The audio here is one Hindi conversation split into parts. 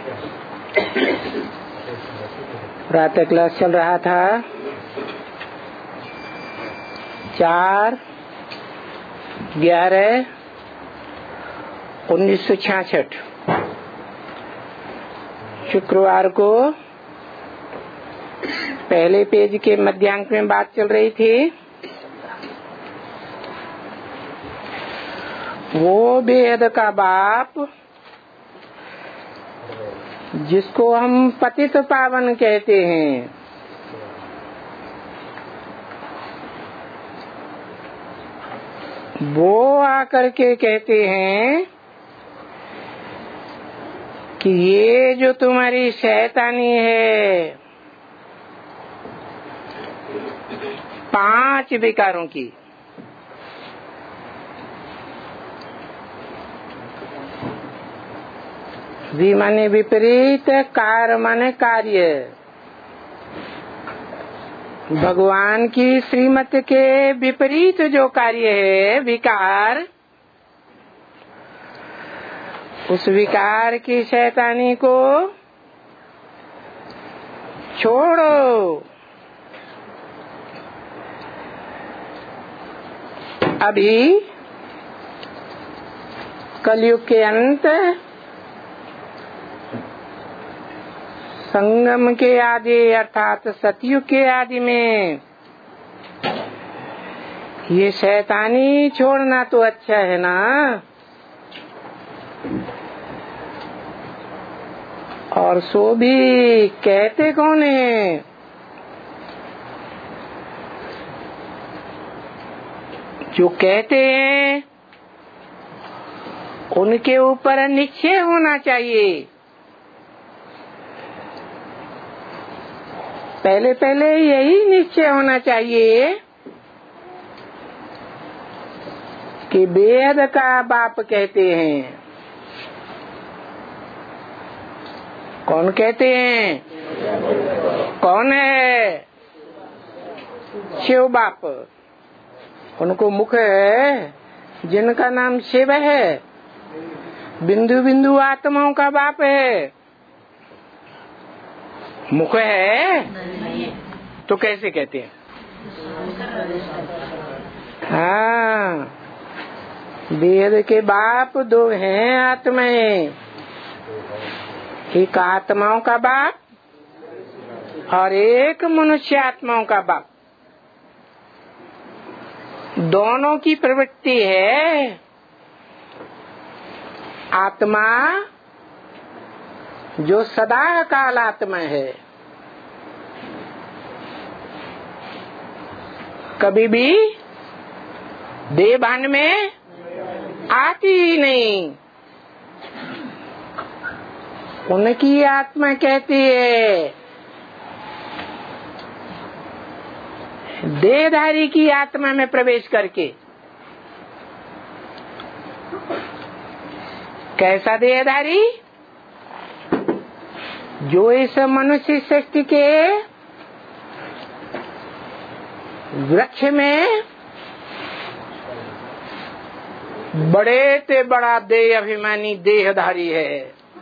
प्रातः क्लास चल रहा था 4/11/1966 शुक्रवार को पहले पेज के मध्यांक में बात चल रही थी। वो बेहद का बाप जिसको हम पतित पावन कहते हैं, वो आकर के कहते हैं कि ये जो तुम्हारी शैतानी है 5 विकारों की, वि माने विपरीत, कार माने कार्य, भगवान की श्रीमत के विपरीत जो कार्य है विकार, उस विकार की शैतानी को छोड़ो। अभी कलयुग के अंत, संगम के आदि अर्थात सतयुग के आदि में ये शैतानी छोड़ना तो अच्छा है ना। और सो भी कहते कौन है? जो कहते हैं उनके ऊपर निश्चय होना चाहिए। पहले यही निश्चय होना चाहिए कि वेद का बाप कहते हैं। कौन कहते हैं? कौन है? शिव बाप। उनको मुख है जिनका नाम शिव है, बिंदु बिंदु आत्माओं का बाप है। मुख है तो कैसे कहते हैं? हाँ, वेद के बाप 2 हैं आत्माएं, एक आत्माओं का बाप और एक मनुष्य आत्माओं का बाप। दोनों की प्रवृत्ति है। आत्मा जो सदा काल आत्मा है, कभी भी देहभान में आती ही नहीं। उनकी आत्मा कहती है, देहधारी की आत्मा में प्रवेश करके। कैसा देहधारी? जो इस मनुष्य सृष्टि के वृक्ष में बड़े से बड़ा देह अभिमानी देहधारी है।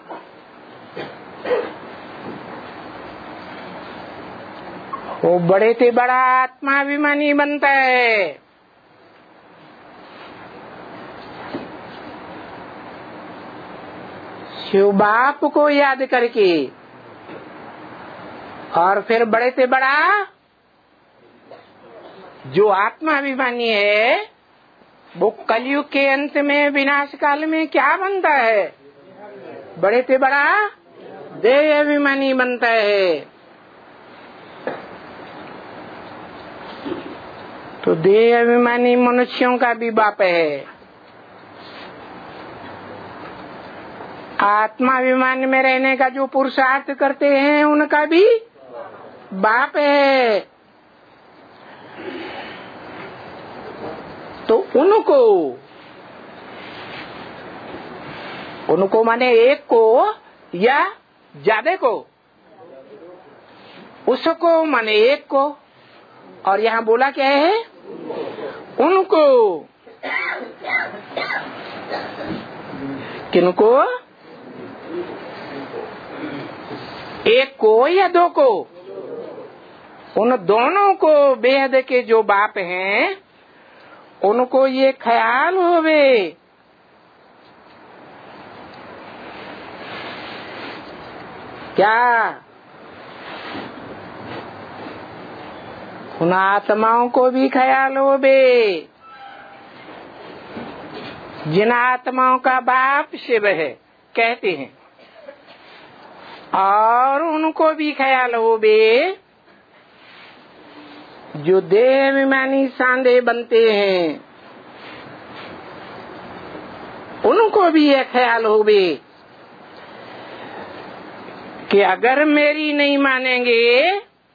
वो बड़े से बड़ा आत्माभिमानी बनता है। शिव बाप को याद करके और फिर बड़े से बड़ा जो आत्माभिमानी है वो कलयुग के अंत में विनाश काल में क्या बनता है? बड़े से बड़ा देह अभिमानी बनता है। तो देह अभिमानी मनुष्यों का भी बाप है। आत्माभिमान में रहने का जो पुरुषार्थ करते हैं उनका भी बाप है। तो उनको माने एक को या ज्यादा को, उसको माने एक को, और यहाँ बोला क्या है? उनको। किनको? एक को या दो को? उन दोनों को बेहद के जो बाप हैं उनको ये ख्याल होवे क्या उन आत्माओं को भी ख्याल होवे जिन आत्माओं का बाप शिव है कहते हैं, और उनको भी ख्याल होवे जो देह अभिमानी सांधे बनते हैं, उनको भी यह ख्याल होवे कि अगर मेरी नहीं मानेंगे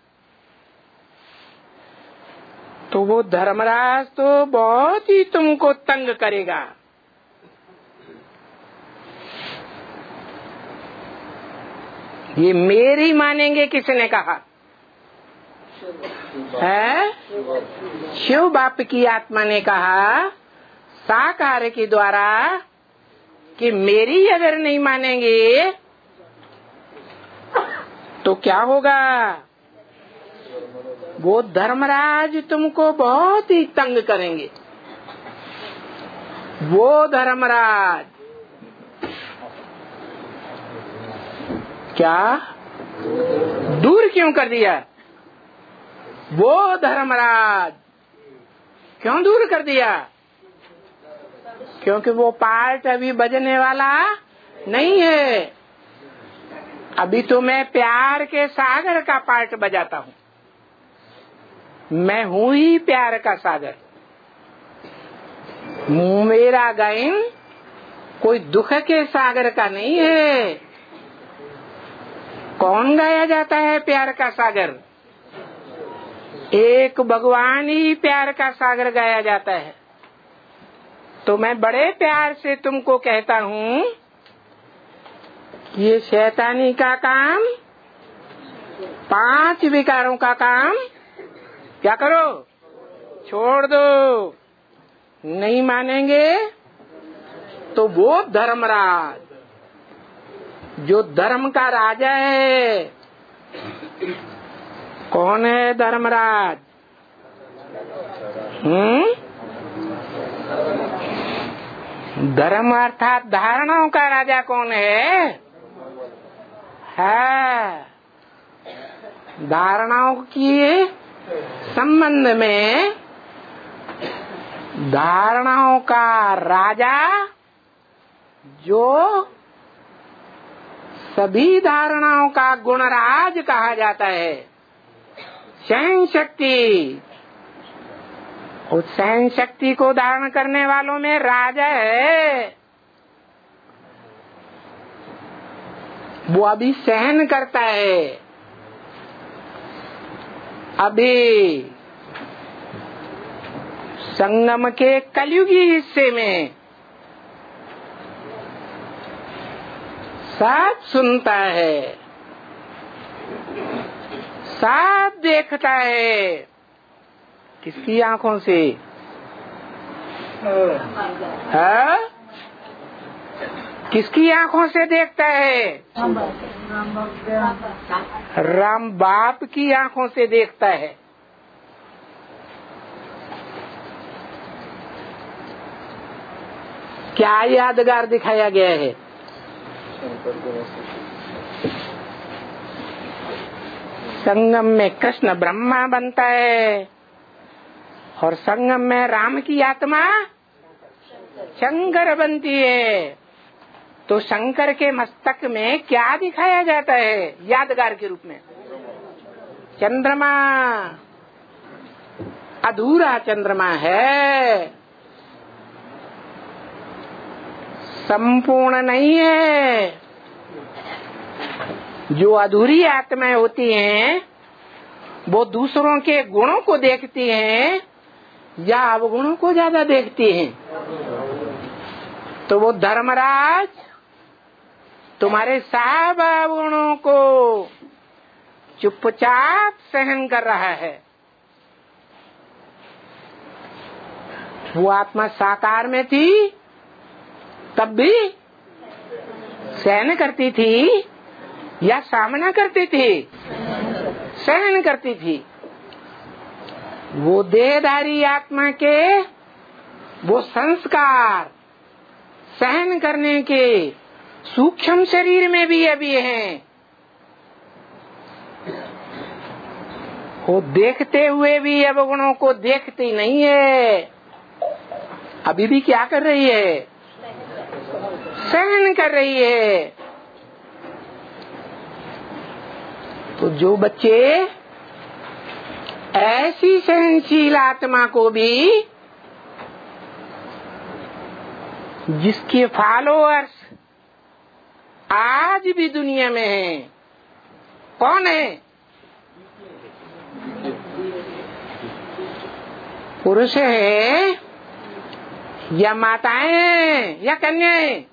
तो वो धर्मराज तो बहुत ही तुमको तंग करेगा। ये मेरी मानेंगे किसने कहा है? शिव बाप की आत्मा ने कहा साकार के द्वारा कि मेरी अगर नहीं मानेंगे तो क्या होगा? वो धर्मराज तुमको बहुत ही तंग करेंगे। वो धर्मराज क्या दूर क्यों कर दिया? वो धर्मराज क्यों दूर कर दिया? क्योंकि वो पार्ट अभी बजने वाला नहीं है। अभी तो मैं प्यार के सागर का पार्ट बजाता हूँ। मैं हूँ ही प्यार का सागर। मेरा गायन कोई दुख के सागर का नहीं है। कौन गाया जाता है प्यार का सागर? एक भगवान ही प्यार का सागर गाया जाता है। तो मैं बड़े प्यार से तुमको कहता हूँ ये शैतानी का काम, 5 विकारों का काम क्या करो? छोड़ दो। नहीं मानेंगे तो वो धर्मराज जो धर्म का राजा है, कौन है धर्मराज? धर्म अर्थात धारणाओं का राजा कौन है? धारणाओं की संबंध में धारणाओं का राजा जो सभी धारणाओं का गुणराज कहा जाता है, सहन शक्ति। उस सहन शक्ति को धारण करने वालों में राजा है। वो अभी सहन करता है। अभी संगम के कलयुगी हिस्से में सब सुनता है, सब देखता है। किसकी आंखों से? है? किसकी आंखों से देखता है? राम बाप की आंखों से देखता है। क्या यादगार दिखाया गया है? संगम में कृष्ण ब्रह्मा बनता है और संगम में राम की आत्मा शंकर बनती है। तो शंकर के मस्तक में क्या दिखाया जाता है यादगार के रूप में? चंद्रमा। अधूरा चंद्रमा है, संपूर्ण नहीं है। जो अधूरी आत्माएं होती हैं वो दूसरों के गुणों को देखती हैं या अवगुणों को ज्यादा देखती हैं। तो वो धर्मराज तुम्हारे सब अवगुणों को चुपचाप सहन कर रहा है। वो आत्मा साकार में थी तब भी सहन करती थी, या सामना करती थी? सहन करती थी। वो देहधारी आत्मा के वो संस्कार सहन करने के सूक्ष्म शरीर में भी अभी हैं। वो देखते हुए भी अवगुणों को देखती नहीं है। अभी भी क्या कर रही है? सहन कर रही है। तो जो बच्चे ऐसी सहनशील आत्मा को भी, जिसके फॉलोअर्स आज भी दुनिया में हैं, कौन है? पुरुष है या माताएं हैं या कन्याएं?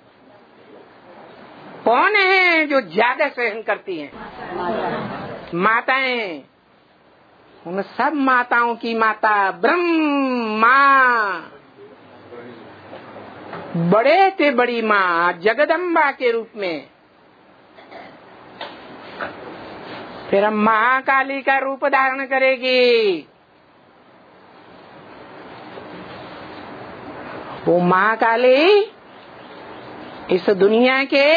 कौन है जो ज्यादा सहन करती हैं? माताएं। उन सब माताओं की माता ब्रह्मा, बड़े से बड़ी माँ जगदम्बा के रूप में, फिर महाकाली का रूप धारण करेगी। वो महाकाली इस दुनिया के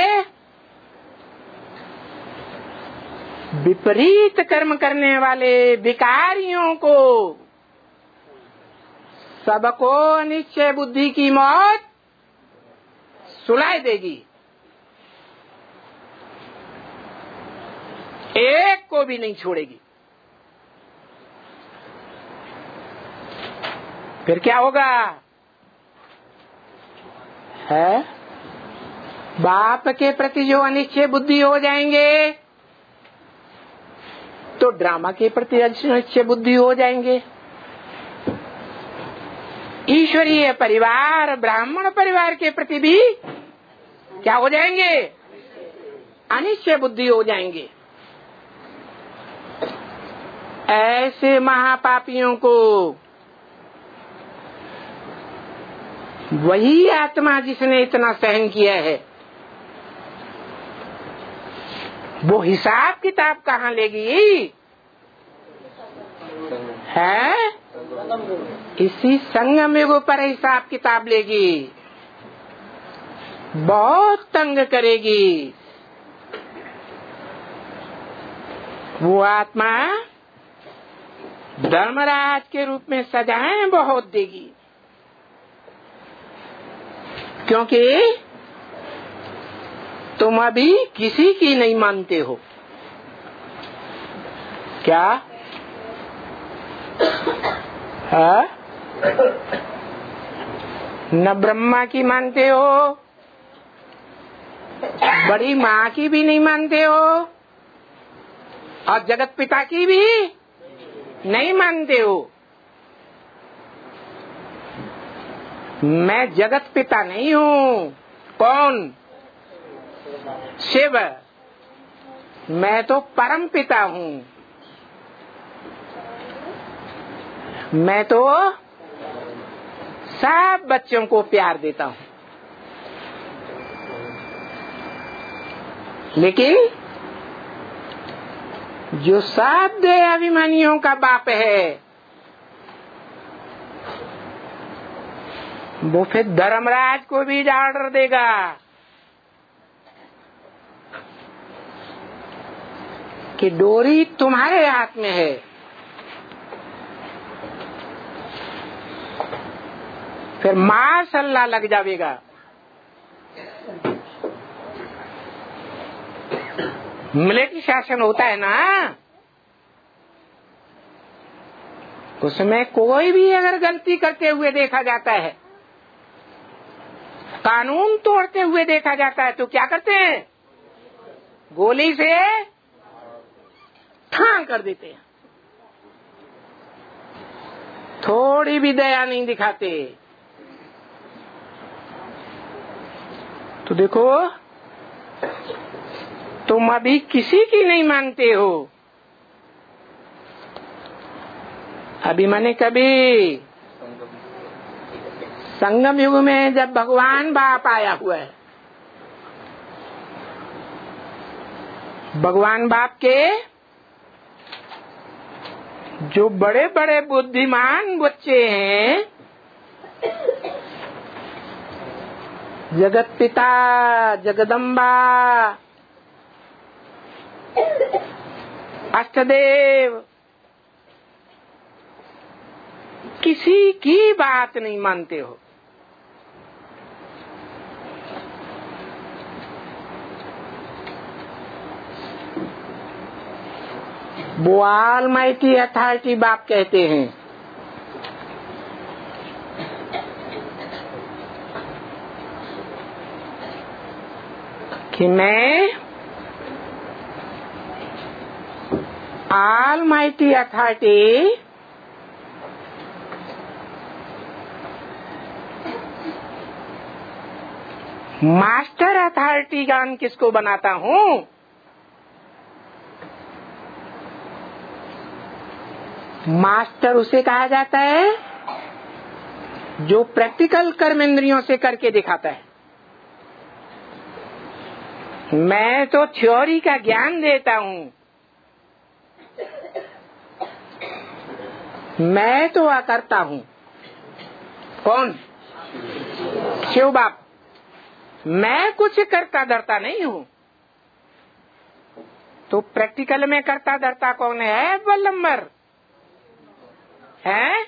विपरीत कर्म करने वाले विकारियों को, सबको निश्चय बुद्धि की मौत सुलाई देगी। एक को भी नहीं छोड़ेगी। फिर क्या होगा? है बाप के प्रति जो अनिश्चय बुद्धि हो जाएंगे, तो ड्रामा के प्रति अनिश्चय बुद्धि हो जाएंगे। ईश्वरीय परिवार, ब्राह्मण परिवार के प्रति भी क्या हो जाएंगे? अनिश्चय बुद्धि हो जाएंगे। ऐसे महापापियों को वही आत्मा जिसने इतना सहन किया है, वो हिसाब किताब कहाँ लेगी? है इसी संगम युग पर हिसाब किताब लेगी। बहुत तंग करेगी। वो आत्मा धर्मराज के रूप में सजाएं बहुत देगी, क्योंकि तुम अभी किसी की नहीं मानते हो। क्या? हाँ? न ब्रह्मा की मानते हो, बड़ी माँ की भी नहीं मानते हो, और जगत पिता की भी नहीं मानते हो। मैं जगत पिता नहीं हूँ। कौन? शिव। मैं तो परम पिता हूँ। मैं तो सब बच्चों को प्यार देता हूँ। लेकिन जो सब अभिमानियों का बाप है, वो फिर धर्मराज को भी ऑर्डर देगा कि डोरी तुम्हारे हाथ में है। फिर माशाल्लाह लग जाएगा। मिलिट्री शासन होता है ना, उसमें कोई भी अगर गलती करते हुए देखा जाता है, कानून तोड़ते हुए देखा जाता है, तो क्या करते हैं? गोली से ठां कर देते हैं। थोड़ी भी दया नहीं दिखाते। तो देखो, तुम अभी किसी की नहीं मानते हो। अभी मैंने कभी संगम युग में जब भगवान बाप आया हुआ है, भगवान बाप के जो बड़े बड़े बुद्धिमान बच्चे हैं, जगत पिता, जगदम्बा, अष्टदेव, किसी की बात नहीं मानते हो। वो ऑलमाइटी अथॉरिटी बाप कहते हैं कि मैं ऑलमाइटी अथॉरिटी मास्टर अथॉरिटी ज्ञान किसको बनाता हूँ? मास्टर उसे कहा जाता है जो प्रैक्टिकल कर्म इंद्रियों से करके दिखाता है। मैं तो थ्योरी का ज्ञान देता हूँ, मैं तो अकर्ता हूँ। कौन? शिव बाप। मैं कुछ करता धरता नहीं हूँ। तो प्रैक्टिकल में करता धरता कौन है? बल्लम्बर है?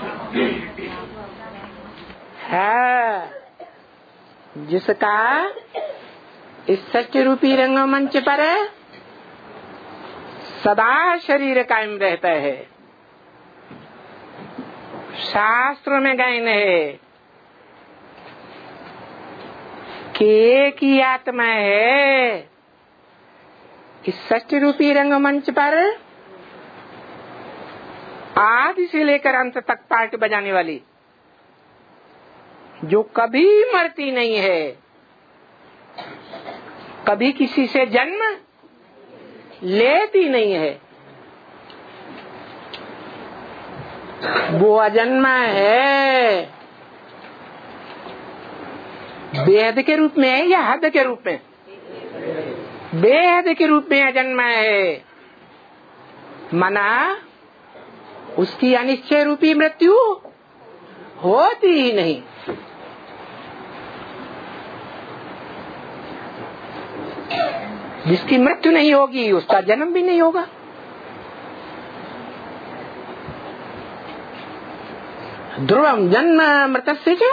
जिसका इस सत्य रूपी रंगमंच पर सदा शरीर कायम रहता है। शास्त्र में गायन है कि एक ही आत्मा है। इस सत्य रूपी रंगमंच पर आदि से लेकर अंत तक पार्ट बजाने वाली, जो कभी मरती नहीं है, कभी किसी से जन्म लेती नहीं है, वो अजन्मा है। बेहद के रूप में है या हद के रूप में? बेहद के रूप में अजन्मा है। मना उसकी अनिश्चय रूपी मृत्यु होती ही नहीं। जिसकी मृत्यु नहीं होगी उसका जन्म भी नहीं होगा। ध्रुवम जन्म मृतस्य च,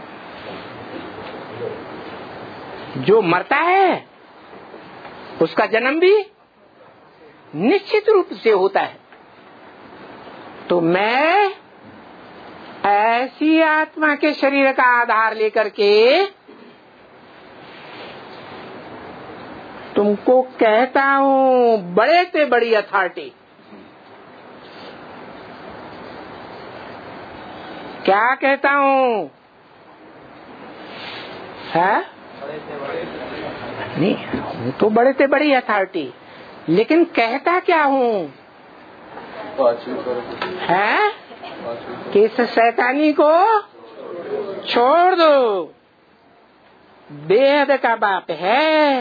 जो मरता है उसका जन्म भी निश्चित रूप से होता है। तो मैं ऐसी आत्मा के शरीर का आधार लेकर के तुमको कहता हूँ बड़े से बड़ी अथॉरिटी। क्या कहता हूँ? है नहीं, हूँ तो बड़े से बड़ी अथॉरिटी, लेकिन कहता क्या हूँ? है कि इस शैतानी को छोड़ दो, बेहद का बाप है।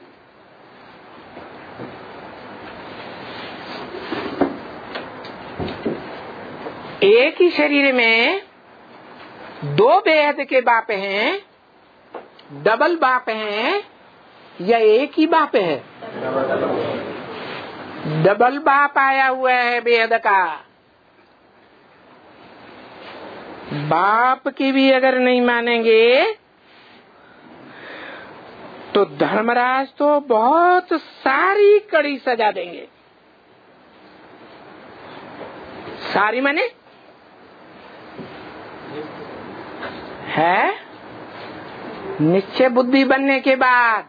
एक ही शरीर में दो बेहद के बाप हैं, डबल बाप हैं या एक ही बाप है? डबल बाप आया हुआ है बेहद का। बाप की भी अगर नहीं मानेंगे तो धर्मराज तो बहुत सारी कड़ी सजा देंगे। सारी माने है निश्चय बुद्धि बनने के बाद,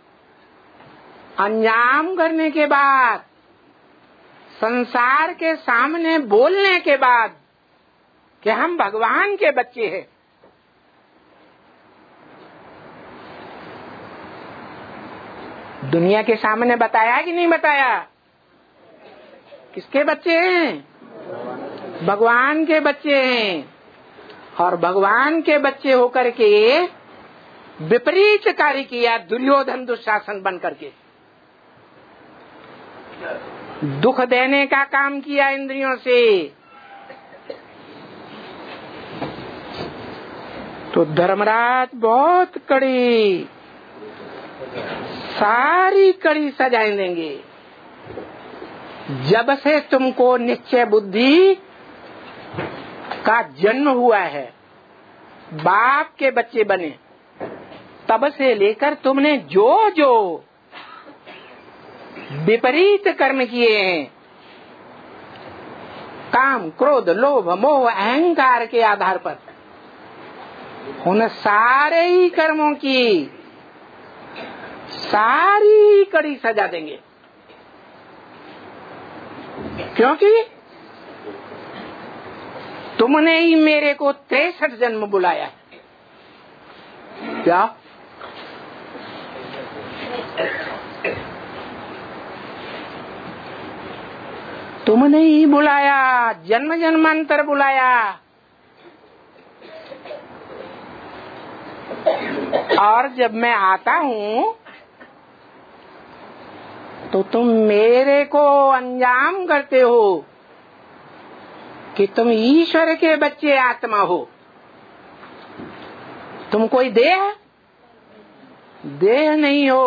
अंजाम करने के बाद, संसार के सामने बोलने के बाद कि हम भगवान के बच्चे हैं। दुनिया के सामने बताया कि नहीं बताया? किसके बच्चे हैं? भगवान के बच्चे हैं। और भगवान के बच्चे होकर के विपरीत कार्य किया दुर्योधन दुशासन बन करके। दुख देने का काम किया इंद्रियों से, तो धर्मराज बहुत कड़ी, सारी कड़ी सजाएं देंगे। जब से तुमको निश्चय बुद्धि का जन्म हुआ है, बाप के बच्चे बने, तब से लेकर तुमने जो जो विपरीत कर्म किए हैं, काम, क्रोध, लोभ, मोह, अहंकार के आधार पर, उन सारे ही कर्मों की सारी कड़ी सजा देंगे। क्योंकि तुमने ही मेरे को 63 जन्म बुलाया है। क्या? तुमने ही बुलाया, जन्म जन्मांतर बुलाया। और जब मैं आता हूँ तो तुम मेरे को अंजाम करते हो कि तुम ईश्वर के बच्चे आत्मा हो। तुम कोई देह नहीं हो।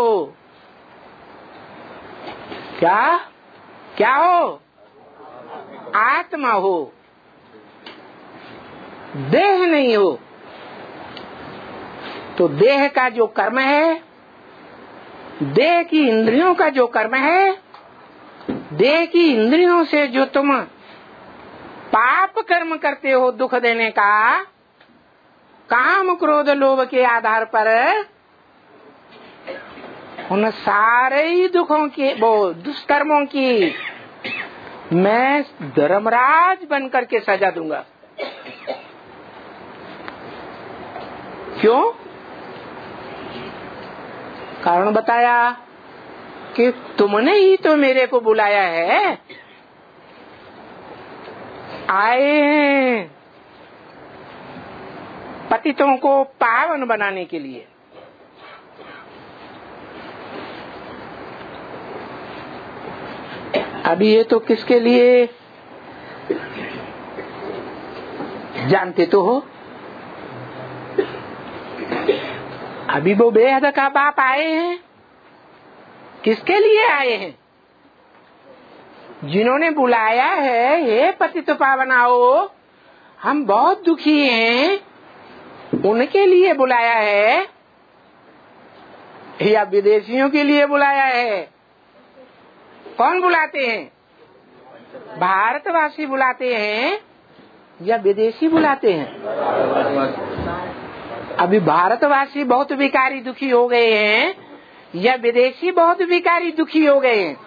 क्या हो? आत्मा हो, देह नहीं हो। तो देह का जो कर्म है, देह की इंद्रियों का जो कर्म है, देह की इंद्रियों से जो तुम पाप कर्म करते हो दुख देने का, काम, क्रोध, लोभ के आधार पर, उन सारे ही दुखों की, वो दुष्कर्मों की मैं धर्मराज बन करके सजा दूंगा। क्यों? कारण बताया कि तुमने ही तो मेरे को बुलाया है। आए हैं पतितों को पावन बनाने के लिए। अभी ये तो किसके लिए जानते तो हो। अभी वो बेहद का बाप आए हैं, किसके लिए आए हैं? जिन्होंने बुलाया है, हे पतित पावन आओ, हम बहुत दुखी हैं, उनके लिए बुलाया है या विदेशियों के लिए बुलाया है? कौन बुलाते हैं? भारतवासी बुलाते हैं या विदेशी बुलाते हैं? अभी भारतवासी बहुत विकारी दुखी हो गए हैं या विदेशी बहुत विकारी दुखी हो गए हैं?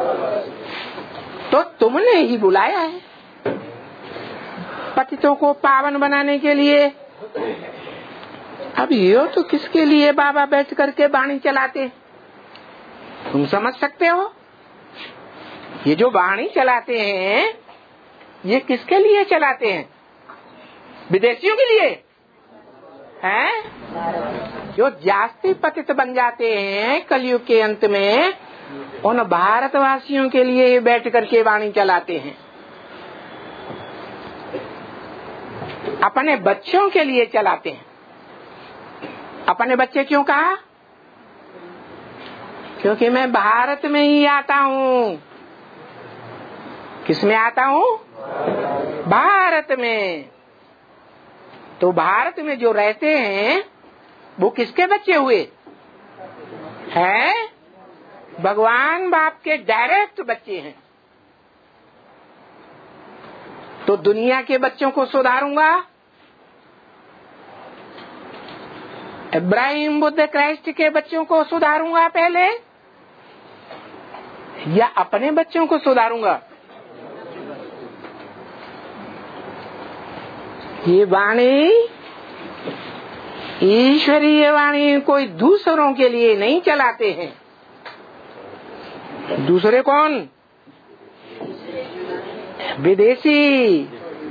तो तुमने ही बुलाया है पतितों को पावन बनाने के लिए। अब ये तो किसके लिए बाबा बैठ करके वाणी चलाते? तुम समझ सकते हो? ये जो वाणी चलाते हैं, ये किसके लिए चलाते हैं? विदेशियों के लिए हैं? जो जास्ती पतित बन जाते हैं कलयुग के अंत में, उन भारतवासियों के लिए बैठ करके वाणी चलाते हैं। अपने बच्चों के लिए चलाते हैं। अपने बच्चे क्यों कहा? क्योंकि मैं भारत में ही आता हूँ। किस में आता हूँ? भारत में। तो भारत में जो रहते हैं वो किसके बच्चे हुए हैं? भगवान बाप के डायरेक्ट बच्चे हैं। तो दुनिया के बच्चों को सुधारूंगा, इब्राहिम, बुद्ध, क्राइस्ट के बच्चों को सुधारूंगा पहले, या अपने बच्चों को सुधारूंगा? ये वाणी ईश्वरीय वाणी कोई दूसरों के लिए नहीं चलाते हैं। दूसरे कौन? विदेशी,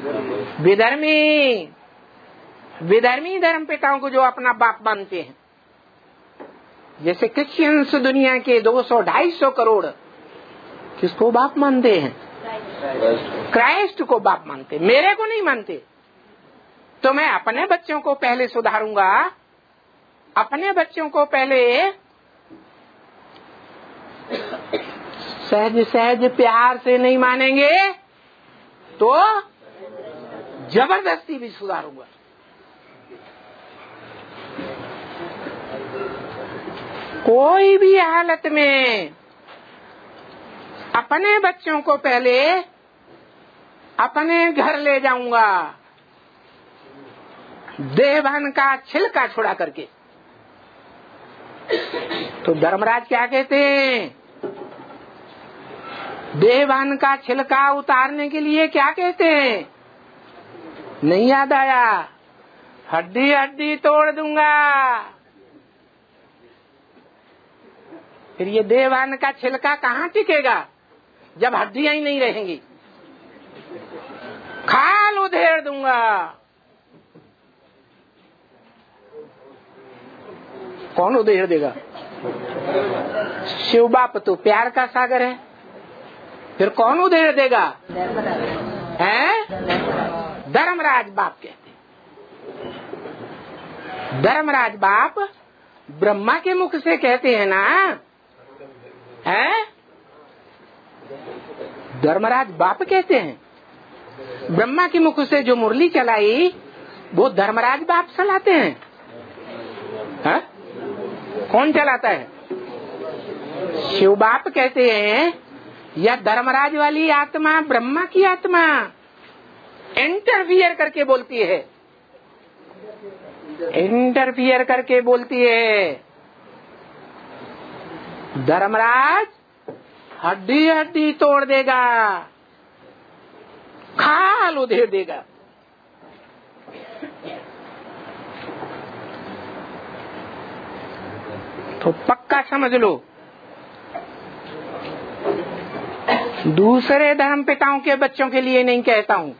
विधर्मी धर्म पिताओं को जो अपना बाप मानते हैं। जैसे क्रिश्चियंस दुनिया के 200-250 करोड़ किसको बाप मानते हैं? क्राइस्ट को बाप मानते, मेरे को नहीं मानते। तो मैं अपने बच्चों को पहले सुधारूंगा, अपने बच्चों को पहले सहज सहज प्यार से नहीं मानेंगे तो जबरदस्ती भी सुधारूंगा। कोई भी हालत में अपने बच्चों को पहले अपने घर ले जाऊंगा, देवहन का छिलका छुड़ा करके। तो धर्मराज क्या कहते हैं? देवहन का छिलका उतारने के लिए क्या कहते हैं? नहीं याद आया? हड्डी हड्डी तोड़ दूंगा। फिर ये देवहन का छिलका कहाँ टिकेगा जब हड्डियां ही नहीं रहेंगी? खाल उधेड़ दूंगा। कौन उधेड़ देगा? शिव बाप तो प्यार का सागर है, फिर कौन उधेड़ देगा? हैं? धर्मराज बाप कहते। धर्मराज बाप ब्रह्मा के मुख से कहते हैं ना, हैं? धर्मराज बाप कहते हैं। ब्रह्मा के मुख से जो मुरली चलाई वो धर्मराज बाप चलाते हैं। हैं? कौन चलाता है? शिव बाप कहते हैं या धर्मराज वाली आत्मा ब्रह्मा की आत्मा इंटरफियर करके बोलती है, इंटरफियर करके बोलती है। धर्मराज हड्डी हड्डी तोड़ देगा, खाल उधेड़ देगा। तो पक्का समझ लो, दूसरे धर्म पिताओं के बच्चों के लिए नहीं कहता हूँ,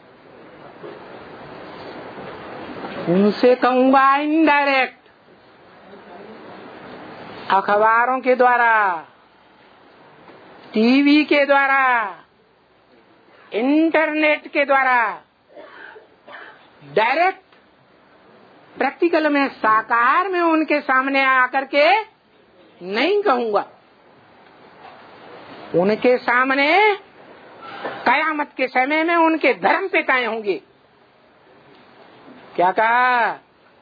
उनसे कहूंगा इनडायरेक्ट, अखबारों के द्वारा, टीवी के द्वारा, इंटरनेट के द्वारा, डायरेक्ट प्रैक्टिकल में साकार में उनके सामने आकर के नहीं कहूंगा। उनके सामने कयामत के समय में उनके धर्म पिताएं होंगे। क्या कहा?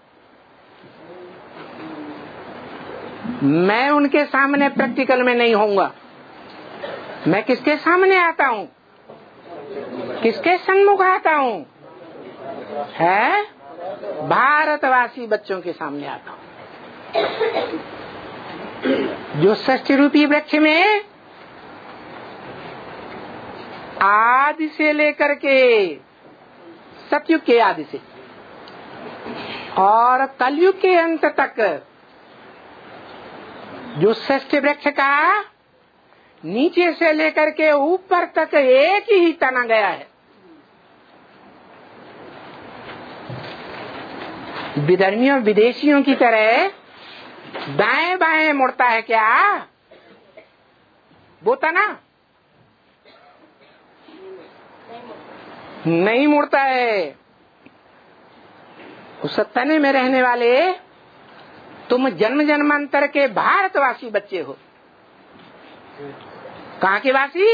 मैं उनके सामने प्रैक्टिकल में नहीं होऊंगा। मैं किसके सामने आता हूँ? किसके सन्मुख आता हूँ? है भारतवासी बच्चों के सामने आता हूँ, जो षष्ठी रूपी वृक्ष में आदि से लेकर के सतयुग के आदि से और कलयुग के अंत तक जो षष्ठी वृक्ष का नीचे से लेकर के ऊपर तक एक ही तना गया है। विधर्मियों विदेशियों की तरह दाएं बाएं मुड़ता है क्या वो तना? नहीं मुड़ता है। उस तने में रहने वाले तुम जन्म जन्मांतर के भारतवासी बच्चे हो। कहाँ के वासी?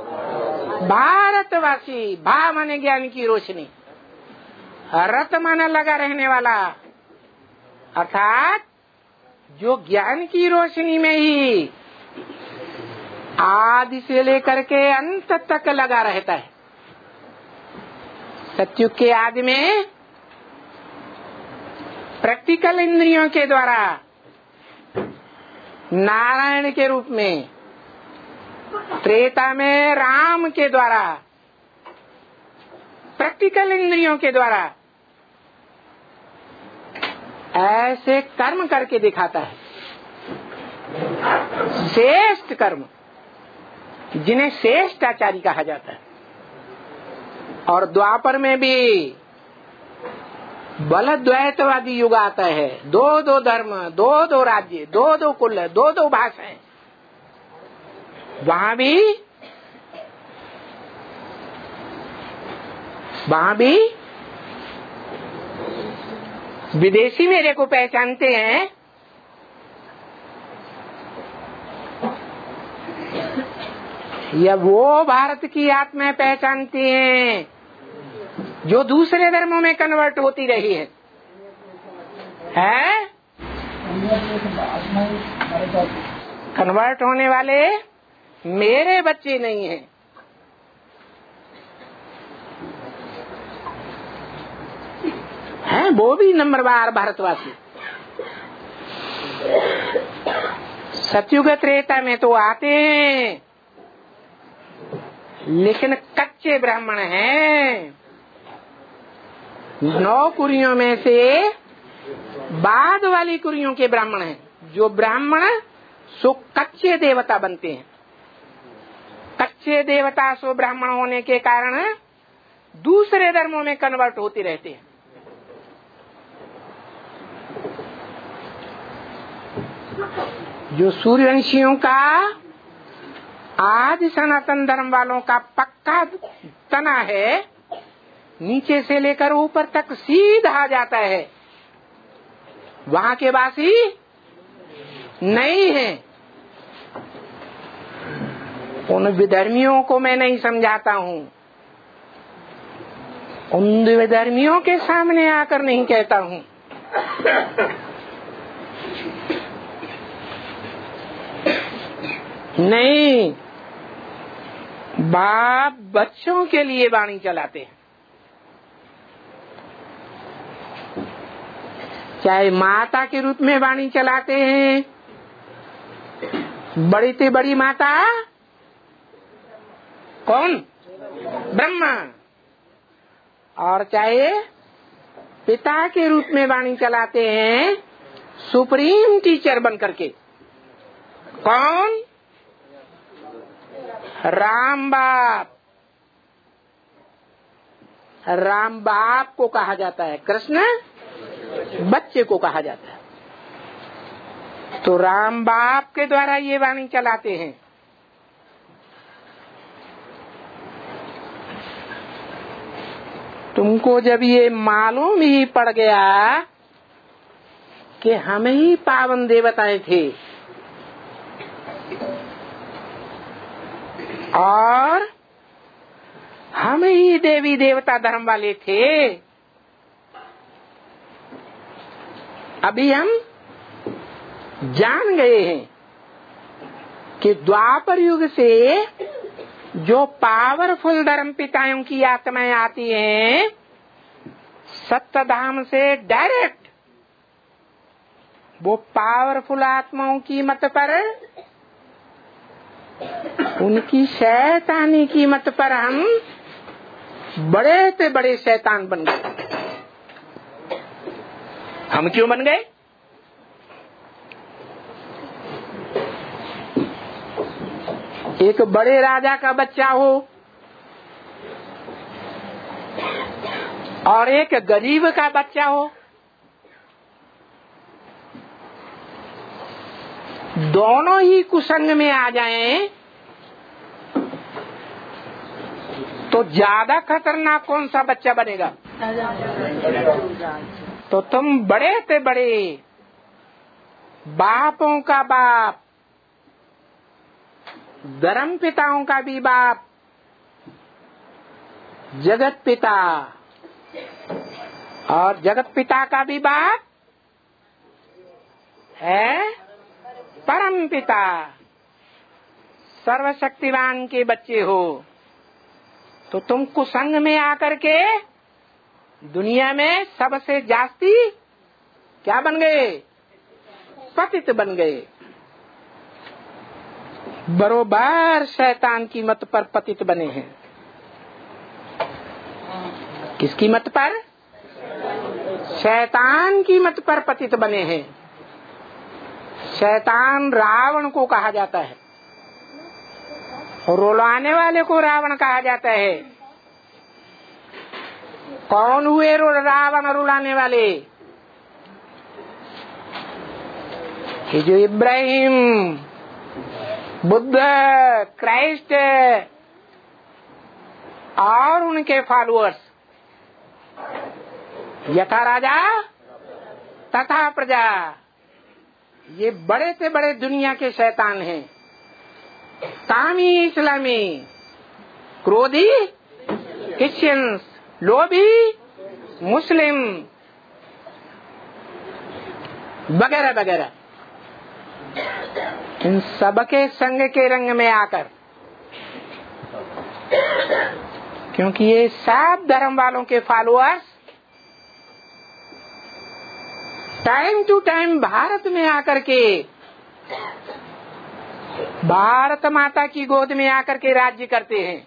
भारतवासी। भा माने ज्ञान की रोशनी, रत माने लगा रहने वाला, अर्थात जो ज्ञान की रोशनी में ही आदि से लेकर के अंत तक लगा रहता है। सतयुग के आदि में प्रैक्टिकल इंद्रियों के द्वारा नारायण के रूप में, त्रेता में राम के द्वारा, प्रैक्टिकल इंद्रियों के द्वारा ऐसे कर्म करके दिखाता है, श्रेष्ठ कर्म, जिन्हें श्रेष्ठाचारी कहा जाता है। और द्वापर में भी बल द्वैतवादी युग आता है। दो दो धर्म, दो दो राज्य, दो दो कुल, दो दो भाषाएं। वहां भी वहां भी विदेशी मेरे को पहचानते हैं, या वो भारत की आत्मा पहचानती हैं जो दूसरे धर्मों में कन्वर्ट होती रही है? कन्वर्ट होने वाले मेरे बच्चे नहीं हैं। हैं वो भी नंबरवार भारतवासी। सतयुग त्रेता में तो आते हैं, लेकिन कच्चे ब्राह्मण हैं। 9 कुरियों में से बाद वाली कुरियों के ब्राह्मण हैं। जो ब्राह्मण सो कच्चे देवता बनते हैं। कच्चे देवता सो ब्राह्मण होने के कारण दूसरे धर्मों में कन्वर्ट होते रहते हैं। जो सूर्यवंशियों का आदि सनातन धर्म वालों का पक्का तना है, नीचे से लेकर ऊपर तक सीधा जाता है, वहां के वासी नहीं है। उन विधर्मियों को मैं नहीं समझाता हूँ, उन विधर्मियों के सामने आकर नहीं कहता हूँ। नहीं, बाप बच्चों के लिए वाणी चलाते हैं। चाहे माता के रूप में वाणी चलाते हैं, बड़ी से बड़ी माता कौन? ब्रह्मा। और चाहे पिता के रूप में वाणी चलाते हैं, सुप्रीम टीचर बन करके। कौन? राम बाप। राम बाप को कहा जाता है, कृष्ण बच्चे को कहा जाता है। तो राम बाप के द्वारा ये वाणी चलाते हैं। तुमको जब ये मालूम ही पड़ गया कि हम ही पावन देवताएं थे और हम ही देवी देवता धर्म वाले थे, अभी हम जान गए हैं कि द्वापर युग से जो पावरफुल धर्म पिताओं की आत्माएं आती हैं, सप्तधाम से डायरेक्ट वो पावरफुल आत्माओं की मत पर, उनकी शैतानी की मत पर हम बड़े से बड़े शैतान बन गए। हम क्यों बन गए? एक बड़े राजा का बच्चा हो और एक गरीब का बच्चा हो, दोनों ही कुसंग में आ जाएं तो ज्यादा खतरनाक कौन सा बच्चा बनेगा? तो तुम बड़े से बड़े बापों का बाप, धर्म पिताओं का भी बाप, जगत पिता, और जगत पिता का भी बाप है परम पिता, सर्वशक्तिवान के बच्चे हो। तो तुम कुसंग में आकर के दुनिया में सबसे जास्ती क्या बन गए? पतित बन गए। बरोबर शैतान की मत पर पतित बने हैं। किसकी मत पर? शैतान की मत पर पतित बने हैं। शैतान रावण को कहा जाता है, रुलाने वाले को रावण कहा जाता है। कौन हुए रावण रुलाने वाले? कि जो इब्राहिम, बुद्ध, क्राइस्ट और उनके फॉलोअर्स यथा राजा तथा प्रजा, ये बड़े से बड़े दुनिया के शैतान हैं। कामी इस्लामी, क्रोधी क्रिश्चियंस, लोभी मुस्लिम, वगैरह वगैरह, इन सबके संग के रंग में आकर, क्योंकि ये सब धर्म वालों के followers time to time Bharat में आकर के, भारत माता की गोद में आकर के राज्य करते हैं।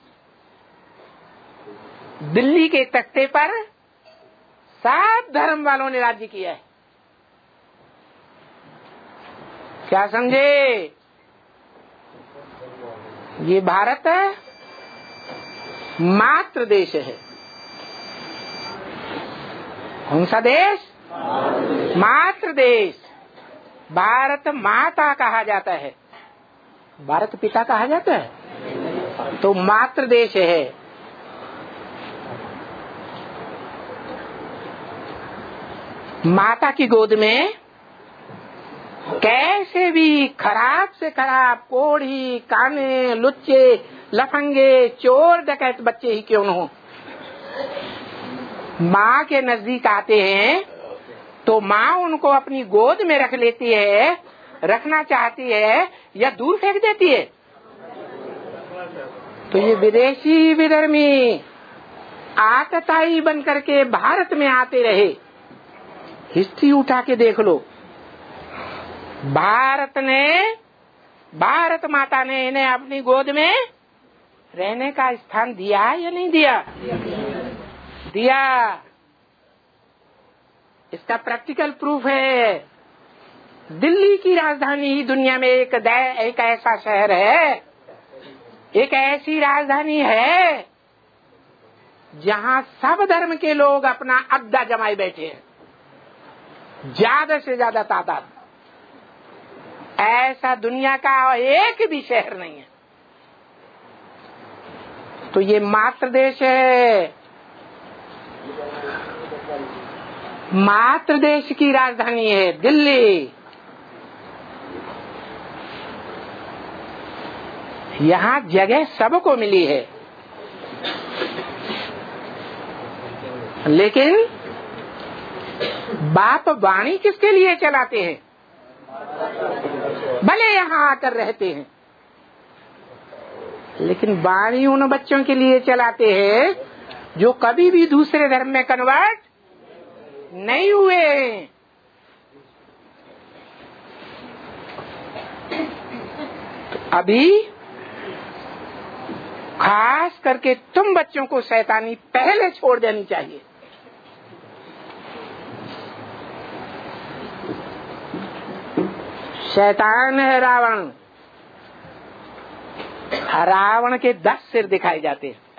दिल्ली के तख्ते पर सब धर्म वालों ने राज्य किया है। क्या समझे? ये भारत मातृ देश है। कौन सा देश? मातृ देश। भारत माता कहा जाता है, भारत पिता कहा जाता है, तो मातृ देश है। माता की गोद में कैसे भी खराब से खराब कोढ़ी, काने, लुच्चे, लफंगे, चोर, डकैत बच्चे ही क्यों न हो, माँ के नजदीक आते हैं तो माँ उनको अपनी गोद में रख लेती है, रखना चाहती है या दूर फेंक देती है। तो ये विदेशी विधर्मी आतताई बन करके भारत में आते रहे। हिस्ट्री उठा के देख लो, भारत माता ने इन्हें अपनी गोद में रहने का स्थान दिया या नहीं दिया? दिया। इसका प्रैक्टिकल प्रूफ है। दिल्ली की राजधानी ही दुनिया में एक ऐसा शहर है, एक ऐसी राजधानी है जहाँ सब धर्म के लोग अपना अड्डा जमाए बैठे हैं, ज्यादा से ज्यादा तादाद। ऐसा दुनिया का एक भी शहर नहीं है। तो ये मातृ देश है, मातृ देश की राजधानी है दिल्ली। यहाँ जगह सबको मिली है, लेकिन बाप वाणी किसके लिए चलाते हैं? भले यहाँ आकर रहते हैं, लेकिन वाणी उन बच्चों के लिए चलाते हैं जो कभी भी दूसरे धर्म में कन्वर्ट नहीं हुए। तो अभी खास करके तुम बच्चों को शैतानी पहले छोड़ देनी चाहिए। शैतान है रावण। रावण के 10 सिर दिखाए जाते हैं,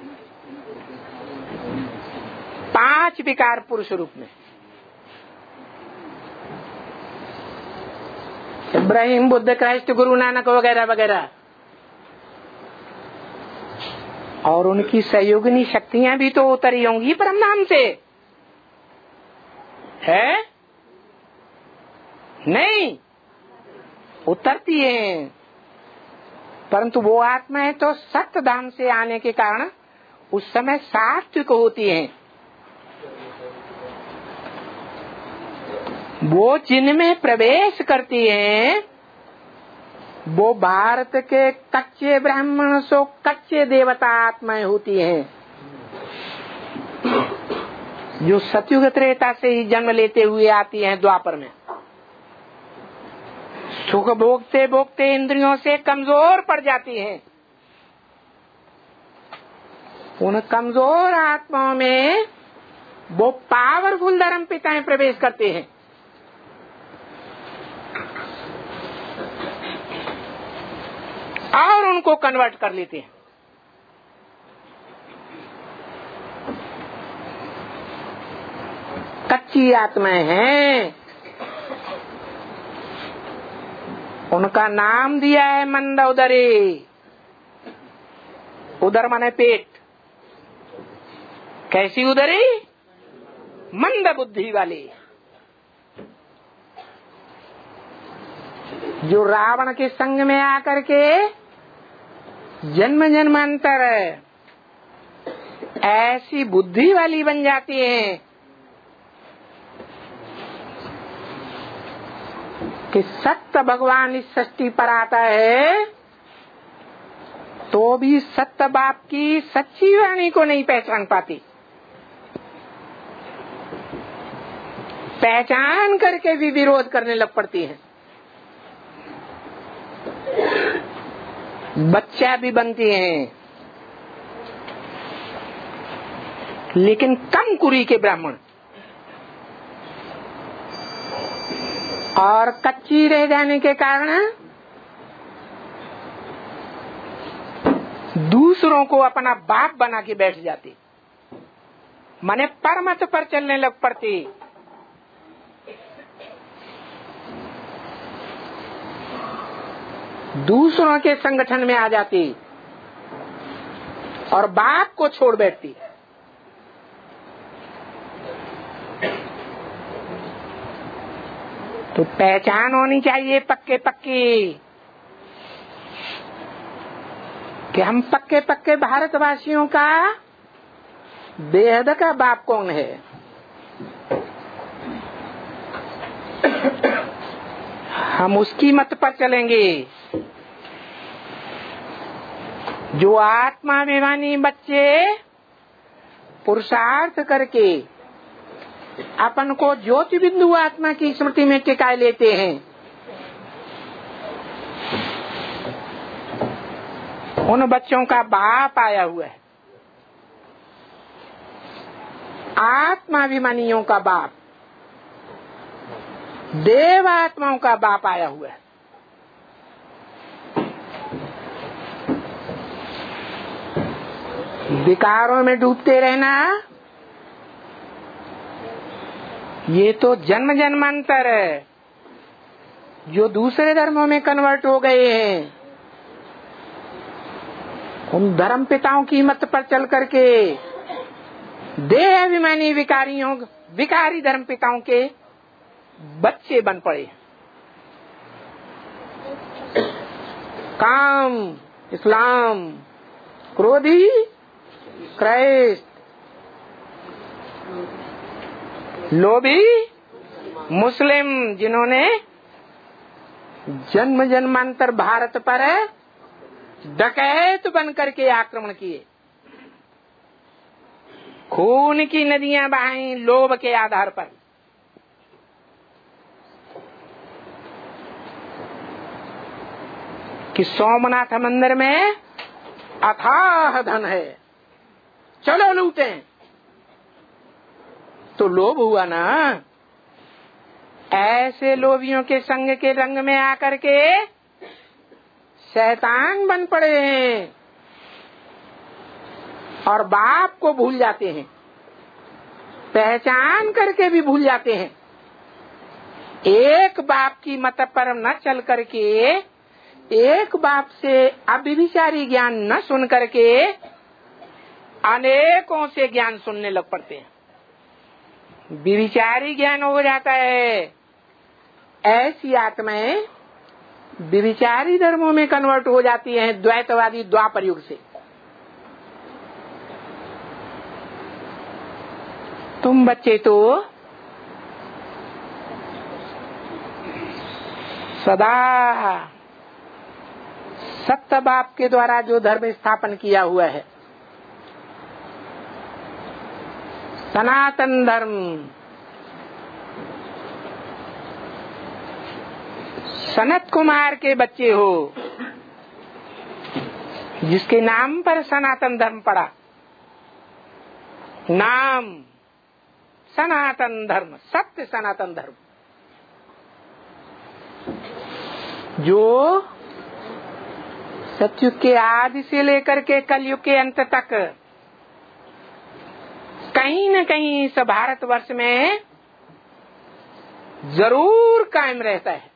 5 विकार पुरुष रूप में। इब्राहिम, बुद्ध, क्राइस्ट, गुरु नानक वगैरह वगैरह, और उनकी सहयोगिनी शक्तियां भी तो उतरी होंगी परम नाम से, है? नहीं उतरती हैं, परंतु वो आत्माएं तो सत्य धाम से आने के कारण उस समय सात्विक होती हैं। वो जिनमें प्रवेश करती हैं वो भारत के कच्चे ब्राह्मण सो कच्चे देवता आत्माएं होती हैं, जो सतयुग त्रेता से ही जन्म लेते हुए आती हैं द्वापर में। सुख भोगते भोगते इंद्रियों से कमजोर पड़ जाती हैं। उन कमजोर आत्माओं में वो पावरफुल धर्म पिताएं प्रवेश करते हैं। और उनको कन्वर्ट कर लेते हैं। कच्ची आत्माएं हैं, उनका नाम दिया है मंद उदरी। उदर माने पेट। कैसी उदरी? मंद बुद्धि वाले, जो रावण के संग में आकर के जन्म जन्मांतर ऐसी बुद्धि वाली बन जाती हैं कि सत्य भगवान इस सृष्टि पर आता है तो भी सत्य बाप की सच्ची वाणी को नहीं पहचान पाती, पहचान करके भी विरोध करने लग पड़ती है, बच्चा भी बनती हैं। लेकिन कम कुरी के ब्राह्मण और कच्ची रह जाने के कारण दूसरों को अपना बाप बना के बैठ जाती, माने परमत पर चलने लग पड़ती। दूसरों के संगठन में आ जाती और बाप को छोड़ बैठती। तो पहचान होनी चाहिए पक्के पक्की कि हम पक्के पक्के भारतवासियों का बेहद का बाप कौन है। हम उसकी मत पर चलेंगे जो आत्माभिमानी बच्चे पुरुषार्थ करके अपन को ज्योति बिंदु आत्मा की स्मृति में टिकाए लेते हैं। उन बच्चों का बाप आया हुआ है, आत्माभिमानियों का बाप, देव आत्माओं का बाप आया हुआ है। विकारों में डूबते रहना ये तो जन्म जन्मांतर है। जो दूसरे धर्मों में कन्वर्ट हो गए हैं उन धर्म पिताओं की मत पर चल करके देह अभिमानी विकारी धर्म पिताओं के बच्चे बन पड़े। काम इस्लाम, क्रोधी क्राइस्ट, लोभी मुस्लिम, जिन्होंने जन्म जन्मांतर भारत पर डकैत बन करके आक्रमण किए, खून की नदियां बहाई लोभ के आधार पर। कि सोमनाथ मंदिर में अथाह धन है, चलो लूटें। तो लोभ हुआ ना। ऐसे लोभियों के संग के रंग में आकर के शैतान बन पड़े हैं और बाप को भूल जाते हैं, पहचान करके भी भूल जाते हैं। एक बाप की मत पर न चल करके, एक बाप से अभिविचारी ज्ञान न सुन करके अनेकों से ज्ञान सुनने लग पड़ते हैं। विविचारी ज्ञान हो जाता है। ऐसी आत्माएं विविचारी धर्मों में कन्वर्ट हो जाती हैं द्वैतवादी द्वापर युग से। तुम बच्चे तो सदा सत्य बाप के द्वारा जो धर्म स्थापन किया हुआ है, सनातन धर्म, सनत कुमार के बच्चे हो, जिसके नाम पर सनातन धर्म पड़ा। नाम सनातन धर्म, सत्य सनातन धर्म, जो सतयुग के आदि से लेकर के कलयुग के अंत तक कहीं न कहीं इस भारतवर्ष में जरूर कायम रहता है।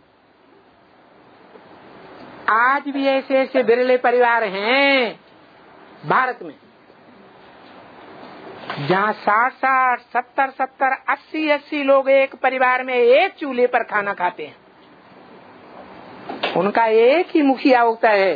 आज भी ऐसे ऐसे बिरले परिवार हैं भारत में जहाँ 60-60, 70-70, 80-80 लोग एक परिवार में एक चूल्हे पर खाना खाते हैं, उनका एक ही मुखिया होता है,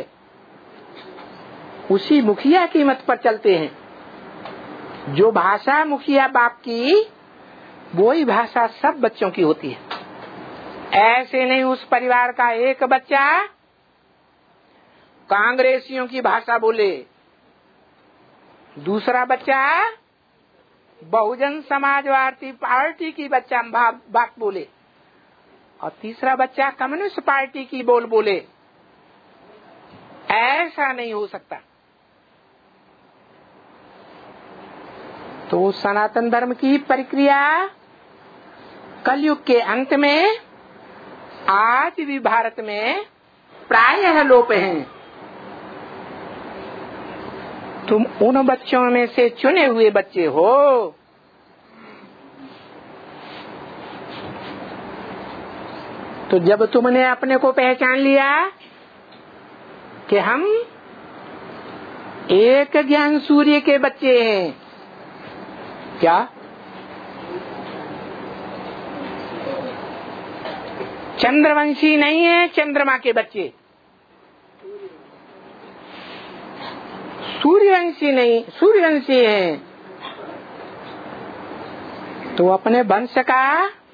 उसी मुखिया की मत पर चलते हैं। जो भाषा मुखिया बाप की, वही भाषा सब बच्चों की होती है। ऐसे नहीं उस परिवार का एक बच्चा कांग्रेसियों की भाषा बोले, दूसरा बच्चा बहुजन समाजवादी पार्टी की बच्चा बात बोले, और तीसरा बच्चा कम्युनिस्ट पार्टी की बोले। ऐसा नहीं हो सकता। तो सनातन धर्म की प्रक्रिया कलयुग के अंत में आज भी भारत में प्रायः लोप है। तुम उन बच्चों में से चुने हुए बच्चे हो। तो जब तुमने अपने को पहचान लिया कि हम एक ज्ञान सूर्य के बच्चे हैं, क्या चंद्रवंशी नहीं है, चंद्रमा के बच्चे, सूर्यवंशी नहीं, सूर्यवंशी हैं। तो अपने वंश का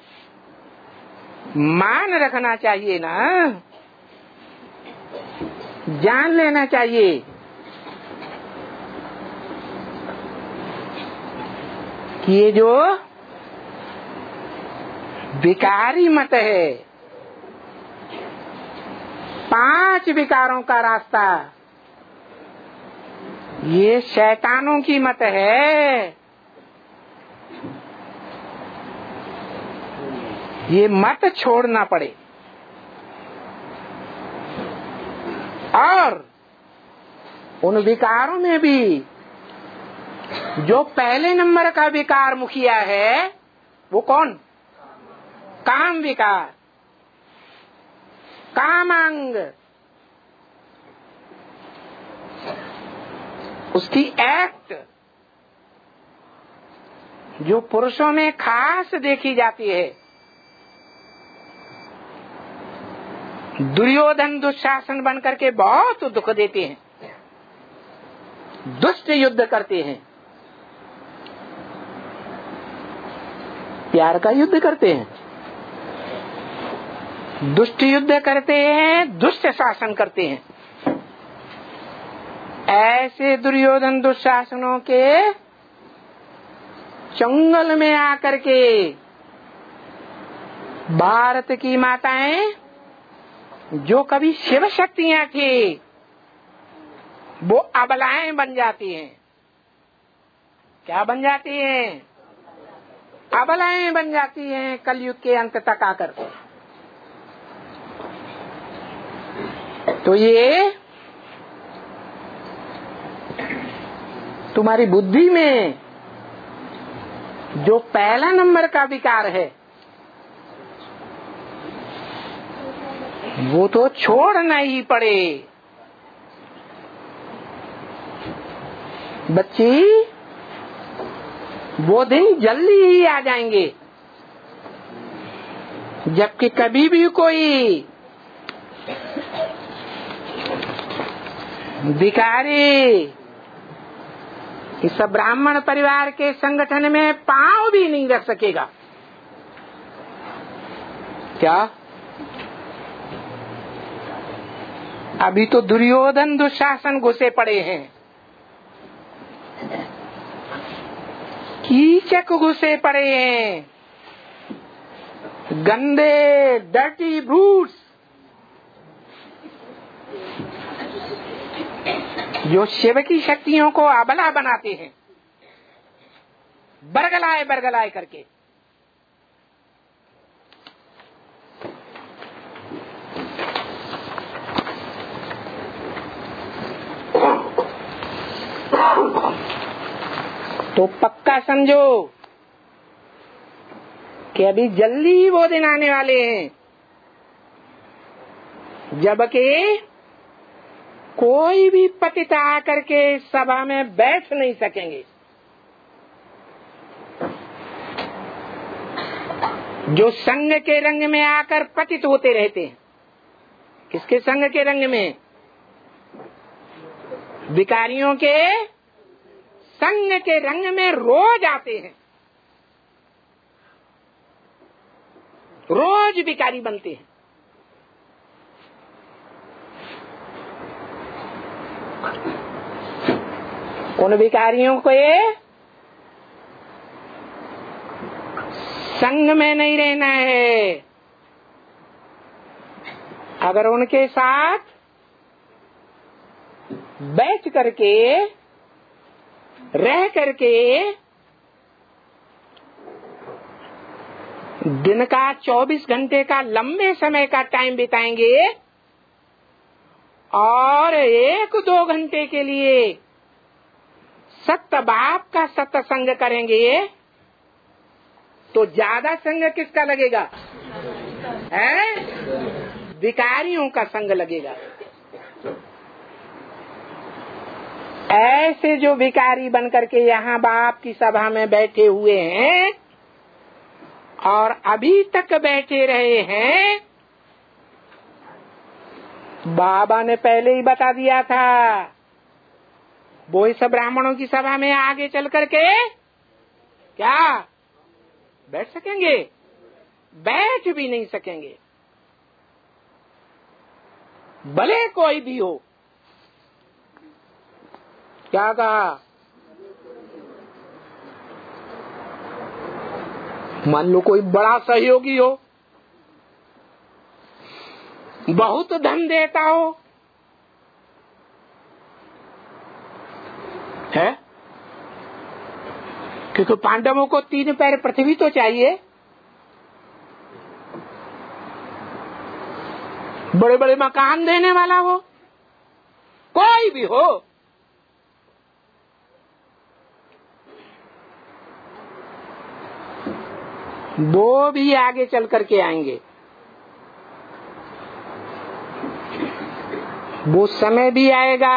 मान रखना चाहिए ना, जान लेना चाहिए कि ये जो विकारी मत है, 5 विकारों का रास्ता, ये शैतानों की मत है। ये मत छोड़ना पड़े। और उन विकारों में भी जो पहले नंबर का विकार मुखिया है, वो कौन? काम विकार, कामांग। उसकी एक्ट जो पुरुषों में खास देखी जाती है। दुर्योधन दुशासन बन करके बहुत दुख देते हैं, दुष्ट युद्ध करते हैं, प्यार का युद्ध करते हैं, दुष्ट युद्ध करते हैं, दुष्ट शासन करते हैं। ऐसे दुर्योधन दुशासनों के चंगल में आकर के भारत की माताएं जो कभी शिव शक्तियां थी, वो अबलाएं बन जाती हैं। क्या बन जाती हैं? अबलाएं बन जाती हैं कलयुग के अंत तक आकर। तो ये तुम्हारी बुद्धि में जो पहला नंबर का विकार है, वो तो छोड़ना ही पड़े। बच्ची, वो दिन जल्दी ही आ जाएंगे जबकि कभी भी कोई भिखारी इस ब्राह्मण परिवार के संगठन में पांव भी नहीं रख सकेगा। क्या? अभी तो दुर्योधन दुशासन घुसे पड़े हैं, कीचक घुसे पड़े हैं, गंदे डर्टी ब्रूट्स जो शिव की शक्तियों को अबला बनाते हैं, बरगलाए बरगलाए करके। तो पक्का समझो कि अभी जल्दी ही वो दिन आने वाले हैं जबकि कोई भी पतित आकर के सभा में बैठ नहीं सकेंगे। जो संग के रंग में आकर पतित होते रहते हैं। किसके संग के रंग में? विकारियों के संग के रंग में रोज आते हैं, रोज विकारी बनते हैं। उन विकारियों को ये संग में नहीं रहना है। अगर उनके साथ बैठ करके रह करके दिन का 24 घंटे का लंबे समय का टाइम बिताएंगे और 1-2 घंटे के लिए सत्य बाप का सत्संग करेंगे तो ज्यादा संग किसका लगेगा? है? विकारियों का संग लगेगा। ऐसे जो विकारी बन करके यहाँ बाप की सभा में बैठे हुए हैं और अभी तक बैठे रहे हैं, बाबा ने पहले ही बता दिया था, वो इस ब्राह्मणों की सभा में आगे चल करके क्या बैठ सकेंगे? बैठ भी नहीं सकेंगे, भले कोई भी हो। क्या कहा? मान लो कोई बड़ा सहयोगी हो, बहुत धन देता हो, है? क्योंकि पांडवों को 3 पैर पृथ्वी तो चाहिए, बड़े बड़े मकान देने वाला हो, कोई भी हो, वो भी आगे चल करके आएंगे। वो समय भी आएगा,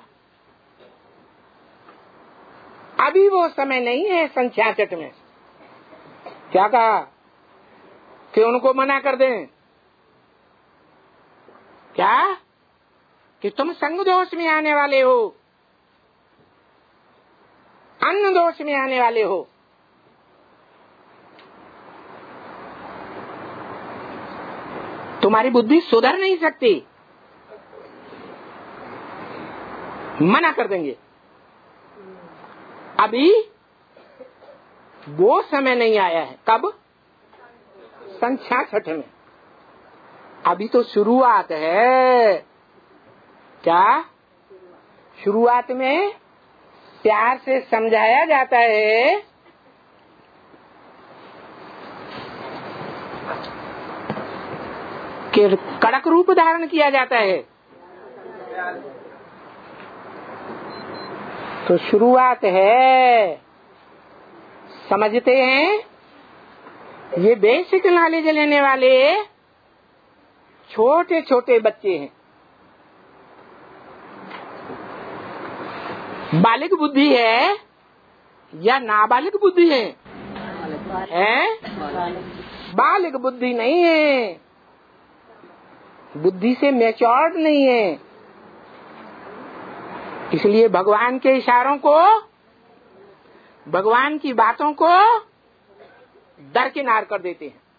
अभी वो समय नहीं है। सन 66 में क्या कहा कि उनको मना कर दें? क्या कि तुम संग दोष में आने वाले हो, अन्न दोष में आने वाले हो। तुम्हारी बुद्धि सुधर नहीं सकती, मना कर देंगे। अभी वो समय नहीं आया है। कब? सन 66 में। अभी तो शुरुआत है। क्या? शुरुआत में प्यार से समझाया जाता है कि कड़क रूप धारण किया जाता है। तो शुरुआत है, समझते हैं। ये बेसिक नॉलेज लेने वाले छोटे छोटे बच्चे हैं, बालिक बुद्धि है या नाबालिग बुद्धि है? बालिक बुद्धि नहीं है, बुद्धि से मैच्योर्ड नहीं है। इसलिए भगवान के इशारों को, भगवान की बातों को दरकिनार कर देते हैं।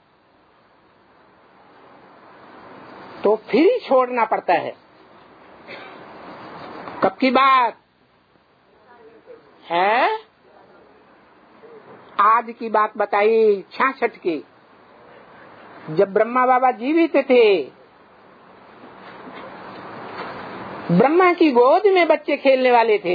तो फिर ही छोड़ना पड़ता है। कब की बात है? आज की बात बताई 66 की, जब ब्रह्मा बाबा जीवित थे। ब्रह्मा की गोद में बच्चे खेलने वाले थे,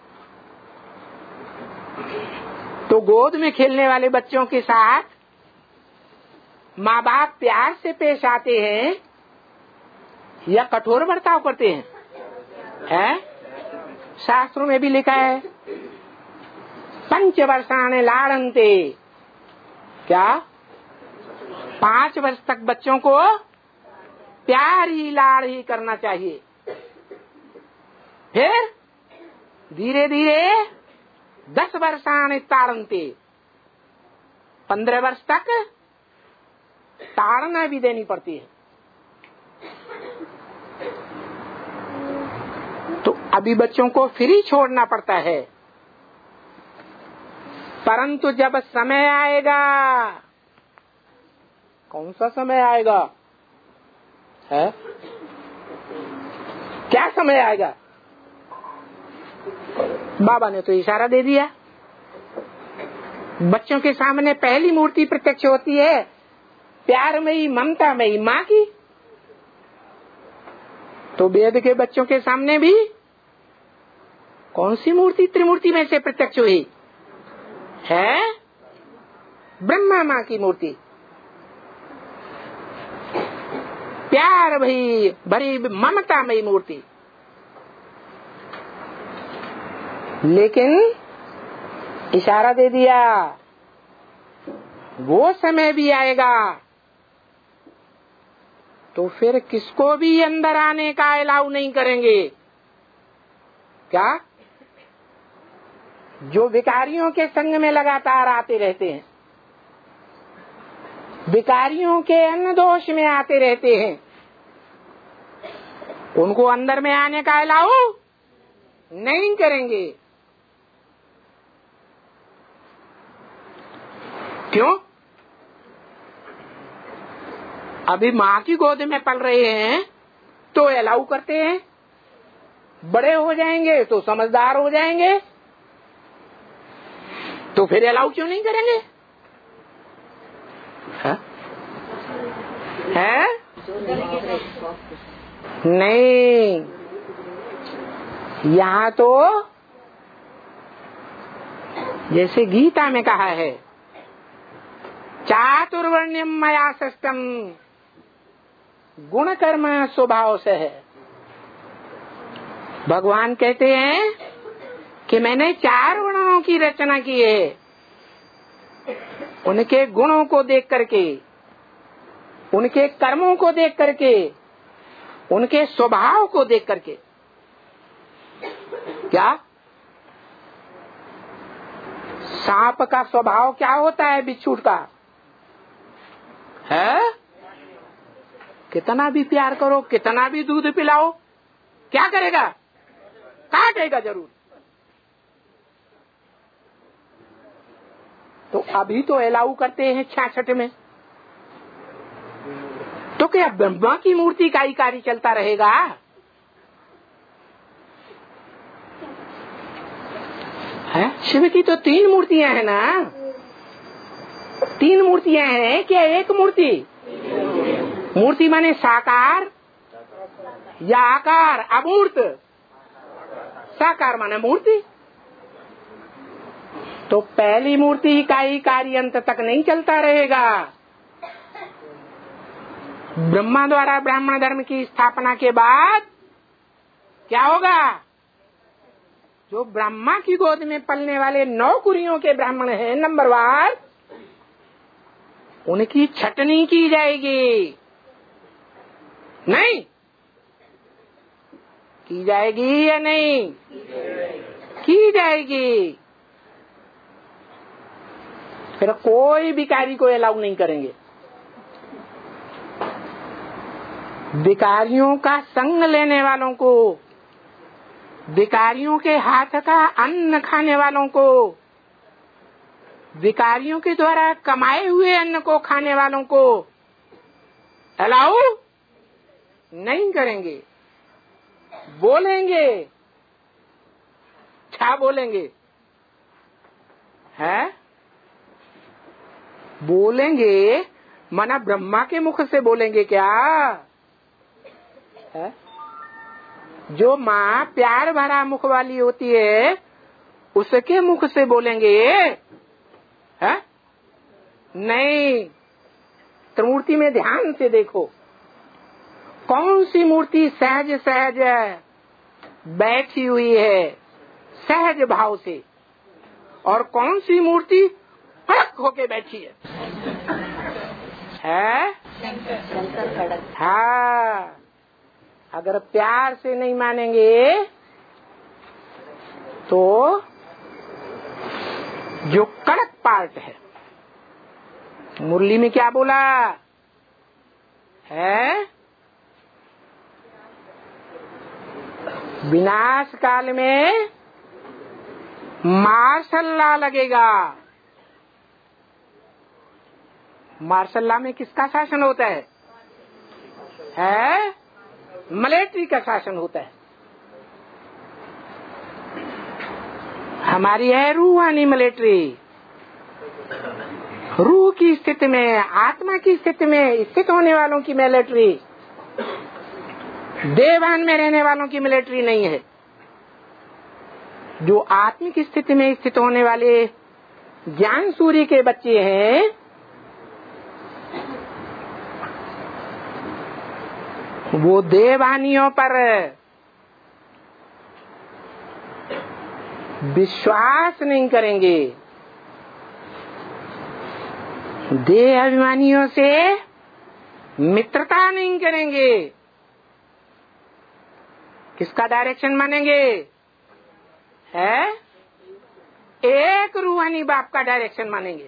तो गोद में खेलने वाले बच्चों के साथ माँ बाप प्यार से पेश आते हैं या कठोर बर्ताव करते हैं? शास्त्रों में भी लिखा है, 5 वर्षाने लाड़न्ते। क्या? 5 वर्ष तक बच्चों को प्यार ही लाड़ ही करना चाहिए। फिर धीरे धीरे 10 वर्षाने ताड़न्ते, 15 वर्ष तक ताड़ना भी देनी पड़ती है। तो अभी बच्चों को फ्री छोड़ना पड़ता है, परंतु जब समय आएगा, कौन सा समय आएगा है? क्या समय आएगा? बाबा ने तो इशारा दे दिया। बच्चों के सामने पहली मूर्ति प्रत्यक्ष होती है प्यारमयी ममतामयी माँ की। तो वेद के बच्चों के सामने भी कौन सी मूर्ति त्रिमूर्ति में से प्रत्यक्ष हुई है? ब्रह्मा माँ की मूर्ति, प्यार भरी ममतामयी मूर्ति। लेकिन इशारा दे दिया, वो समय भी आएगा तो फिर किसको भी अंदर आने का अलाउ नहीं करेंगे। क्या? जो विकारियों के संग में लगातार आते रहते हैं, विकारियों के अन्न दोष में आते रहते हैं, उनको अंदर में आने का अलाउ नहीं करेंगे। क्यों? अभी माँ की गोद में पल रहे हैं तो अलाउ करते हैं, बड़े हो जाएंगे तो समझदार हो जाएंगे तो फिर अलाउ क्यों नहीं करेंगे? है? नहीं, यहाँ तो जैसे गीता में कहा है, चातुर्वर्ण्यम मया सृष्टम गुण कर्म स्वभाव से है। भगवान कहते हैं कि मैंने 4 वर्णों की रचना की है, उनके गुणों को देख करके, उनके कर्मों को देख करके, उनके स्वभाव को देख करके। क्या? सांप का स्वभाव क्या होता है बिच्छू का? है? कितना भी प्यार करो, कितना भी दूध पिलाओ, क्या करेगा? काटेगा जरूर। तो अभी तो अलाउ करते हैं 66 में, तो क्या ब्रह्मा की मूर्ति का ही कार्य चलता रहेगा? है? शिव की तो 3 मूर्तियां हैं ना? 3 मूर्तियां हैं क्या एक मूर्ति? मूर्ति माने साकार या आकार? अमूर्त। साकार माने मूर्ति। तो पहली मूर्ति का ही कार्य अंत तक नहीं चलता रहेगा। ब्रह्मा द्वारा ब्राह्मण धर्म की स्थापना के बाद क्या होगा? जो ब्रह्मा की गोद में पलने वाले 9 कुरियों के ब्राह्मण हैं नंबरवार, उनकी छटनी की जाएगी। नहीं की जाएगी या नहीं? की जाएगी। फिर कोई भिखारी को अलाउ नहीं करेंगे। भिखारियों का संग लेने वालों को, भिखारियों के हाथ का अन्न खाने वालों को, भिखारियों के द्वारा कमाए हुए अन्न को खाने वालों को अलाउ नहीं करेंगे। बोलेंगे, क्या बोलेंगे? है? बोलेंगे मना ब्रह्मा के मुख से बोलेंगे क्या? है? जो माँ प्यार भरा मुख वाली होती है उसके मुख से बोलेंगे? है? नहीं। त्रिमूर्ति में ध्यान से देखो, कौन सी मूर्ति सहज सहज बैठी हुई है सहज भाव से, और कौन सी मूर्ति कड़क होके बैठी है? हाँ, अगर प्यार से नहीं मानेंगे तो जो कड़क पार्ट है, मुरली में क्या बोला? है? विनाश काल में मार्शल लॉ लगेगा। मार्शल लॉ में किसका शासन होता है? मिलिट्री का शासन होता है। हमारी है रूहानी मिलिट्री। रूह की स्थिति में, आत्मा की स्थिति में स्थित होने वालों की मिलिट्री, देवान में रहने वालों की मिलिट्री नहीं है। जो आत्मिक स्थिति में स्थित होने वाले ज्ञान सूर्य के बच्चे हैं, वो देवानियों पर विश्वास नहीं करेंगे, देह अभिमानियों से मित्रता नहीं करेंगे। किसका डायरेक्शन मानेंगे? है एक रूहानी बाप का डायरेक्शन मानेंगे।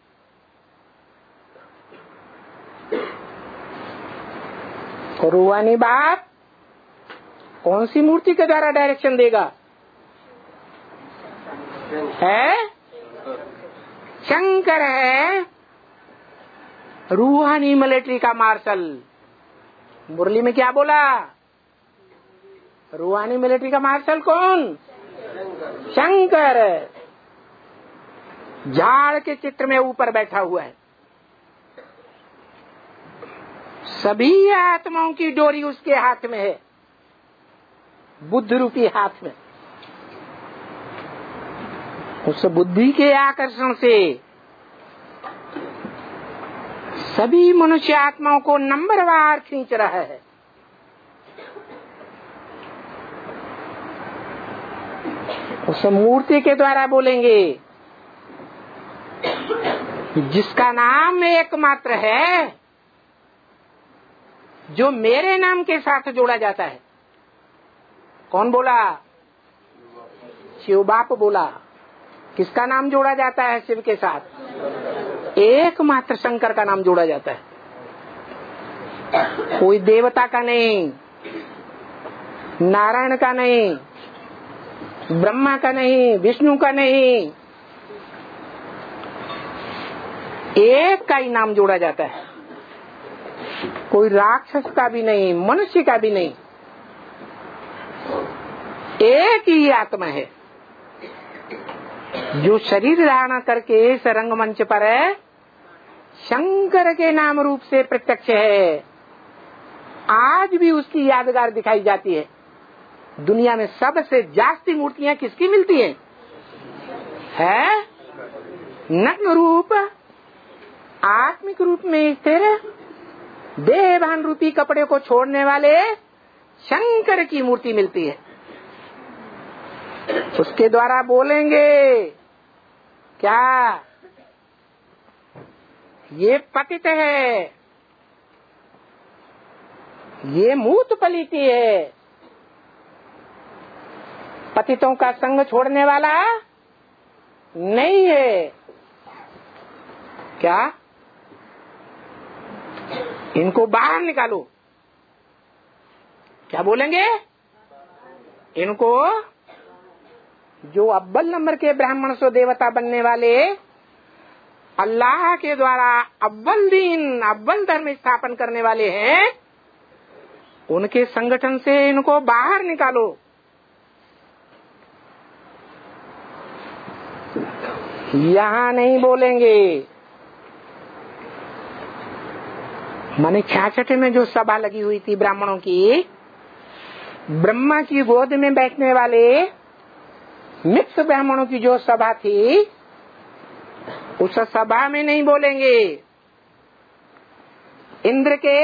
रूहानी बाप कौन सी मूर्ति के द्वारा डायरेक्शन देगा? है शंकर है रूहानी मिलिट्री का मार्शल। मुरली में क्या बोला? रूहानी मिलिट्री का मार्शल कौन? शंकर। झाड़ के चित्र में ऊपर बैठा हुआ है। सभी आत्माओं की डोरी उसके हाथ में है, बुद्ध रूपी हाथ में। उस बुद्धि के आकर्षण से सभी मनुष्य आत्माओं को नंबरवार खींच रहा है। उस मूर्ति के द्वारा बोलेंगे जिसका नाम एकमात्र है, जो मेरे नाम के साथ जोड़ा जाता है। कौन बोला? शिव बाप बोला। किसका नाम जोड़ा जाता है शिव के साथ? एकमात्र शंकर का नाम जोड़ा जाता है। कोई देवता का नहीं, नारायण का नहीं, ब्रह्मा का नहीं, विष्णु का नहीं, एक का ही नाम जोड़ा जाता है। कोई राक्षस का भी नहीं, मनुष्य का भी नहीं, एक ही आत्मा है जो शरीर धारण करके इस रंगमंच पर शंकर के नाम रूप से प्रत्यक्ष है। आज भी उसकी यादगार दिखाई जाती है। दुनिया में सबसे जास्ती मूर्तियां किसकी मिलती हैं? है नग्न रूप, आत्मिक रूप में स्थिर, देहभान रूपी कपड़े को छोड़ने वाले शंकर की मूर्ति मिलती है। उसके द्वारा बोलेंगे क्या? ये पतित है, ये मूत पलीती है, पतितों का संग छोड़ने वाला नहीं है। क्या? इनको बाहर निकालो। क्या बोलेंगे? इनको, जो अव्वल नंबर के ब्राह्मण सो देवता बनने वाले, अल्लाह के द्वारा अव्वल दीन, अव्वल धर्म स्थापन करने वाले हैं, उनके संगठन से इनको बाहर निकालो। यहाँ नहीं बोलेंगे। माने 66 में जो सभा लगी हुई थी ब्राह्मणों की, ब्रह्मा की गोद में बैठने वाले मिक्स ब्राह्मणों की जो सभा थी, उस सभा में नहीं बोलेंगे इंद्र के,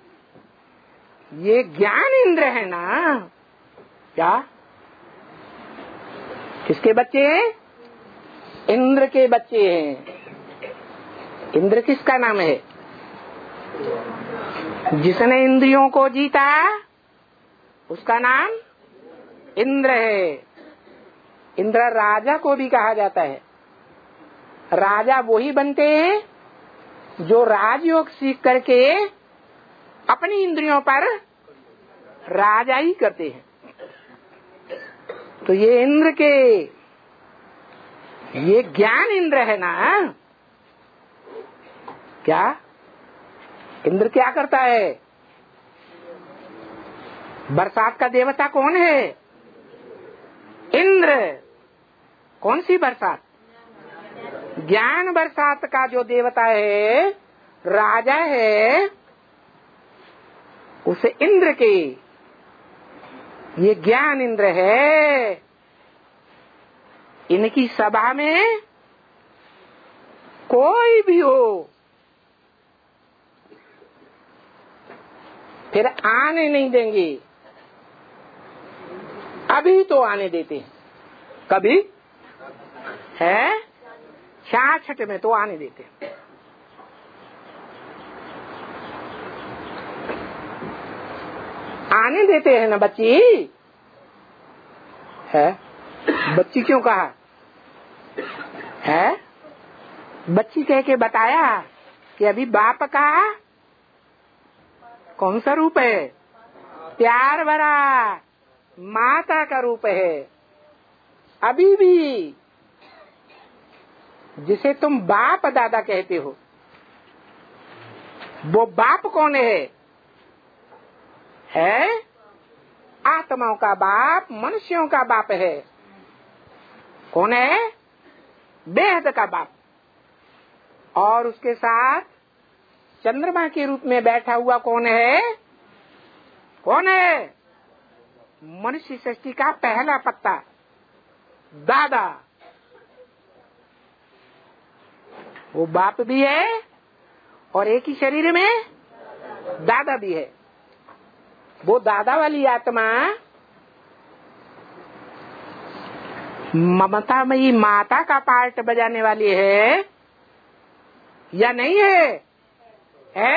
ये ज्ञान इंद्र है ना। क्या? किसके बच्चे हैं? इंद्र के बच्चे हैं। इंद्र किसका नाम है? जिसने इंद्रियों को जीता उसका नाम इंद्र है। इंद्र राजा को भी कहा जाता है। राजा वही बनते हैं जो राजयोग सीख करके अपनी इंद्रियों पर राजाई करते हैं। तो ये इंद्र के, ये ज्ञान इंद्र है ना। क्या इंद्र क्या करता है? बरसात का देवता कौन है? इंद्र। कौन सी बरसात? ज्ञान बरसात का जो देवता है, राजा है, उसे इंद्र के, ये ज्ञान इंद्र है। इनकी सभा में कोई भी हो फिर आने नहीं देंगे। अभी तो आने देते हैं, कभी है 66 में तो आने देते हैं। आने देते हैं ना बच्ची। है बच्ची क्यों कहा है? बच्ची कह के बताया कि अभी बाप का कौन सा रूप है? प्यार भरा माता का रूप है। अभी भी जिसे तुम बाप दादा कहते हो, वो बाप कौन है? आत्माओं का बाप, मनुष्यों का बाप है। कौन है? बेहद का बाप। और उसके साथ चंद्रमा के रूप में बैठा हुआ कौन है? कौन है? मनुष्य सृष्टि का पहला पत्ता, दादा। वो बाप भी है और एक ही शरीर में दादा भी है। वो दादा वाली आत्मा ममतामयी माता का पार्ट बजाने वाली है या नहीं है? है?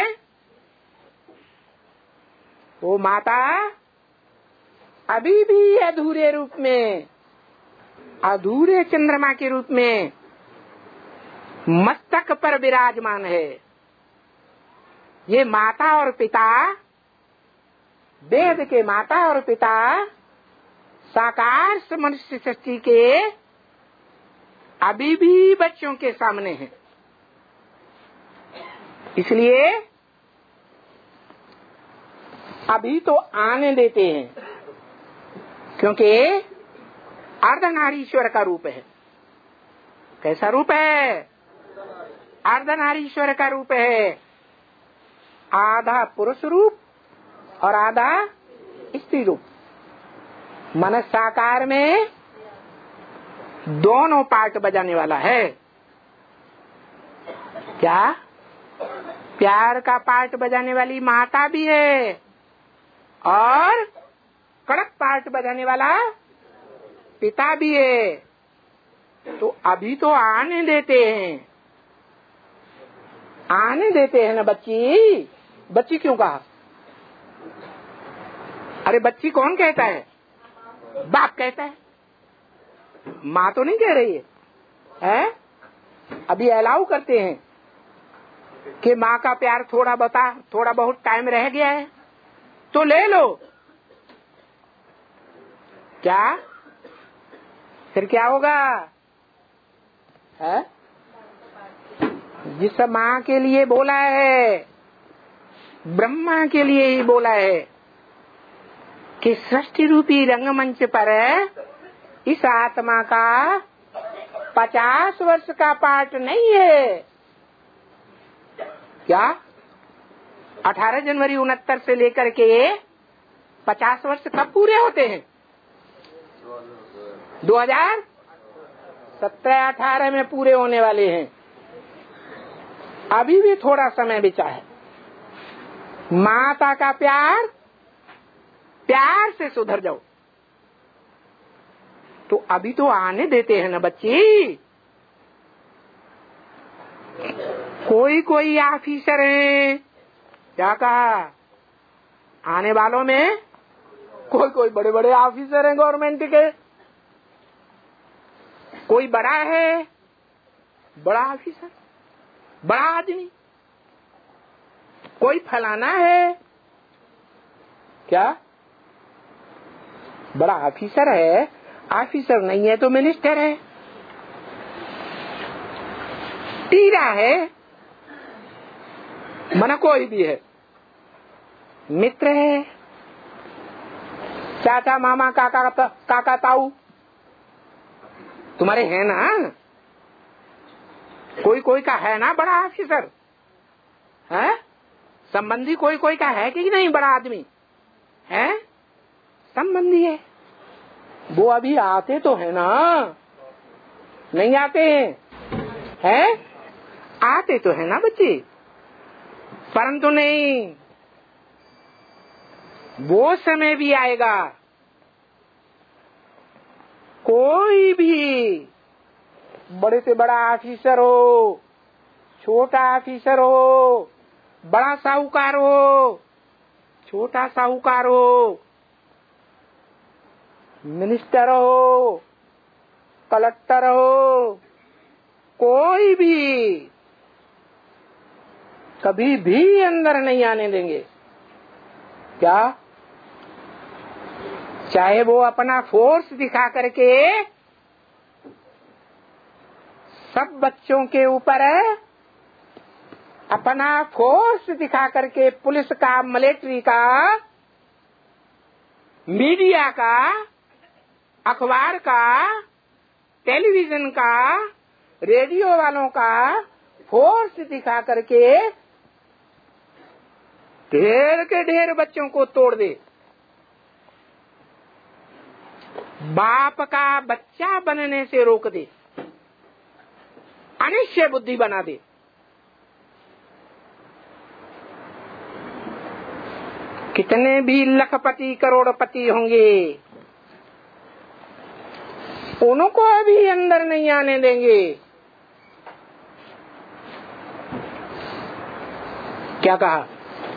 वो माता अभी भी अधूरे रूप में, अधूरे चंद्रमा के रूप में मस्तक पर विराजमान है। ये माता और पिता, वेद के माता और पिता साकार मनुष्य सृष्टि के अभी भी बच्चों के सामने हैं। इसलिए अभी तो आने देते हैं, क्योंकि अर्धनारीश्वर का रूप है। कैसा रूप है? अर्धनारीश्वर का रूप है। आधा पुरुष रूप और आधा स्त्री रूप। मन साकार में दोनों पार्ट बजाने वाला है। क्या? प्यार का पार्ट बजाने वाली माता भी है और कड़क पार्ट बजाने वाला पिता भी है। तो अभी तो आने देते हैं, आने देते हैं ना बच्ची। बच्ची क्यों कहा? अरे बच्ची कौन कहता है? बाप कहता है, माँ तो नहीं कह रही है? अभी अलाउ करते हैं कि माँ का प्यार थोड़ा बहुत टाइम रह गया है तो ले लो। क्या? फिर क्या होगा? है? जिस माँ के लिए बोला है, ब्रह्मा के लिए ही बोला है कि सृष्टि रूपी रंगमंच पर इस आत्मा का 50 वर्ष का पाठ नहीं है। क्या? 18 जनवरी 69 से लेकर के 50 वर्ष कब पूरे होते हैं? 2017-18 में पूरे होने वाले हैं। अभी भी थोड़ा समय बचा है। माता का प्यार, प्यार से सुधर जाओ। तो अभी तो आने देते हैं ना बच्ची। कोई कोई ऑफिसर है, क्या कहा? आने वालों में कोई कोई बड़े बड़े ऑफिसर हैं गवर्नमेंट के। कोई बड़ा है, बड़ा ऑफिसर, बड़ा आदमी। कोई फलाना है, क्या बड़ा ऑफिसर है? ऑफिसर नहीं है तो मिनिस्टर है, टीरा है, मना कोई भी है, मित्र है, चाचा मामा काका ताऊ तुम्हारे है ना? कोई कोई का है ना बड़ा ऑफिसर है? संबंधी कोई कोई का है कि नहीं? बड़ा आदमी है, संबंधी है। वो अभी आते तो है ना? नहीं आते हैं? आते तो है ना बच्चे, परंतु नहीं, वो समय भी आएगा कोई भी बड़े से बड़ा ऑफिसर हो, छोटा ऑफिसर हो, बड़ा साहूकार हो, छोटा साहूकार हो, मिनिस्टर हो, कलेक्टर हो, कोई भी कभी भी अंदर नहीं आने देंगे। क्या? चाहे वो अपना फोर्स दिखा करके सब बच्चों के ऊपर अपना फोर्स दिखा करके पुलिस का, मिलिट्री का, मीडिया का, अखबार का, टेलीविजन का, रेडियो वालों का फोर्स दिखा करके ढेर के ढेर बच्चों को तोड़ दे, बाप का बच्चा बनने से रोक दे, अनिश्चय बुद्धि बना दे। कितने भी लखपति करोड़पति होंगे, उनको अभी अंदर नहीं आने देंगे। क्या कहा?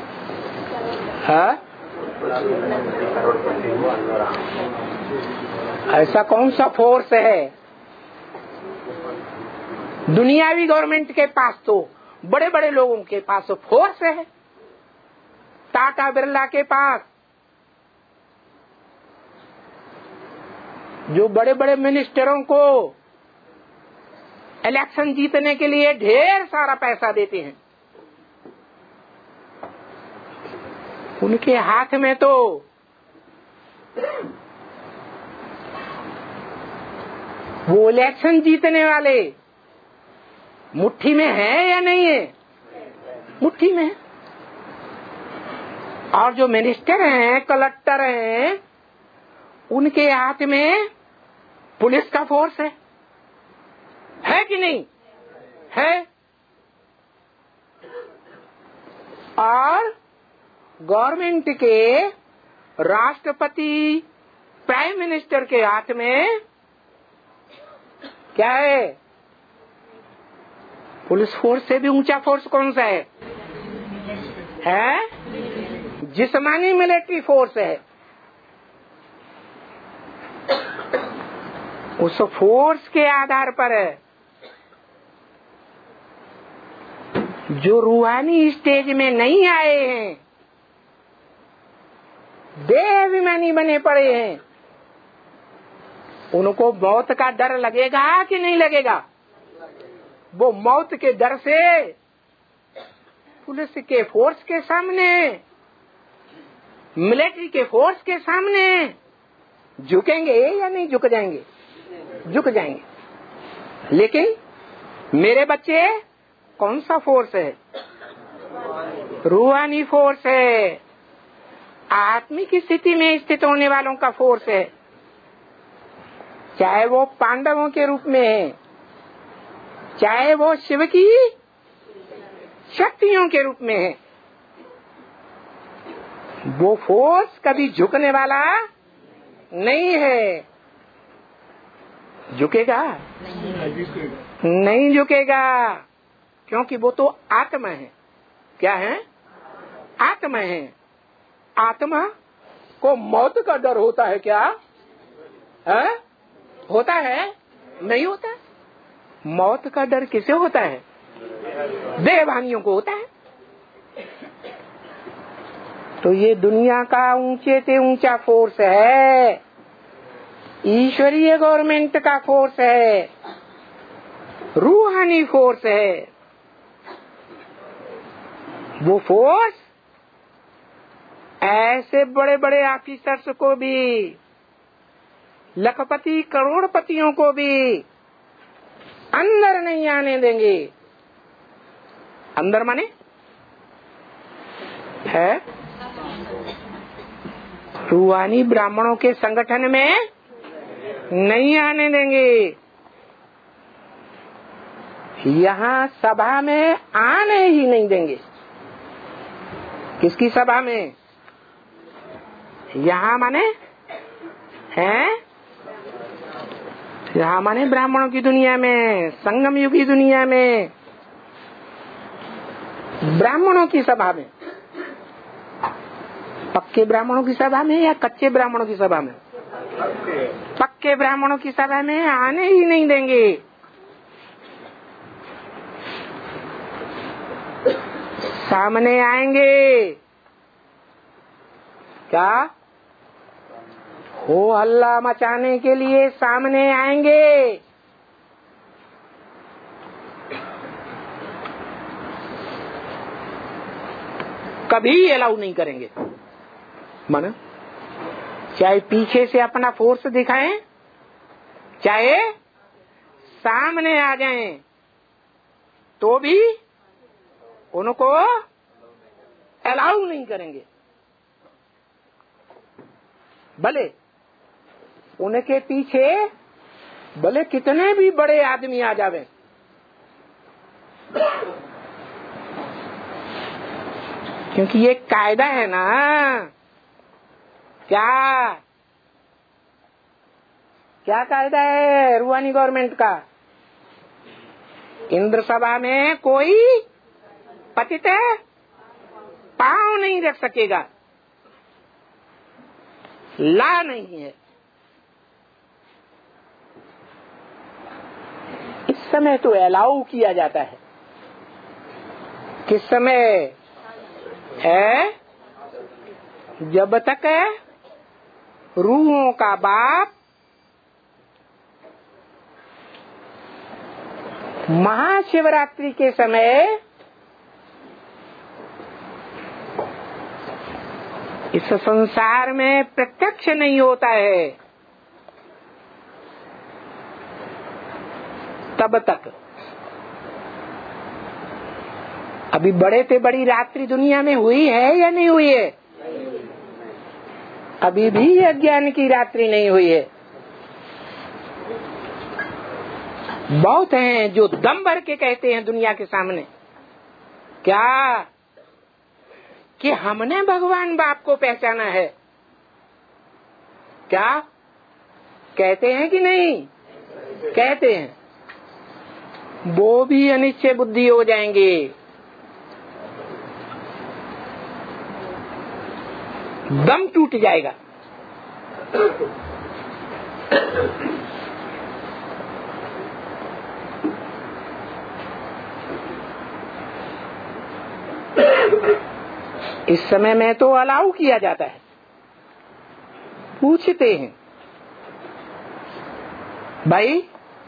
हाँ? ऐसा कौन सा फोर्स है? दुनियावी गवर्नमेंट के पास तो, बड़े बड़े लोगों के पास तो फोर्स है। टाटा बिरला के पास जो बड़े बड़े मिनिस्टरों को इलेक्शन जीतने के लिए ढेर सारा पैसा देते हैं, उनके हाथ में तो वो इलेक्शन जीतने वाले मुट्ठी में है या नहीं है? मुट्ठी में है। और जो मिनिस्टर हैं, कलेक्टर हैं, उनके हाथ में पुलिस का फोर्स है कि नहीं है? और गवर्नमेंट के राष्ट्रपति, प्राइम मिनिस्टर के हाथ में क्या है? पुलिस फोर्स से भी ऊंचा फोर्स कौन सा है? जिस्मानी मिलिट्री फोर्स है। उस फोर्स के आधार पर जो रूहानी स्टेज में नहीं आए हैं, देह अभिमानी बने पड़े हैं, उनको मौत का डर लगेगा कि नहीं लगेगा? वो मौत के डर से पुलिस के फोर्स के सामने, मिलिट्री के फोर्स के सामने झुकेंगे या नहीं झुक जाएंगे? झुक जाएंगे। लेकिन मेरे बच्चे, कौन सा फोर्स है? रूहानी फोर्स है, आत्मिक स्थिति में स्थित होने वालों का फोर्स है। चाहे वो पांडवों के रूप में है, चाहे वो शिव की शक्तियों के रूप में है, वो फोर्स कभी झुकने वाला नहीं है। झुकेगा? नहीं झुकेगा, क्योंकि वो तो आत्मा है। क्या है? आत्मा है। आत्मा को मौत का डर होता है क्या? है? होता है? नहीं होता। मौत का डर किसे होता है? देहभानियों को होता है। तो ये दुनिया का ऊंचे से ऊंचा फोर्स है, ईश्वरीय गवर्नमेंट का फोर्स है, रूहानी फोर्स है। वो फोर्स ऐसे बड़े बड़े ऑफिसर्स को भी, लखपति करोड़पतियों को भी अंदर नहीं आने देंगे। अंदर माने है रूहानी ब्राह्मणों के संगठन में नहीं आने देंगे। यहाँ सभा में आने ही नहीं देंगे। किसकी सभा में? यहाँ माने हैं, यहाँ माने ब्राह्मणों की दुनिया में, संगम युग की दुनिया में, ब्राह्मणों की सभा में। पक्के ब्राह्मणों की सभा में या कच्चे ब्राह्मणों की सभा में? पक्के ब्राह्मणों की सभा में आने ही नहीं देंगे। सामने आएंगे क्या? हो हल्ला मचाने के लिए सामने आएंगे। कभी अलाउ नहीं करेंगे। माना चाहे पीछे से अपना फोर्स दिखाएं, चाहे सामने आ जाएं, तो भी उनको अलाउ नहीं करेंगे। भले उनके पीछे भले कितने भी बड़े आदमी आ जावे, क्योंकि ये कायदा है ना। क्या क्या कायदा है रूहानी गवर्नमेंट का? इंद्र सभा में कोई पतित पांव नहीं रख सकेगा, ला नहीं है। इस समय तो अलाउ किया जाता है। किस समय है? जब तक रूहों का बाप महाशिवरात्रि के समय इस संसार में प्रत्यक्ष नहीं होता है, तब तक। अभी बड़े से बड़ी रात्रि दुनिया में हुई है या नहीं हुई है? अभी भी अज्ञान की रात्रि नहीं हुई है। बहुत हैं जो दम भर के कहते हैं दुनिया के सामने, क्या कि हमने भगवान बाप को पहचाना है। क्या कहते हैं कि नहीं? कहते हैं। वो भी अनिश्चय बुद्धि हो जाएंगे। दम टूट जाएगा। इस समय में तो अलाउ किया जाता है। पूछते हैं, भाई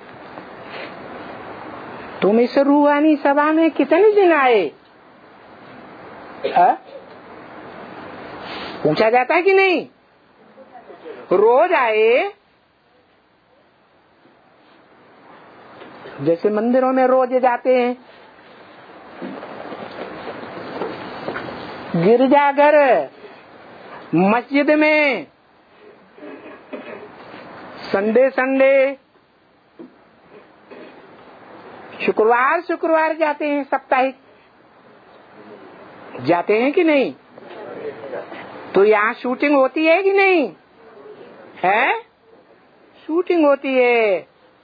तुम इस रूहानी सभा में कितने दिन आए? पूछा जाता है कि नहीं? रोज आए? जैसे मंदिरों में रोज जाते हैं, गिरजाघर, मस्जिद में संडे शुक्रवार जाते हैं, साप्ताहिक जाते हैं कि नहीं? तो यहाँ शूटिंग होती है कि नहीं है? शूटिंग होती है।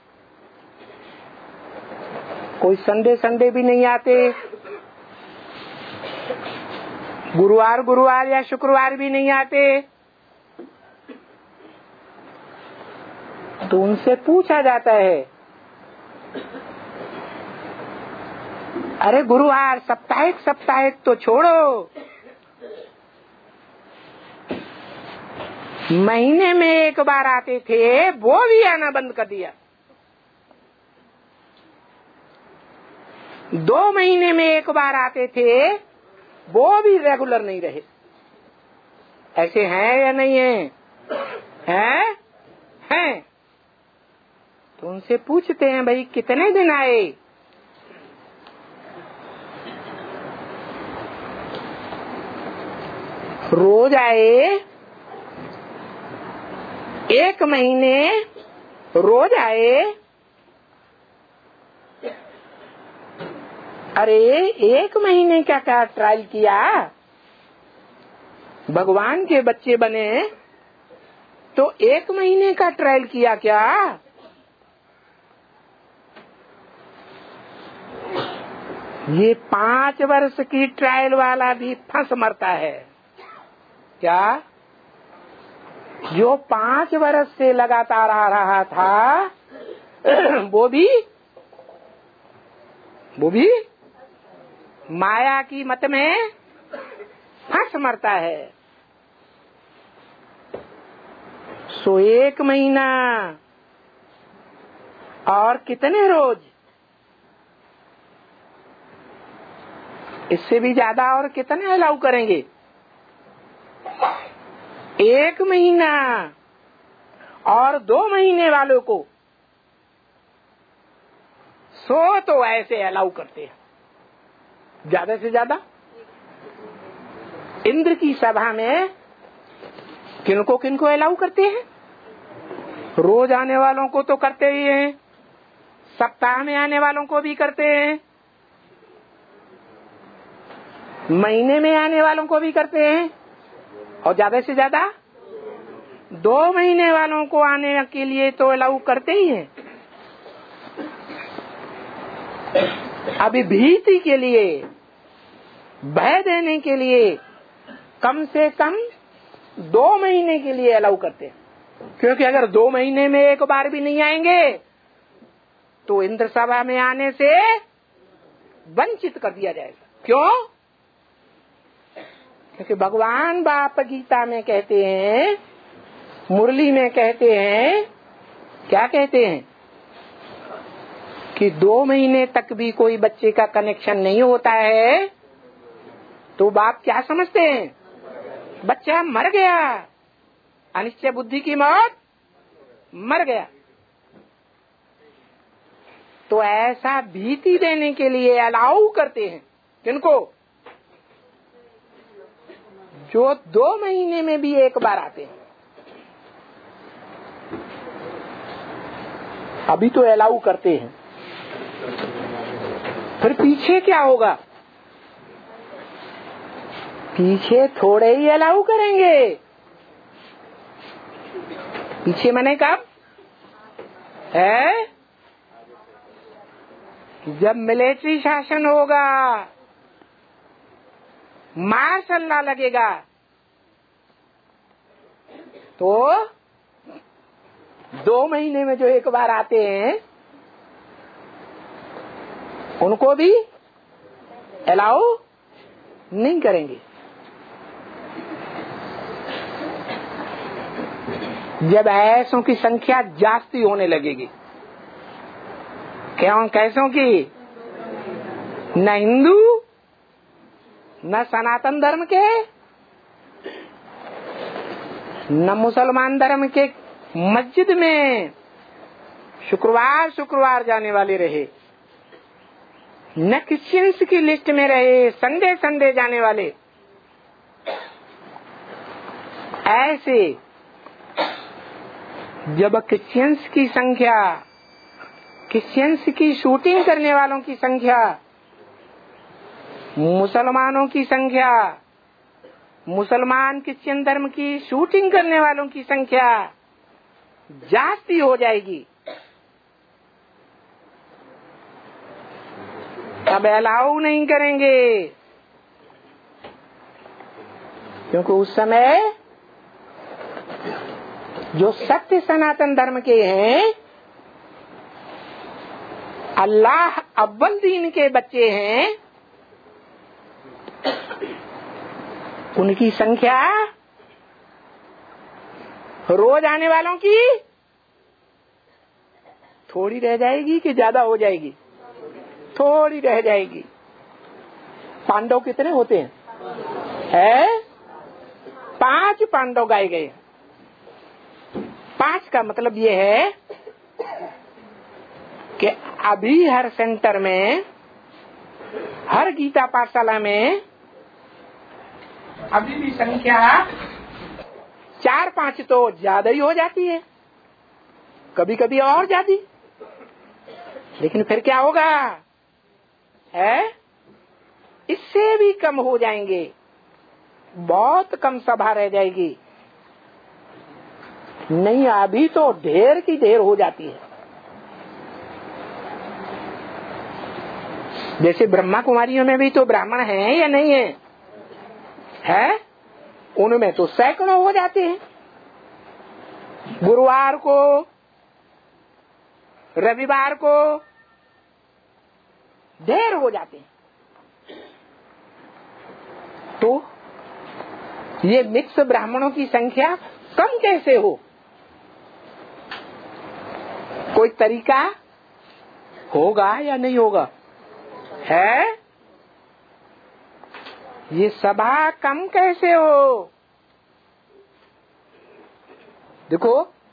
कोई संडे भी नहीं आते, गुरुवार या शुक्रवार भी नहीं आते। तो उनसे पूछा जाता है, अरे गुरुवार साप्ताहिक तो छोड़ो, महीने में एक बार आते थे, वो भी आना बंद कर दिया। 2 महीने में एक बार आते थे, वो भी रेगुलर नहीं रहे। ऐसे हैं या नहीं है? हैं? तो उनसे पूछते हैं, भाई कितने दिन आए? रोज आए, 1 महीने रोज आए। अरे 1 महीने का क्या ट्रायल किया? भगवान के बच्चे बने तो 1 महीने का ट्रायल किया क्या? ये 5 वर्ष की ट्रायल वाला भी फंस मरता है। क्या? जो 5 वर्ष से लगातार आ रहा था वो भी माया की मत में फंस मरता है। सो 1 महीना और कितने रोज? इससे भी ज्यादा और कितने अलाउ करेंगे? 1 महीना और 2 महीने वालों को सो तो ऐसे अलाउ करते हैं, ज्यादा से ज्यादा। इंद्र की सभा में किनको अलाउ करते हैं? रोज आने वालों को तो करते ही हैं, सप्ताह में आने वालों को भी करते हैं, महीने में आने वालों को भी करते हैं, और ज्यादा से ज्यादा 2 महीने वालों को आने के लिए तो अलाउ करते ही हैं। अभी भीति के लिए, भय देने के लिए कम से कम 2 महीने के लिए अलाउ करते हैं, क्योंकि अगर 2 महीने में एक बार भी नहीं आएंगे तो इंद्र सभा में आने से वंचित कर दिया जाएगा। क्यों? क्योंकि भगवान बाप गीता में कहते हैं, मुरली में कहते हैं, क्या कहते हैं कि 2 महीने तक भी कोई बच्चे का कनेक्शन नहीं होता है तो बाप क्या समझते हैं? बच्चा मर गया, अनिश्चय बुद्धि की मौत, मर गया। तो ऐसा भीति देने के लिए अलाउ करते हैं। किनको? जो 2 महीने में भी एक बार आते हैं। अभी तो अलाउ करते हैं, फिर पीछे क्या होगा? पीछे थोड़े ही अलाउ करेंगे। पीछे मने कब है? जब मिलिट्री शासन होगा, मार्शल लॉ लगेगा, तो 2 महीने में जो एक बार आते हैं उनको भी अलाउ नहीं करेंगे। जब ऐसों की संख्या जास्ती होने लगेगी, क्यों? कैसों की? न हिंदू न सनातन धर्म के न मुसलमान धर्म के मस्जिद में शुक्रवार जाने वाले रहे, न क्रिश्चियंस की लिस्ट में रहे संडे जाने वाले। ऐसे जब क्रिश्चियंस की संख्या, क्रिश्चियंस की शूटिंग करने वालों की संख्या, मुसलमानों की संख्या, मुसलमान क्रिश्चियन धर्म की शूटिंग करने वालों की संख्या जास्ती हो जाएगी, तब अलाउ नहीं करेंगे। क्योंकि उस समय जो सत्य सनातन धर्म के हैं, अल्लाह अव्वल दीन के बच्चे हैं, उनकी संख्या रोज आने वालों की थोड़ी रह जाएगी कि ज्यादा हो जाएगी? थोड़ी रह जाएगी। पांडव कितने होते हैं? 5 पांडव गाए गए। 5 का मतलब ये है कि अभी हर सेंटर में, हर गीता पाठशाला में अभी भी संख्या 4-5 तो ज्यादा ही हो जाती है, कभी कभी और ज्यादा। लेकिन फिर क्या होगा? इससे भी कम हो जाएंगे, बहुत कम सभा रह जाएगी। नहीं, अभी तो ढेर की ढेर हो जाती है। जैसे ब्रह्मा कुमारियों में भी तो ब्राह्मण हैं या नहीं है? उनमें तो सैकड़ों हो जाते हैं। गुरुवार को, रविवार को ढेर हो जाते हैं। तो ये मिक्स ब्राह्मणों की संख्या कम कैसे हो? कोई तरीका होगा या नहीं होगा? ये सभा कम कैसे हो? देखो,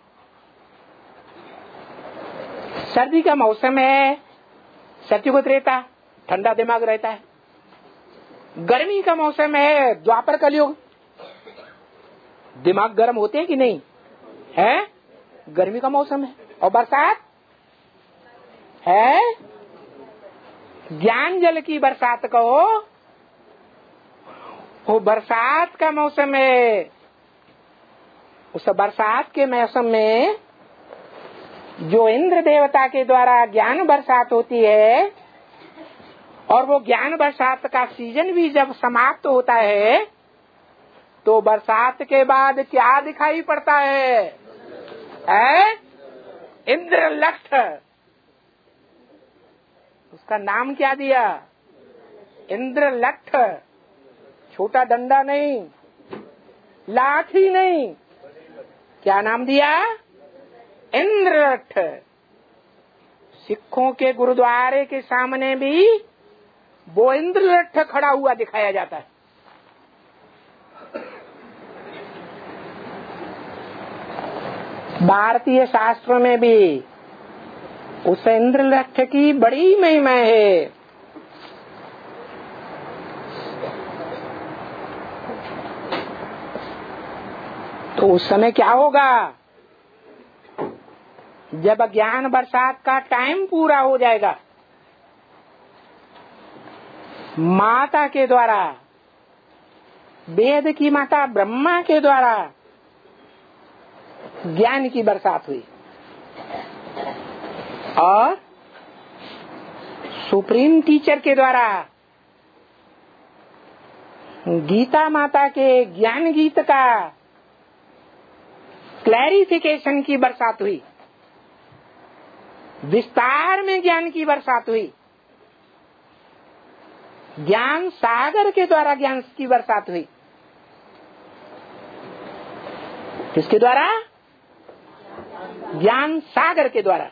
सर्दी का मौसम है, सत्युग त्रेता, ठंडा दिमाग रहता है। गर्मी का मौसम है, द्वापर कलयुग, दिमाग गर्म होते हैं कि नहीं है? गर्मी का मौसम है। और बरसात है, ज्ञान जल की बरसात कहो, वो बरसात का मौसम है। उस बरसात के मौसम में जो इंद्र देवता के द्वारा ज्ञान बरसात होती है, और वो ज्ञान बरसात का सीजन भी जब समाप्त होता है, तो बरसात के बाद क्या दिखाई पड़ता है? इंद्रलठ। उसका नाम क्या दिया? इंद्रलठ। छोटा डंडा नहीं, लाठी नहीं, क्या नाम दिया? इंद्रलठ। सिखों के गुरुद्वारे के सामने भी वो इंद्रलठ खड़ा हुआ दिखाया जाता है। भारतीय शास्त्रों में भी उस इंद्रलठ की बड़ी महिमा है। तो उस समय क्या होगा? जब ज्ञान बरसात का टाइम पूरा हो जाएगा, माता के द्वारा, वेद की माता ब्रह्मा के द्वारा ज्ञान की बरसात हुई, और सुप्रीम टीचर के द्वारा गीता माता के ज्ञान गीत का क्लैरिफिकेशन की बरसात हुई, विस्तार में ज्ञान की बरसात हुई, ज्ञान सागर के द्वारा ज्ञान की बरसात हुई। किसके द्वारा? ज्ञान सागर के द्वारा।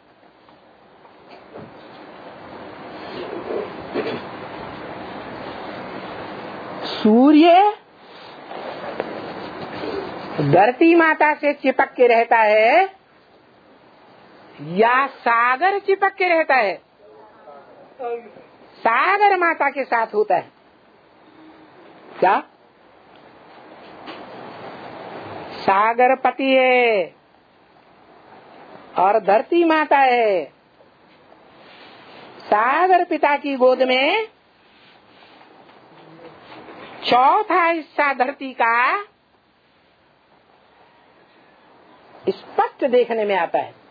सूर्य धरती माता से चिपक के रहता है या सागर चिपक के रहता है? सागर माता के साथ होता है। क्या? सागर पति है और धरती माता है। सागर पिता की गोद में चौथा हिस्सा धरती का स्पष्ट देखने में आता है।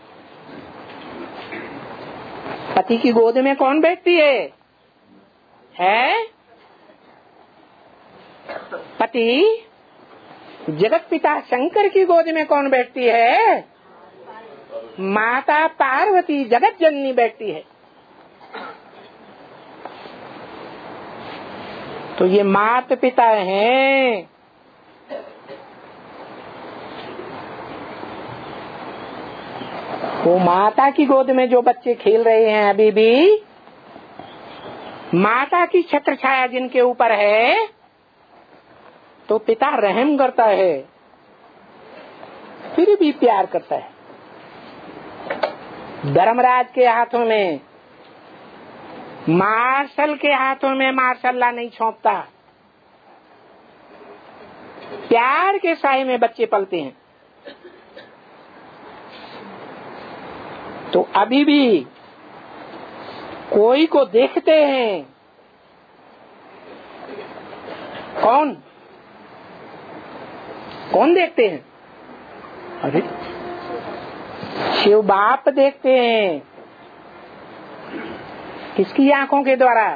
पति की गोद में कौन बैठती है? पति। जगत पिता शंकर की गोद में कौन बैठती है? माता पार्वती जगत जननी बैठती है। तो ये माता पिता हैं। वो माता की गोद में जो बच्चे खेल रहे हैं अभी भी, माता की छत्र छाया जिनके ऊपर है, तो पिता रहम करता है, फिर भी प्यार करता है। धर्मराज के हाथों में, मार्शल के हाथों में मार्शल नहीं सौंपता। प्यार के साए में बच्चे पलते हैं। तो अभी भी कोई को देखते हैं। कौन कौन देखते हैं? अरे शिव बाप देखते हैं। किसकी आंखों के द्वारा?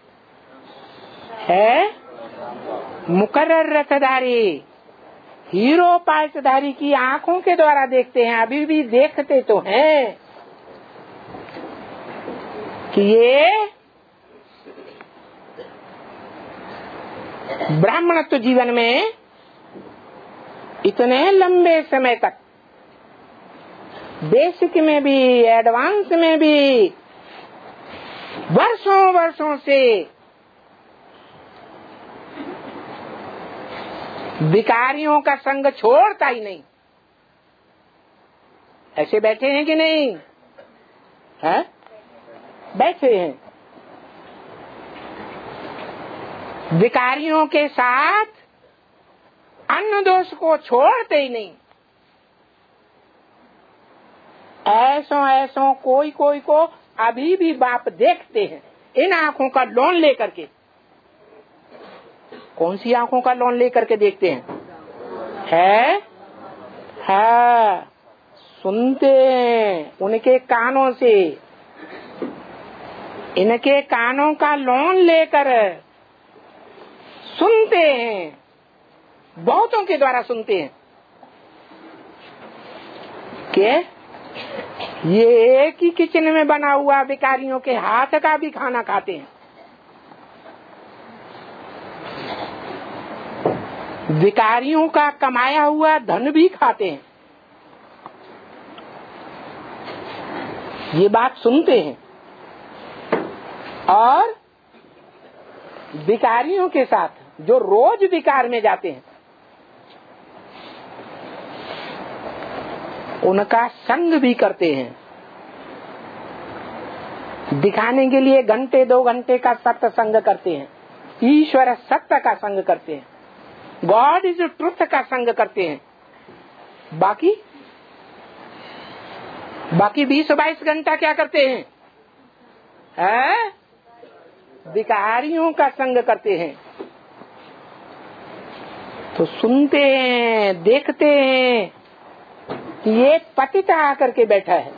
है मुकर्रर रथधारी, हीरो पाशधारी की आंखों के द्वारा देखते हैं। अभी भी देखते तो हैं कि ये ब्राह्मणत्व जीवन में इतने लंबे समय तक, बेसिक में भी एडवांस में भी, वर्षों वर्षों से विकारियों का संग छोड़ता ही नहीं। ऐसे बैठे हैं कि नहीं? है? बैठे हैं। विकारियों के साथ अन्न दोष को छोड़ते ही नहीं। ऐसों कोई को अभी भी बाप देखते हैं, इन आंखों का लोन लेकर के। कौन सी आंखों का लोन लेकर के देखते हैं? है सुनते हैं उनके कानों से। इनके कानों का लोन लेकर सुनते हैं, बहुतों के द्वारा सुनते हैं कि ये एक ही किचन में बना हुआ भिखारियों के हाथ का भी खाना खाते हैं। भिखारियों का कमाया हुआ धन भी खाते हैं। ये बात सुनते हैं और भिखारियों के साथ जो रोज विकार में जाते हैं, उनका संग भी करते हैं। दिखाने के लिए घंटे 2 घंटे का सत्संग करते हैं। ईश्वर सत्य का संग करते हैं। गॉड इज ट्रुथ का संग करते हैं। बाकी 20-22 घंटा क्या करते हैं? भिखारियों का संग करते हैं। तो सुनते हैं, देखते हैं कि ये पतित आकर के बैठा है।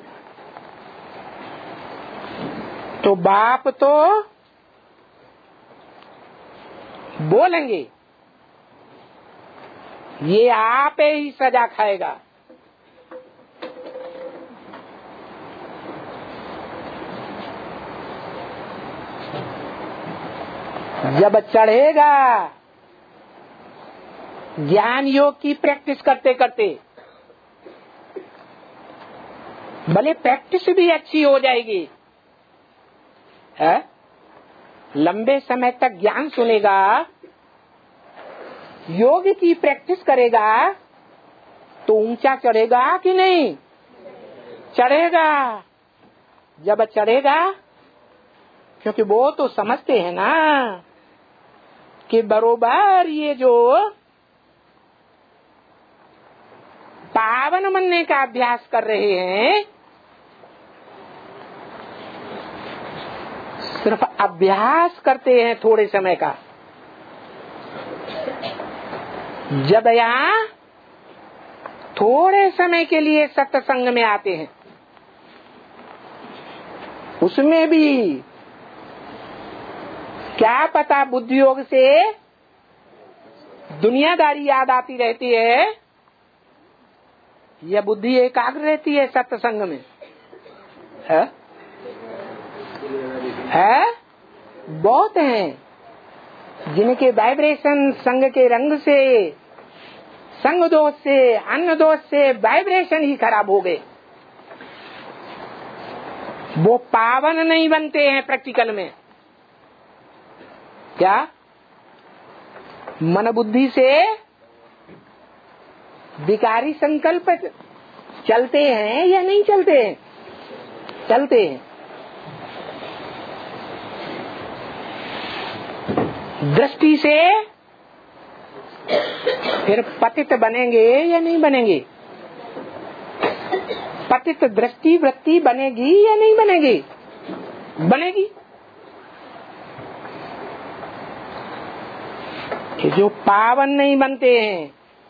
तो बाप तो बोलेंगे ये आप ही सजा खाएगा। जब चढ़ेगा ज्ञान योग की प्रैक्टिस करते करते, भले प्रैक्टिस भी अच्छी हो जाएगी, है? लंबे समय तक ज्ञान सुनेगा, योग की प्रैक्टिस करेगा, तो ऊंचा चढ़ेगा कि नहीं? चढ़ेगा। जब चढ़ेगा, क्योंकि वो तो समझते हैं ना कि बरोबर ये जो पावन बनने का अभ्यास कर रहे हैं, सिर्फ अभ्यास करते हैं थोड़े समय का। जब यहाँ थोड़े समय के लिए सत्संग में आते हैं, उसमें भी क्या पता बुद्धि योग से दुनियादारी याद आती रहती है या बुद्धि एकाग्र रहती है सत्संग में? है? बहुत हैं जिनके वाइब्रेशन संग के रंग से, संग दोष से, अन्न दोष से वाइब्रेशन ही खराब हो गए। वो पावन नहीं बनते हैं प्रैक्टिकल में। क्या मन बुद्धि से विकारी संकल्प चलते हैं या नहीं चलते हैं? चलते हैं। दृष्टि से फिर पतित बनेंगे या नहीं बनेंगे? पतित दृष्टि वृत्ति बनेगी या नहीं बनेगी? बनेगी। जो पावन नहीं बनते हैं,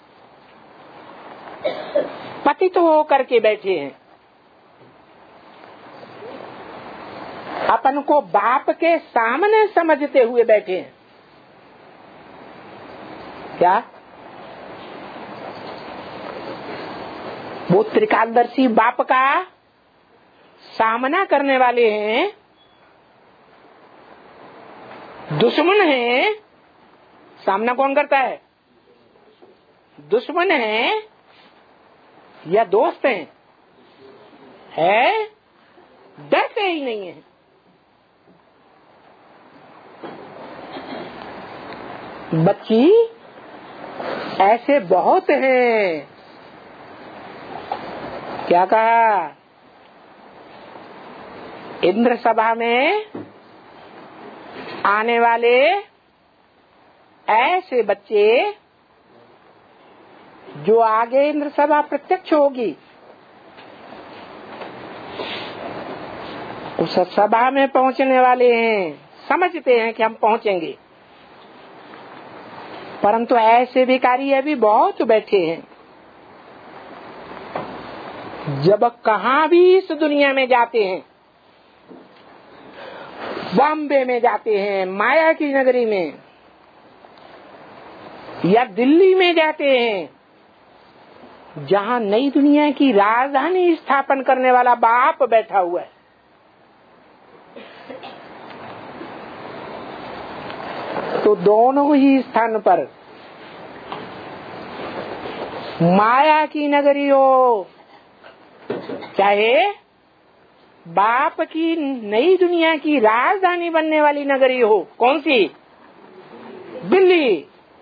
पतित हो करके बैठे हैं, अपन को बाप के सामने समझते हुए बैठे हैं। क्या वो त्रिकालदर्शी बाप का सामना करने वाले हैं, दुश्मन हैं। सामना कौन करता है? दुश्मन है या दोस्त हैं? है? डरते ही नहीं है। बच्ची ऐसे बहुत हैं। क्या कहा? इंद्र सभा में आने वाले ऐसे बच्चे जो आगे इंद्र सभा प्रत्यक्ष होगी, उस सभा में पहुंचने वाले हैं, समझते हैं कि हम पहुंचेंगे, परंतु ऐसे भिखारी अभी बहुत बैठे हैं। जब कहाँ भी इस दुनिया में जाते हैं, बॉम्बे में जाते हैं, माया की नगरी में, या दिल्ली में जाते हैं, जहाँ नई दुनिया की राजधानी स्थापन करने वाला बाप बैठा हुआ है, तो दोनों ही स्थान पर माया की नगरी हो, चाहे बाप की नई दुनिया की राजधानी बनने वाली नगरी हो। कौन सी? दिल्ली।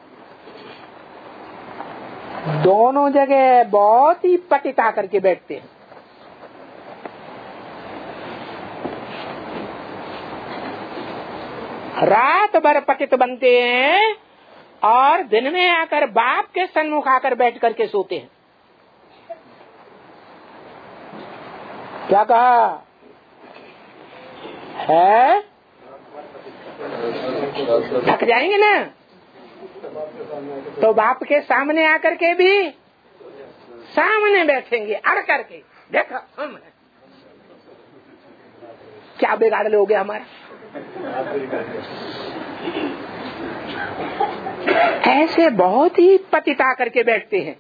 दोनों जगह बहुत ही पतित आकर के बैठते हैं। रात भर पतित बनते हैं और दिन में आकर बाप के सन्मुख आकर बैठ करके सोते हैं। क्या कहा है? थक जाएंगे ना, तो बाप के सामने आकर के भी सामने बैठेंगे अड़ करके। देखो हम क्या बिगाड़ लोगे हमारा। ऐसे बहुत ही पतित आकर के बैठते हैं।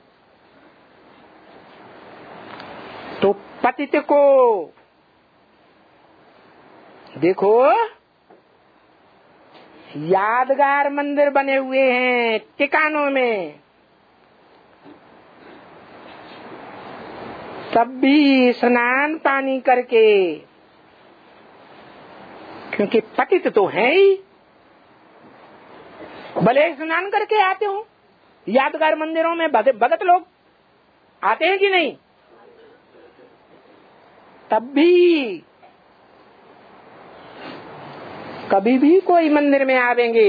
तो पतित को देखो, यादगार मंदिर बने हुए हैं ठिकानों में, तब भी स्नान पानी करके, क्योंकि पतित तो है ही, भले स्नान करके आते हो। यादगार मंदिरों में भगत लोग आते हैं कि नहीं? तब भी कभी भी कोई मंदिर में आवेंगे,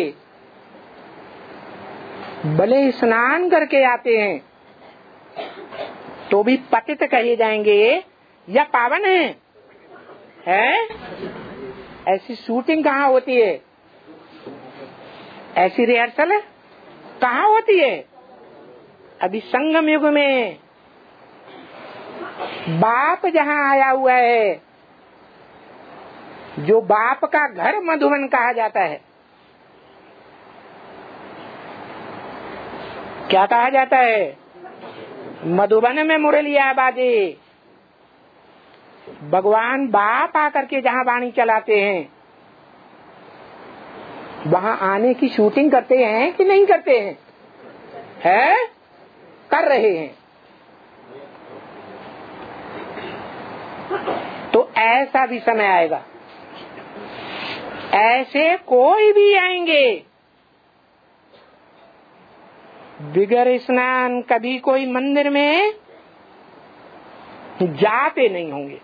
भले स्नान करके आते हैं, तो भी पतित कहे जाएंगे या पावन है? ऐसी शूटिंग कहाँ होती है? ऐसी रिहर्सल कहाँ होती है? अभी संगम युग में बाप जहाँ आया हुआ है, जो बाप का घर मधुबन कहा जाता है। क्या कहा जाता है? मधुबन में मुरलिया बाजे। भगवान बाप आकर के जहाँ वाणी चलाते हैं, वहाँ आने की शूटिंग करते हैं कि नहीं करते हैं? है? कर रहे हैं। तो ऐसा भी समय आएगा, ऐसे कोई भी आएंगे बिगर स्नान कभी कोई मंदिर में जाते नहीं होंगे।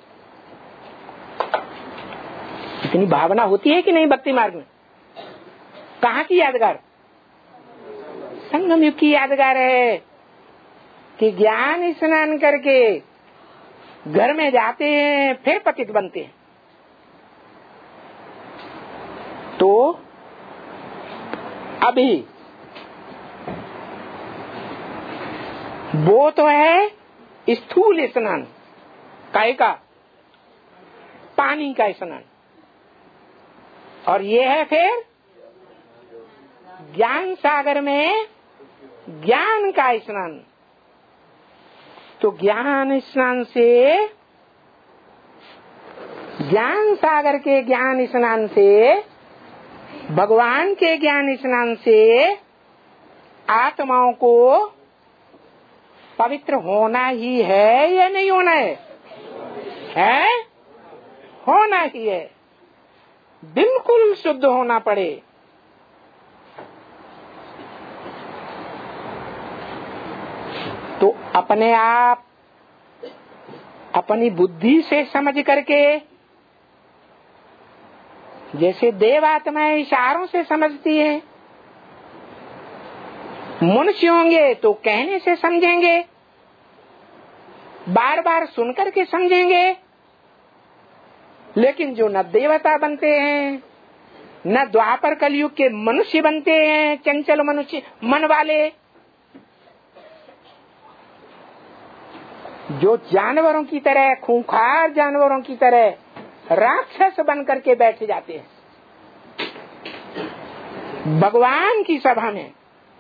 इतनी भावना होती है कि नहीं भक्ति मार्ग में? कहाँ की यादगार? संगम युग की यादगार है कि ज्ञान स्नान करके घर में जाते हैं, फिर पतित बनते हैं। तो अभी वो तो है स्थूल स्नान, काय का? पानी का स्नान। और ये है फिर ज्ञान सागर में ज्ञान का स्नान। तो ज्ञान स्नान से, ज्ञान सागर के ज्ञान स्नान से, भगवान के ज्ञान स्नान से आत्माओं को पवित्र होना ही है या नहीं होना है? है? होना ही है। बिल्कुल शुद्ध होना पड़े। तो अपने आप अपनी बुद्धि से समझ करके, जैसे देव आत्माएं इशारों से समझती है, मनुष्य होंगे तो कहने से समझेंगे, बार बार सुन करके समझेंगे। लेकिन जो न देवता बनते हैं, न द्वापर कलयुग के मनुष्य बनते हैं, चंचल मनुष्य मन वाले, जो जानवरों की तरह, खूंखार जानवरों की तरह राक्षस बन करके बैठ जाते हैं भगवान की सभा में,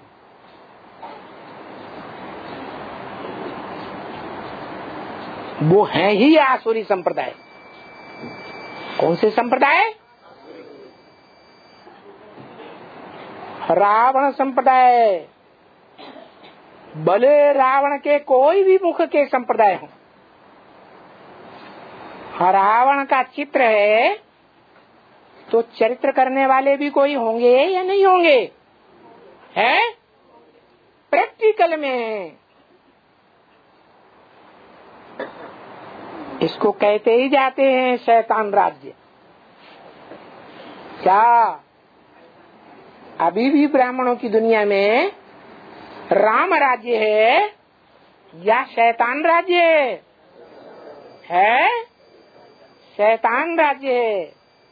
वो है ही आसुरी संप्रदाय। कौन से संप्रदाय? रावण संप्रदाय। भले रावण के कोई भी मुख के संप्रदाय हो, रावण का चित्र है तो चरित्र करने वाले भी कोई होंगे या नहीं होंगे? है? प्रैक्टिकल में इसको कहते ही जाते हैं शैतान राज्य। क्या अभी भी ब्राह्मणों की दुनिया में राम राज्य है या शैतान राज्य है? शैतान राज्य है।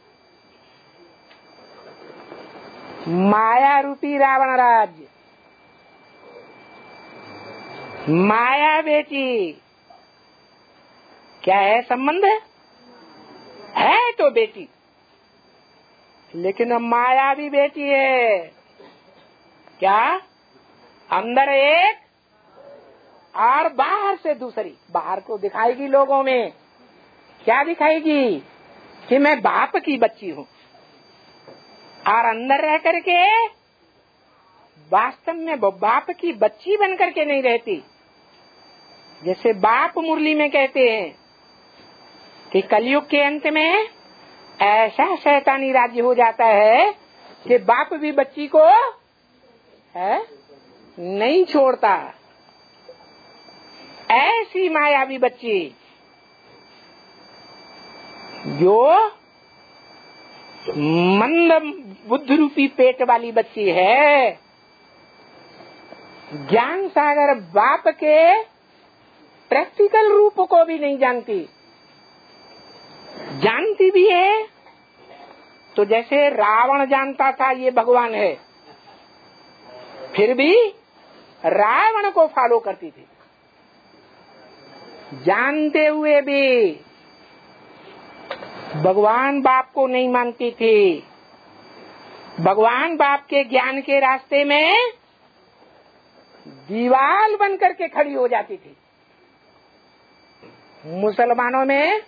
माया रूपी रावण राज्य, माया बेटी। क्या है संबंध? है तो बेटी, लेकिन माया भी बेटी है। क्या? अंदर एक और बाहर से दूसरी। बाहर को दिखाएगी लोगों में, क्या दिखाएगी? कि मैं बाप की बच्ची हूँ। और अंदर रह करके वास्तव में वो बाप की बच्ची बन करके नहीं रहती। जैसे बाप मुरली में कहते हैं कि कलयुग के अंत में ऐसा शैतानी राज्य हो जाता है कि बाप भी बच्ची को है नहीं छोड़ता। ऐसी मायावी बच्ची जो मंद बुद्ध रूपी पेट वाली बच्ची है, ज्ञान सागर बाप के प्रैक्टिकल रूप को भी नहीं जानती। जानती भी है तो जैसे रावण जानता था ये भगवान है, फिर भी रावण को फॉलो करती थी। जानते हुए भी भगवान बाप को नहीं मानती थी। भगवान बाप के ज्ञान के रास्ते में दीवार बन करके खड़ी हो जाती थी। मुसलमानों में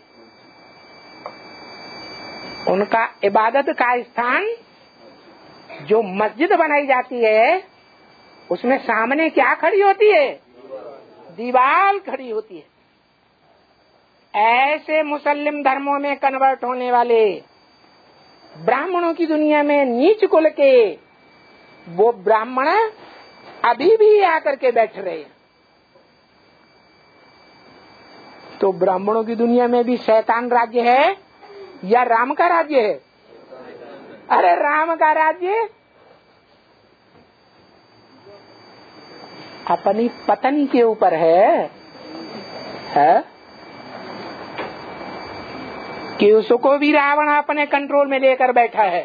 उनका इबादत का स्थान जो मस्जिद बनाई जाती है, उसमें सामने क्या खड़ी होती है? दीवार खड़ी होती है। ऐसे मुस्लिम धर्मों में कन्वर्ट होने वाले ब्राह्मणों की दुनिया में नीच कुल के वो ब्राह्मण अभी भी आकर के बैठ रहे हैं। तो ब्राह्मणों की दुनिया में भी शैतान राज्य है या राम का राज्य है? अरे राम का राज्य अपनी पत्नी के ऊपर है कि उसको भी रावण अपने कंट्रोल में लेकर बैठा है?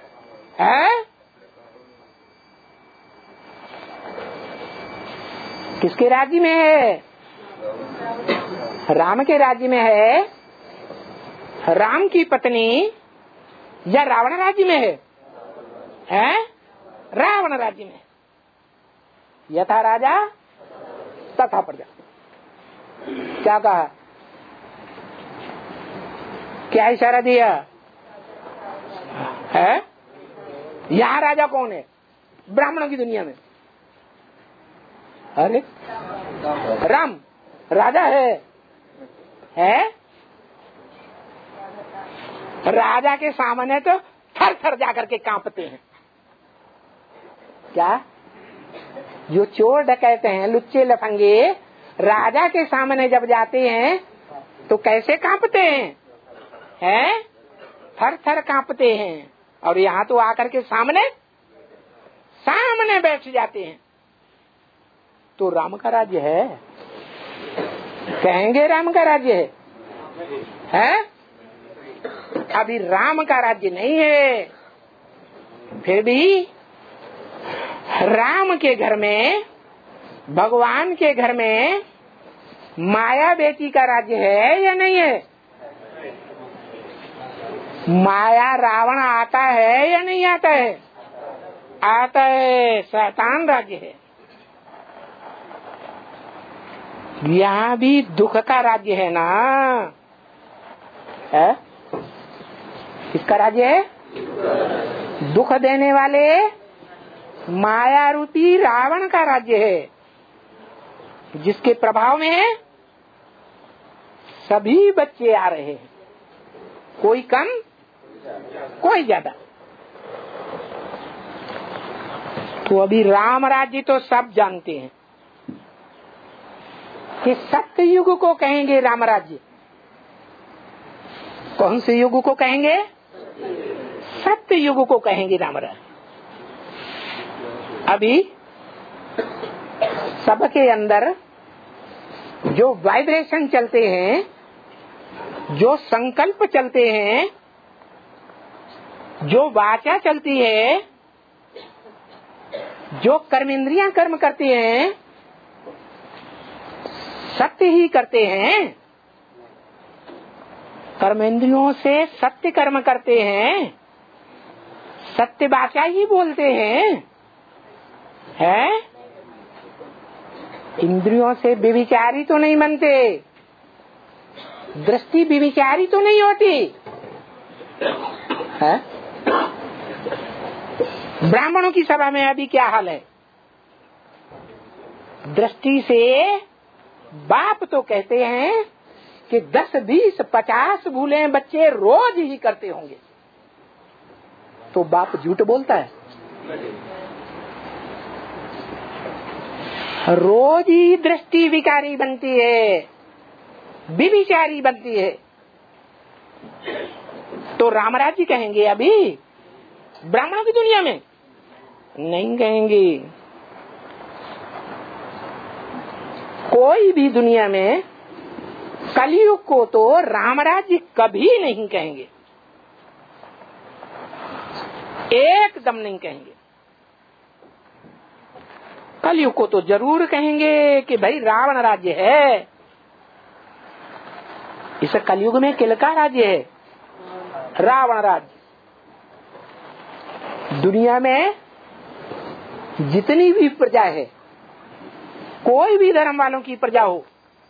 किसके राज्य में है? राम के राज्य में है। राम की पत्नी या रावण राज्य में है? रावण राज्य में। यथा राजा तथा प्रजा। क्या कहा? क्या इशारा दिया है? यहाँ राजा कौन है ब्राह्मणों की दुनिया में? अरे राम राजा है? राजा के सामने तो थर थर जाकर के कांपते हैं। क्या? जो चोर डकैते हैं, लुच्चे लफंगे, राजा के सामने जब जाते हैं तो कैसे कांपते हैं? थर थर कांपते हैं। और यहाँ तो आकर के सामने बैठ जाते हैं। तो राम का राज्य है? कहेंगे राम का राज्य है? अभी राम का राज्य नहीं है। फिर भी राम के घर में, भगवान के घर में माया बेटी का राज्य है या नहीं है? माया रावण आता है या नहीं आता है? आता है। शैतान राज्य है। यहाँ भी दुख का राज्य है ना? है? किसका राज्य है? दुख देने वाले माया रूपी रावण का राज्य है, जिसके प्रभाव में सभी बच्चे आ रहे हैं, कोई कम कोई ज्यादा। तो अभी राम राज्य तो सब जानते हैं कि सत्य युग को कहेंगे राम राज्य। कौन से युग को कहेंगे? सत्य युग को कहेंगे राम राज्य। अभी सबके अंदर जो वाइब्रेशन चलते हैं, जो संकल्प चलते हैं, जो वाचा चलती है, जो कर्मेंद्रियां कर्म करती हैं, सत्य ही करते हैं। कर्मेंद्रियों से सत्य कर्म करते हैं, सत्य वाचा ही बोलते हैं। इंद्रियों से व्यभिचारी तो नहीं बनते, दृष्टि व्यभिचारी तो नहीं होती है? ब्राह्मणों की सभा में अभी क्या हाल है? दृष्टि से बाप तो कहते हैं कि 10, 20, 50 भूलें बच्चे रोज ही करते होंगे, तो बाप झूठ बोलता है? रोज ही दृष्टि विकारी बनती है, व्यभिचारी बनती है। तो रामराज्य कहेंगे अभी ब्राह्मणों की दुनिया में? नहीं कहेंगे। कोई भी दुनिया में कलयुग को तो रामराज्य कभी नहीं कहेंगे, एकदम नहीं कहेंगे। कलयुग को तो जरूर कहेंगे कि भाई रावण राज्य है। इस कलयुग में किसका राज्य है? रावण राज्य। दुनिया में जितनी भी प्रजा है, कोई भी धर्म वालों की प्रजा हो,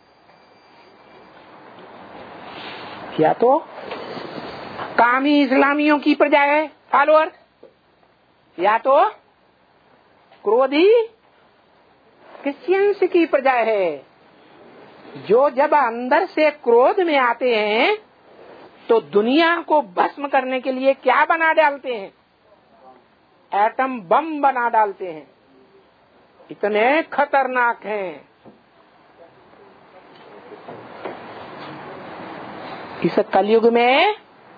या तो कामी इस्लामियों की प्रजा है फॉलोअर, या तो क्रोधी क्रिश्चियंस की प्रजा है, जो जब अंदर से क्रोध में आते हैं तो दुनिया को भस्म करने के लिए क्या बना डालते हैं? एटम बम बना डालते हैं। इतने खतरनाक हैं। इस कलयुग में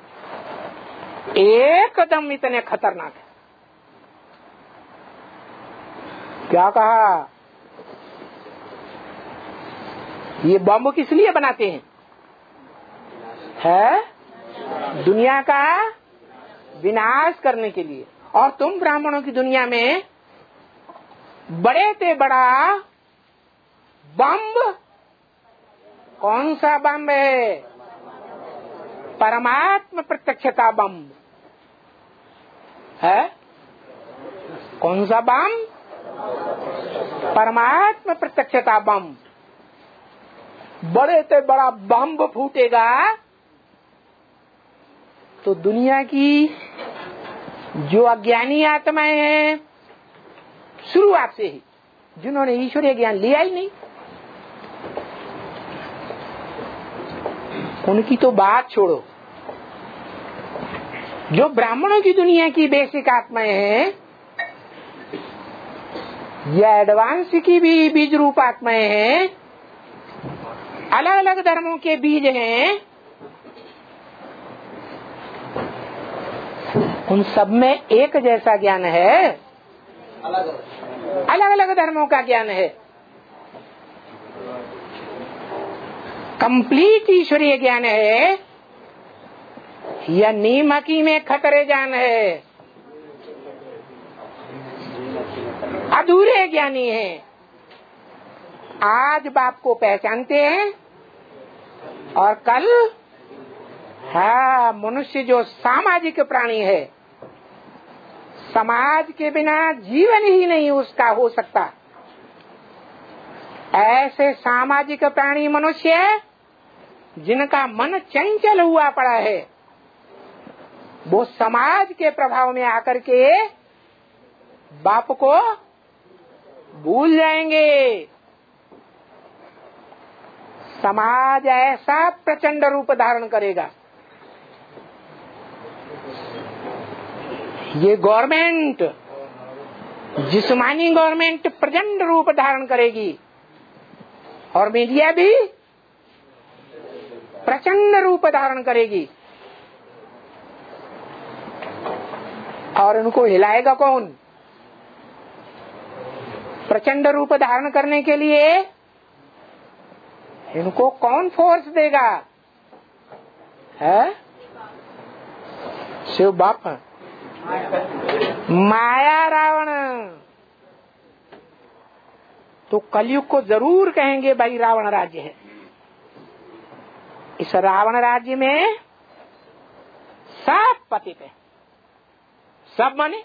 एकदम इतने खतरनाक है। क्या कहा? ये बम किस लिए बनाते हैं? है दुनिया का विनाश करने के लिए। और तुम ब्राह्मणों की दुनिया में बड़े से बड़ा बम कौन सा बम है? परमात्मा प्रत्यक्षता बम है। कौन सा बम? परमात्मा प्रत्यक्षता बम। बड़े से बड़ा बम फूटेगा तो दुनिया की जो अज्ञानी आत्माएं हैं शुरुआत से ही, जिन्होंने ईश्वरीय ज्ञान लिया ही नहीं, उनकी तो बात छोड़ो। जो ब्राह्मणों की दुनिया की बेसिक आत्माएं हैं या एडवांस की भी बीज रूप आत्माएं हैं, अलग अलग धर्मों के बीज हैं, उन सब में एक जैसा ज्ञान है? अलग अलग धर्मों का ज्ञान है। कंप्लीट ईश्वरीय ज्ञान है या नीमकी में खतरे ज्ञान है? अधूरे ज्ञानी हैं। आज बाप को पहचानते हैं और कल है मनुष्य जो सामाजिक प्राणी है, समाज के बिना जीवन ही नहीं उसका हो सकता। ऐसे सामाजिक प्राणी मनुष्य जिनका मन चंचल हुआ पड़ा है, वो समाज के प्रभाव में आकर के बाप को भूल जाएंगे। समाज ऐसा प्रचंड रूप धारण करेगा। ये गवर्नमेंट, जिस्मानी गवर्नमेंट प्रचंड रूप धारण करेगी और मीडिया भी प्रचंड रूप धारण करेगी। और उनको हिलाएगा कौन? प्रचंड रूप धारण करने के लिए इनको कौन फोर्स देगा? है शिव बाप, माया रावण। तो कलयुग को जरूर कहेंगे भाई रावण राज्य है। इस रावण राज्य में सब पतित है। सब माने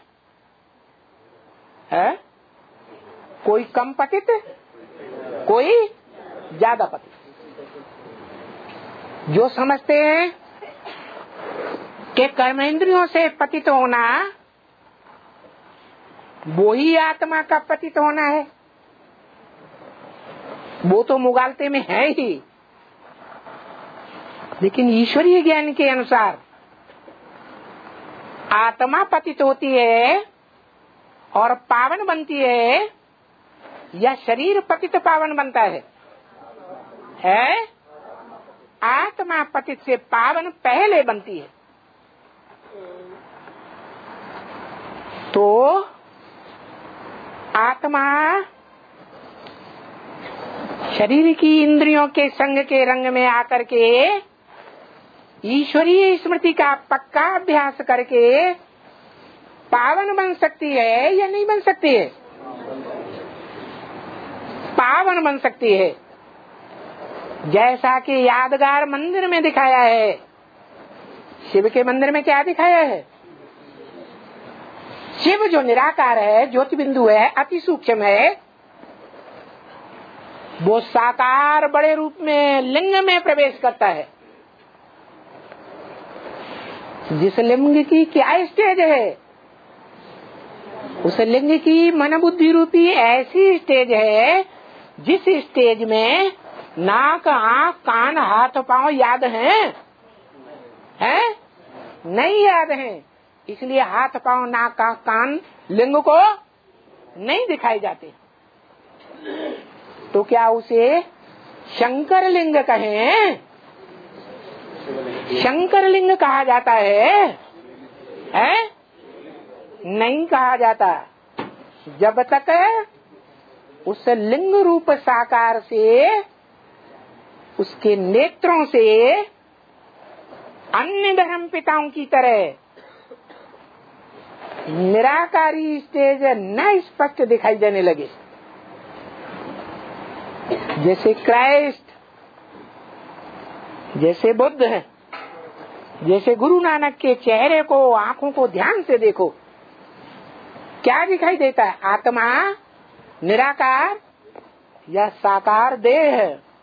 है, कोई कम पतित, कोई ज्यादा पतित। जो समझते हैं कि कर्मेंद्रियों से पतित होना वो ही आत्मा का पतित होना है, वो तो मुगालते में है ही। लेकिन ईश्वरीय ज्ञान के अनुसार आत्मा पतित होती है और पावन बनती है या शरीर पतित पावन बनता है? आत्मा पतित से पावन पहले बनती है। तो आत्मा शरीर की इंद्रियों के संग के रंग में आकर के ईश्वरीय स्मृति का पक्का अभ्यास करके पावन बन सकती है या नहीं बन सकती है? पावन बन सकती है। जैसा कि यादगार मंदिर में दिखाया है। शिव के मंदिर में क्या दिखाया है? शिव जो निराकार है, ज्योति बिंदु है, अति सूक्ष्म है, वो साकार बड़े रूप में लिंग में प्रवेश करता है। जिस लिंग की क्या स्टेज है? उस लिंग की मन बुद्धि रूपी ऐसी स्टेज है जिस स्टेज में नाक, आँख, कान, हाथ, पांव याद हैं? नहीं याद हैं। इसलिए हाथ, पांव, नाक, आँख, कान लिंग को नहीं दिखाए जाते। तो क्या उसे शंकर लिंग कहें? शंकर लिंग कहा जाता है? नहीं कहा जाता। जब तक उस लिंग रूप साकार से, उसके नेत्रों से अन्य धर्म पिताओं की तरह निराकारी स्टेज न स्पष्ट दिखाई देने लगे, जैसे क्राइस्ट, जैसे बुद्ध, जैसे गुरु नानक के चेहरे को, आंखों को ध्यान से देखो, क्या दिखाई देता है? आत्मा निराकार या साकार देह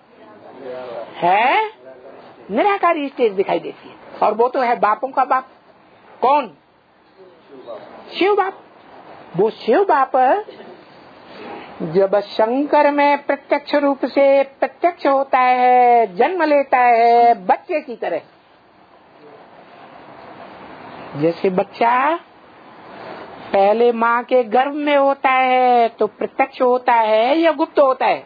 है? निराकारी स्टेज दिखाई देती है। और वो तो है बापों का बाप। कौन? शिव बाप। वो शिव बाप जब शंकर में प्रत्यक्ष रूप से प्रत्यक्ष होता है, जन्म लेता है बच्चे की तरह। जैसे बच्चा पहले माँ के गर्भ में होता है तो प्रत्यक्ष होता है या गुप्त होता है?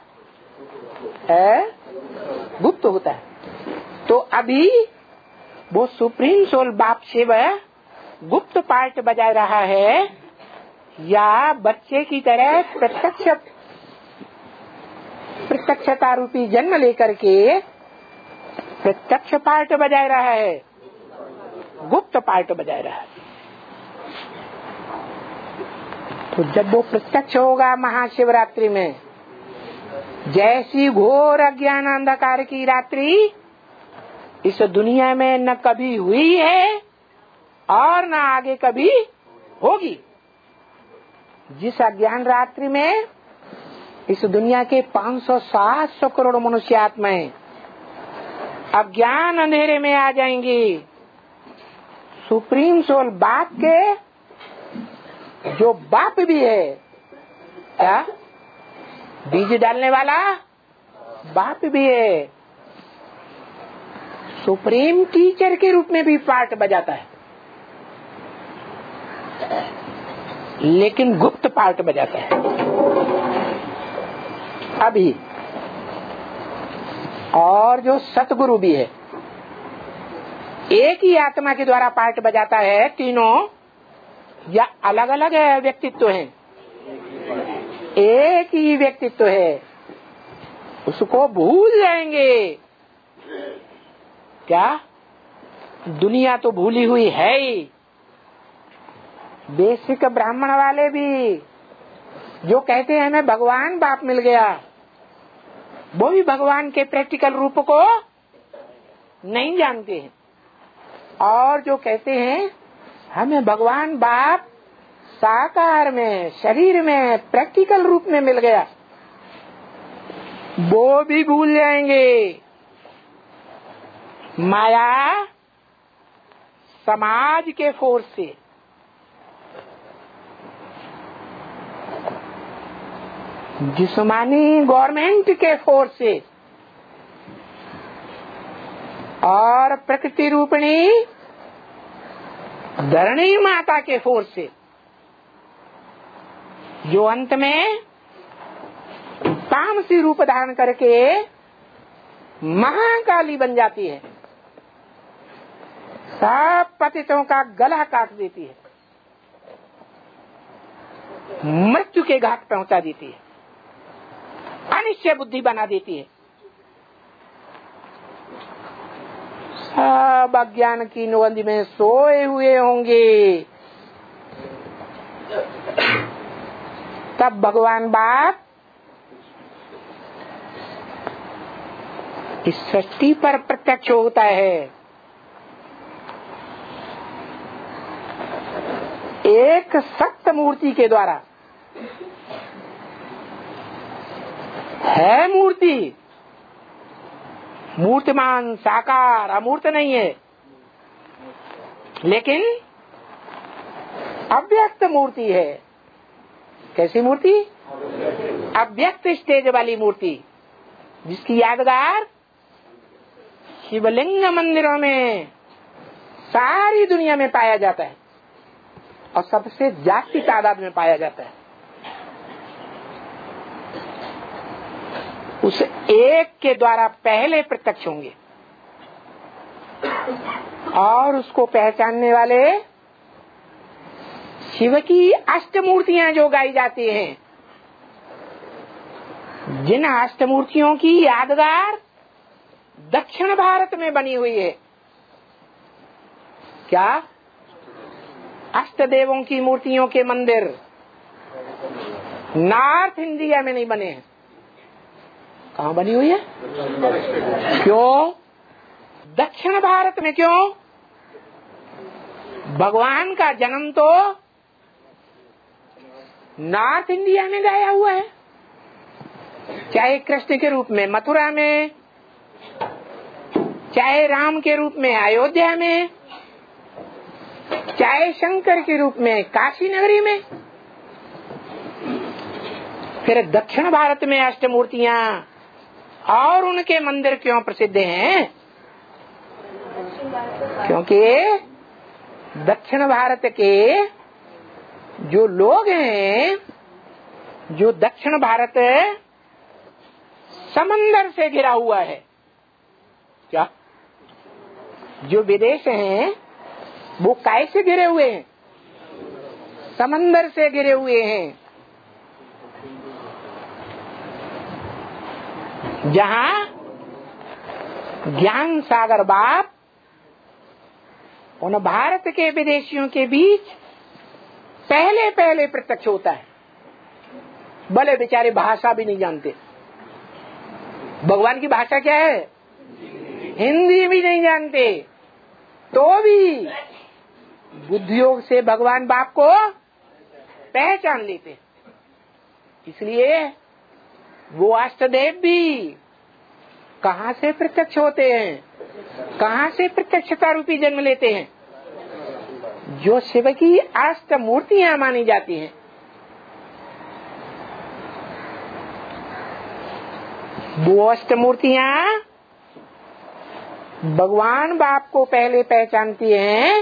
गुप्त होता है। तो अभी वो सुप्रीम सोल बाप शिव गुप्त पार्ट बजा रहा है या बच्चे की तरह प्रत्यक्षता रूपी जन्म लेकर के प्रत्यक्ष पार्ट बजा रहा है, गुप्त पार्ट बजा रहा है। तो जब वो प्रत्यक्ष होगा महाशिवरात्रि में, जैसी घोर अज्ञान अंधकार की रात्रि इस दुनिया में न कभी हुई है और न आगे कभी होगी। जिस अज्ञान रात्रि में इस दुनिया के 500-700 करोड़ मनुष्य आत्माएं अज्ञान अंधेरे में आ जाएंगी, सुप्रीम सोल बाप के, जो बाप भी है, क्या बीज डालने वाला बाप भी है, सुप्रीम टीचर के रूप में भी पार्ट बजाता है, लेकिन गुप्त पार्ट बजाता है अभी। और जो सतगुरु भी है, एक ही आत्मा के द्वारा पार्ट बजाता है, तीनों या अलग अलग व्यक्तित्व हैं? एक ही व्यक्तित्व है। उसको भूल जाएंगे क्या? दुनिया तो भूली हुई है ही। बेसिक ब्राह्मण वाले भी जो कहते हैं हमें भगवान बाप मिल गया, वो भी भगवान के प्रैक्टिकल रूप को नहीं जानते हैं। और जो कहते हैं हमें भगवान बाप साकार में, शरीर में, प्रैक्टिकल रूप में मिल गया, वो भी भूल जाएंगे। माया समाज के फोर्स से, जिस्मानी गवर्नमेंट के फोर्स से और प्रकृति रूपणी धरणी माता के फोर्स से, जो अंत में तामसी रूप धारण करके महाकाली बन जाती है, सब पतितों का गला काट देती है, मृत्यु के घाट पहुंचा देती है, अनिश्चय बुद्धि बना देती है। सब अज्ञान की नौबंदी में सोए हुए होंगे। तब भगवान बाप इस सृष्टि पर प्रत्यक्ष होता है। एक सत्य मूर्ति के द्वारा है। मूर्ति मूर्तिमान, साकार, अमूर्त नहीं है, लेकिन अव्यक्त मूर्ति है। कैसी मूर्ति? अव्यक्त स्टेज वाली मूर्ति। जिसकी यादगार शिवलिंग मंदिरों में सारी दुनिया में पाया जाता है और सबसे ज्यादा तादाद में पाया जाता है। उस एक के द्वारा पहले प्रत्यक्ष होंगे और उसको पहचानने वाले शिव की अष्टमूर्तियां जो गाई जाती हैं, जिन अष्टमूर्तियों की यादगार दक्षिण भारत में बनी हुई है। क्या? अष्ट देवों की मूर्तियों के मंदिर नॉर्थ इंडिया में नहीं बने हैं। कहाँ बनी हुई है? क्यों? दक्षिण भारत में। क्यों? भगवान का जन्म तो नॉर्थ इंडिया में गया हुआ है, चाहे कृष्ण के रूप में मथुरा में, चाहे राम के रूप में अयोध्या में, चाहे शंकर के रूप में काशी नगरी में। फिर दक्षिण भारत में अष्टमूर्तियां और उनके मंदिर क्यों प्रसिद्ध हैं? क्योंकि दक्षिण भारत के जो लोग हैं, जो दक्षिण भारत समंदर से घिरा हुआ है। क्या? जो विदेश हैं वो काय से घिरे हुए हैं? समंदर से घिरे हुए हैं, जहाँ ज्ञान सागर बाप उन भारत के विदेशियों के बीच पहले पहले प्रत्यक्ष होता है। भले बेचारे भाषा भी नहीं जानते। भगवान की भाषा क्या है? हिंदी भी नहीं जानते, तो भी बुद्धियोग से भगवान बाप को पहचान लेते। इसलिए वो अष्टदेव भी कहाँ से प्रत्यक्ष होते हैं? कहाँ से प्रत्यक्षता रूपी जन्म लेते हैं? जो शिव की अष्ट मूर्तियां मानी जाती हैं। वो अष्ट मूर्तियां भगवान बाप को पहले पहचानती हैं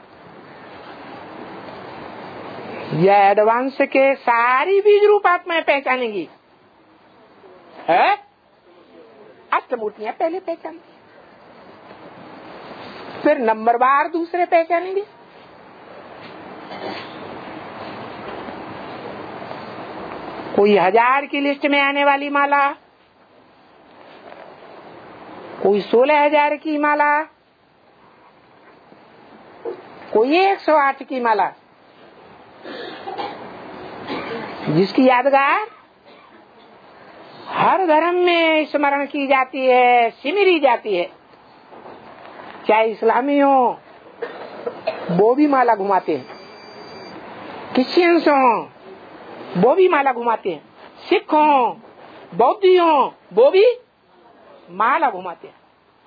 या एडवांस के सारी बीज रूप आत्माएं पहचानेंगी? है? अष्टमूर्तियां पहले पहचानती, फिर नंबरवार दूसरे पहचानेंगे। कोई 1000 की लिस्ट में आने वाली माला, कोई 16,000 की माला, कोई 108 की माला, जिसकी यादगार हर धर्म में स्मरण की जाती है, सिमरी जाती है। चाहे इस्लामी हो वो भी माला घुमाते हैं, क्रिश्चियंस हो वो भी माला घुमाते हैं, सिख हो, बौद्धी हो वो भी माला घुमाते हैं।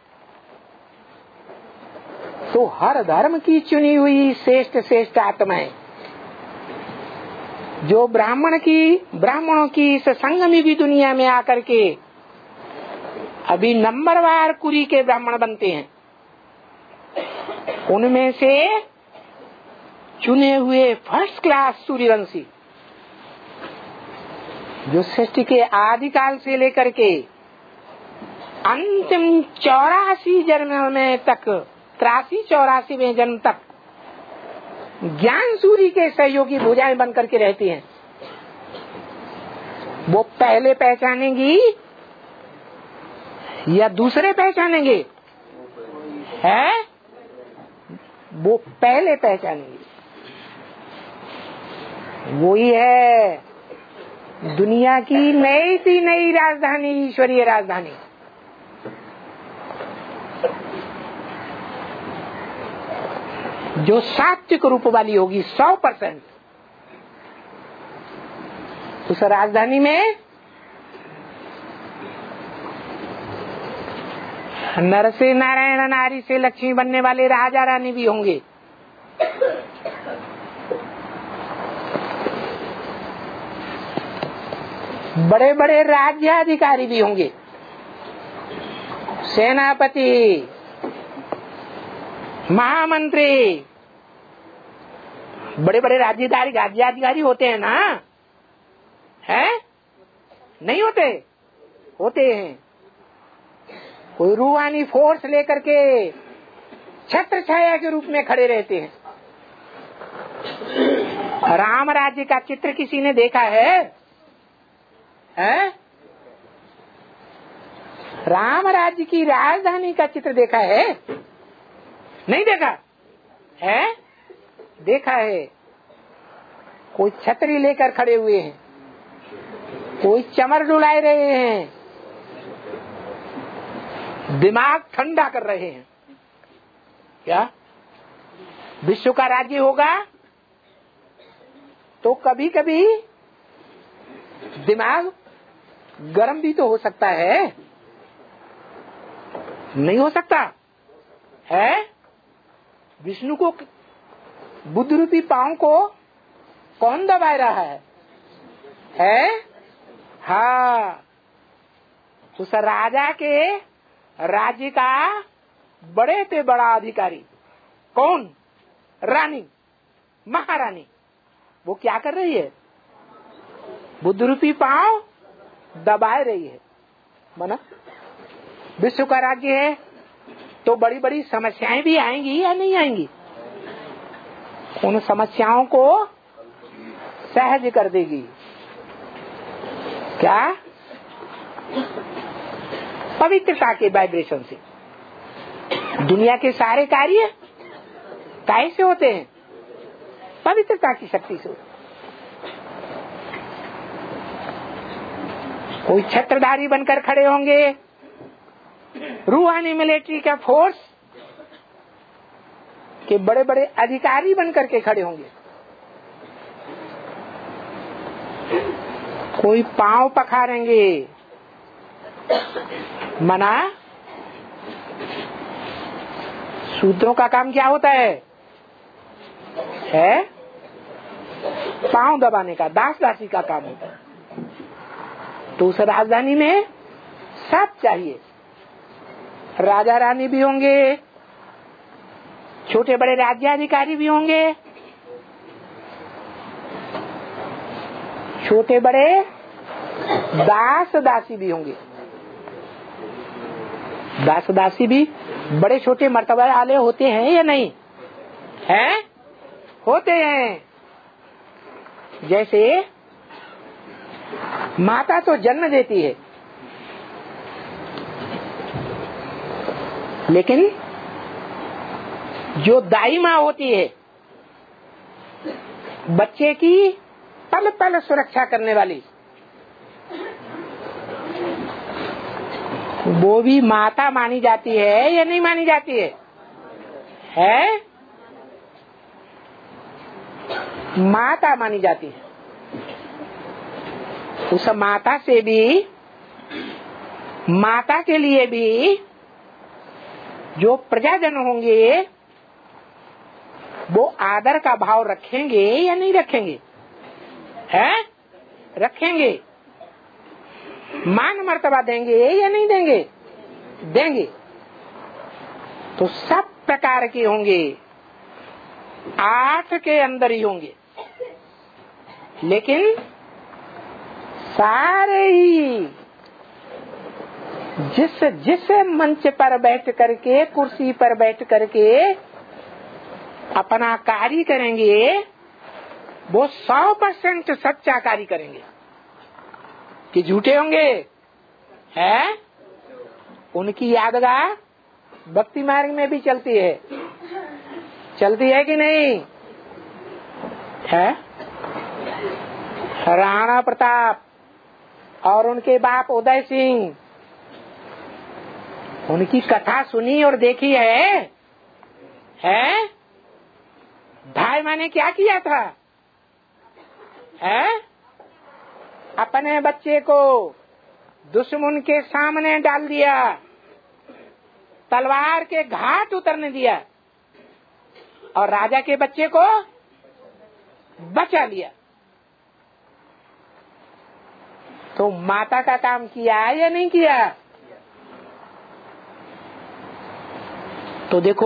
तो हर धर्म की चुनी हुई श्रेष्ठ श्रेष्ठ आत्माएं जो ब्राह्मणों की इस संगमी दुनिया में आकर के अभी नंबरवार कुरी के ब्राह्मण बनते हैं, उनमें से चुने हुए फर्स्ट क्लास सूर्यवंशी जो सृष्टि के आदिकाल से लेकर के अंतिम 84 जन्म में तक 83-84वें जन्म तक ज्ञान सूर्य के सहयोगी भुजाएं बनकर के रहती हैं, वो पहले पहचानेंगी या दूसरे पहचानेंगे? है? वो पहले पहचानेंगे। वही है दुनिया की नई सी नई राजधानी, ईश्वरीय राजधानी। जो सात्विक रूप वाली होगी 100%। उस राजधानी में नर से नारायण, नारी से लक्ष्मी बनने वाले राजा रानी भी होंगे। बड़े बड़े राज्याधिकारी भी होंगे। सेनापति, महामंत्री, बड़े बड़े राज्याधिकारी होते हैं ना, है? नहीं होते? होते हैं। कोई रूहानी फोर्स लेकर के छत्र छाया के रूप में खड़े रहते हैं। राम राज्य का चित्र किसी ने देखा है? हैं? राम राज्य की राजधानी का चित्र देखा है? नहीं देखा है? देखा है। कोई छतरी लेकर खड़े हुए हैं, कोई चमर डुलाए रहे हैं, दिमाग ठंडा कर रहे हैं। क्या विश्व का राज्य होगा तो कभी कभी दिमाग गर्म भी तो हो सकता है, नहीं हो सकता है? विष्णु को, बुद्ध रूपी पांव को कौन दबाए रहा है? हाँ, उस राजा के राज्य का बड़े से बड़ा अधिकारी कौन? रानी, महारानी। वो क्या कर रही है? बुद्ध रूपी पांव दबाए रही है। माना विश्व का राज्य है तो बड़ी बड़ी समस्याएं भी आएंगी या नहीं आएंगी? उन समस्याओं को सहज कर देगी। क्या? पवित्रता के वाइब्रेशन से। दुनिया के सारे कार्य कैसे होते हैं? पवित्रता की शक्ति से। कोई छत्रधारी बनकर खड़े होंगे, रूहानी मिलिट्री का फोर्स के बड़े बड़े अधिकारी बनकर के खड़े होंगे। कोई पांव पखारेंगे। मना शूद्रों का काम क्या होता है? पांव दबाने का, दास दासी का काम होता है। तो उस राजधानी में सब चाहिए। राजा रानी भी होंगे, छोटे बड़े राज्याधिकारी भी होंगे, छोटे बड़े दास दासी भी होंगे। दास दासी भी बड़े छोटे मर्तबा वाले होते हैं या नहीं? हैं? होते हैं। जैसे माता तो जन्म देती है, लेकिन जो दाई माँ होती है, बच्चे की पल पल सुरक्षा करने वाली, वो भी माता मानी जाती है या नहीं मानी जाती है? माता मानी जाती है। उस माता से भी, माता के लिए भी जो प्रजाजन होंगे वो आदर का भाव रखेंगे या नहीं रखेंगे? रखेंगे। मान मर्तबा देंगे या नहीं देंगे? देंगे। तो सब प्रकार के होंगे, 8 के अंदर ही होंगे, लेकिन सारे ही जिस मंच पर बैठ करके, कुर्सी पर बैठ करके अपना कार्य करेंगे, वो 100% सच्चा कार्य करेंगे कि झूठे होंगे? उनकी यादगार भक्ति मार्ग में भी चलती है। चलती है कि नहीं? राणा प्रताप और उनके बाप उदय सिंह, उनकी कथा सुनी और देखी है? भाई मैंने क्या किया था? अपने बच्चे को दुश्मन के सामने डाल दिया, तलवार के घाट उतरने दिया और राजा के बच्चे को बचा लिया। तो माता का काम किया या नहीं किया? तो देखो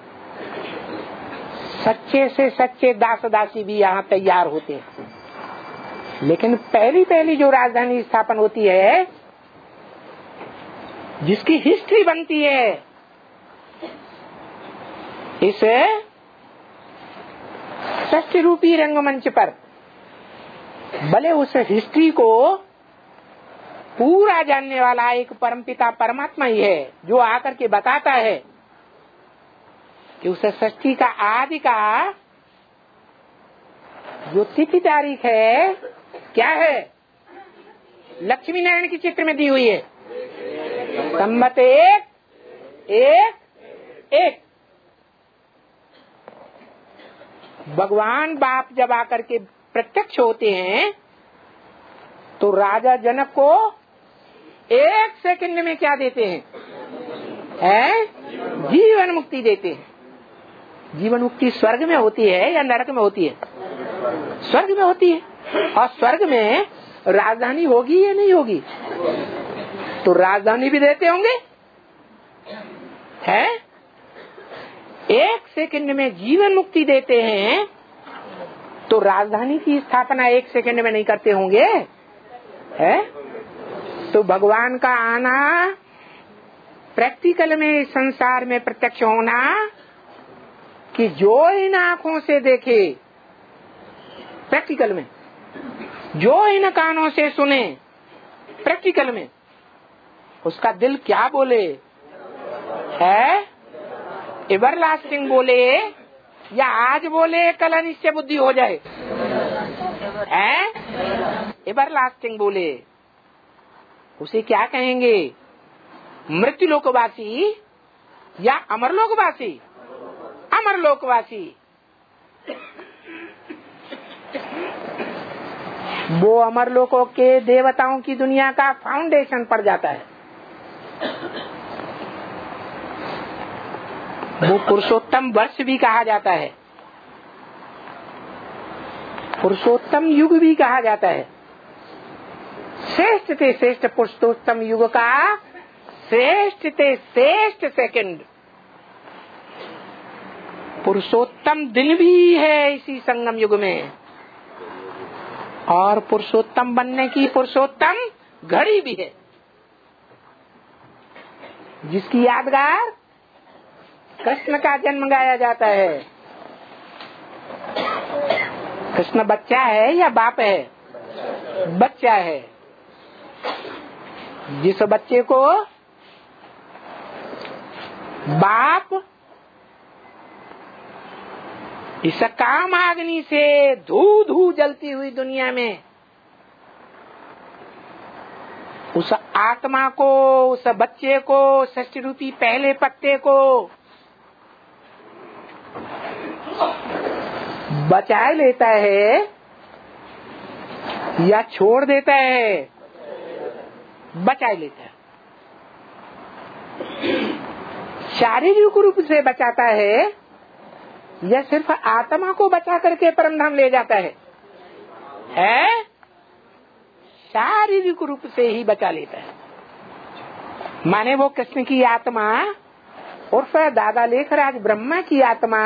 सच्चे से सच्चे दास दासी भी यहाँ तैयार होते हैं, लेकिन पहली जो राजधानी स्थापन होती है, जिसकी हिस्ट्री बनती है, इस षष्ठ रूपी रंगमंच पर, भले उस हिस्ट्री को पूरा जानने वाला एक परमपिता परमात्मा ही है, जो आकर के बताता है कि उस सृष्टि का आदि का जो तिथि तारीख है क्या है, लक्ष्मी नारायण की चित्र में दी हुई है, संवत 1 भगवान बाप जब आकर के प्रत्यक्ष होते हैं तो राजा जनक को 1 सेकंड में क्या देते हैं, जीवन मुक्ति देते हैं। जीवन मुक्ति स्वर्ग में होती है या नरक में होती है? स्वर्ग में होती है। और स्वर्ग में राजधानी होगी या नहीं होगी? तो राजधानी भी देते होंगे, है? 1 सेकंड में जीवन मुक्ति देते हैं, तो राजधानी की स्थापना 1 सेकंड में नहीं करते होंगे, है? तो भगवान का आना, प्रैक्टिकल में संसार में प्रत्यक्ष होना, कि जो इन आँखों से देखे, प्रैक्टिकल में, जो इन कानों से सुने, प्रैक्टिकल में, उसका दिल क्या बोले, है? एवरलास्टिंग बोले या आज बोले कल अनिश्चय बुद्धि हो जाए, है? एवरलास्टिंग बोले, उसे क्या कहेंगे? मृत्युलोकवासी या अमरलोकवासी? अमरलोकवासी। वो अमरलोकों के देवताओं की दुनिया का फाउंडेशन पड़ जाता है। वो पुरुषोत्तम वर्ष भी कहा जाता है, पुरुषोत्तम युग भी कहा जाता है। श्रेष्ठ ते श्रेष्ठ पुरुषोत्तम युग का श्रेष्ठ ते श्रेष्ठ सेकंड पुरुषोत्तम दिन भी है इसी संगम युग में, और पुरुषोत्तम बनने की पुरुषोत्तम घड़ी भी है, जिसकी यादगार कृष्ण का जन्म गाया जाता है। कृष्ण बच्चा है या बाप है? बच्चा है। जिस बच्चे को बाप इस काम अग्नि से धू धू जलती हुई दुनिया में उस आत्मा को, उस बच्चे को, षष्ठी रूपी पहले पत्ते को बचा लेता है या छोड़ देता है? बचा लेता है। शारीरिक रूप से बचाता है या सिर्फ आत्मा को बचा करके परमधाम ले जाता है? शारीरिक रूप से ही बचा लेता है। माने वो कृष्ण की आत्मा उर्फ दादा लेखराज ब्रह्मा की आत्मा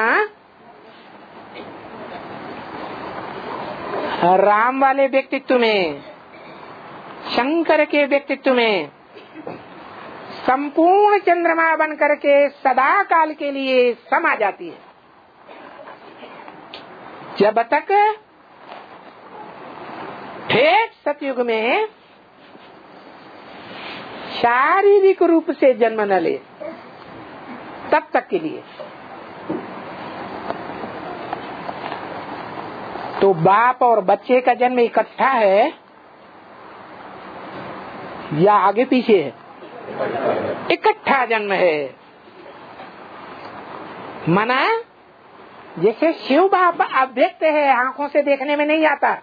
राम वाले व्यक्तित्व में, शंकर के व्यक्तित्व में संपूर्ण चंद्रमा बन करके सदा काल के लिए समा जाती है। जब तक ठेठ सतयुग में शारीरिक रूप से जन्म न ले, तब तक के लिए। तो बाप और बच्चे का जन्म इकट्ठा है या आगे पीछे है? इकट्ठा जन्म है। माना जैसे शिव बाप अव्यक्त है, आंखों से देखने में नहीं आता,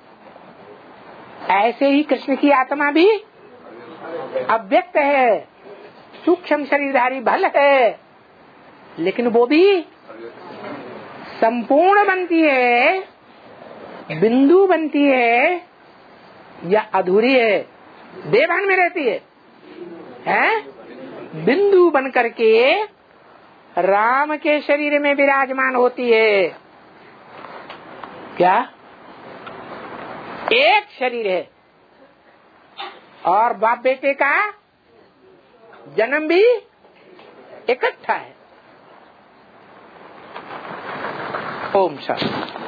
ऐसे ही कृष्ण की आत्मा भी अव्यक्त है, सूक्ष्म शरीरधारी भल है, लेकिन वो भी संपूर्ण बनती है, बिंदु बनती है या अधूरी है? देवान में रहती है, बिंदु बन करके राम के शरीर में विराजमान होती है। क्या? एक शरीर है और बाप बेटे का जन्म भी इकट्ठा है। ओम शांति।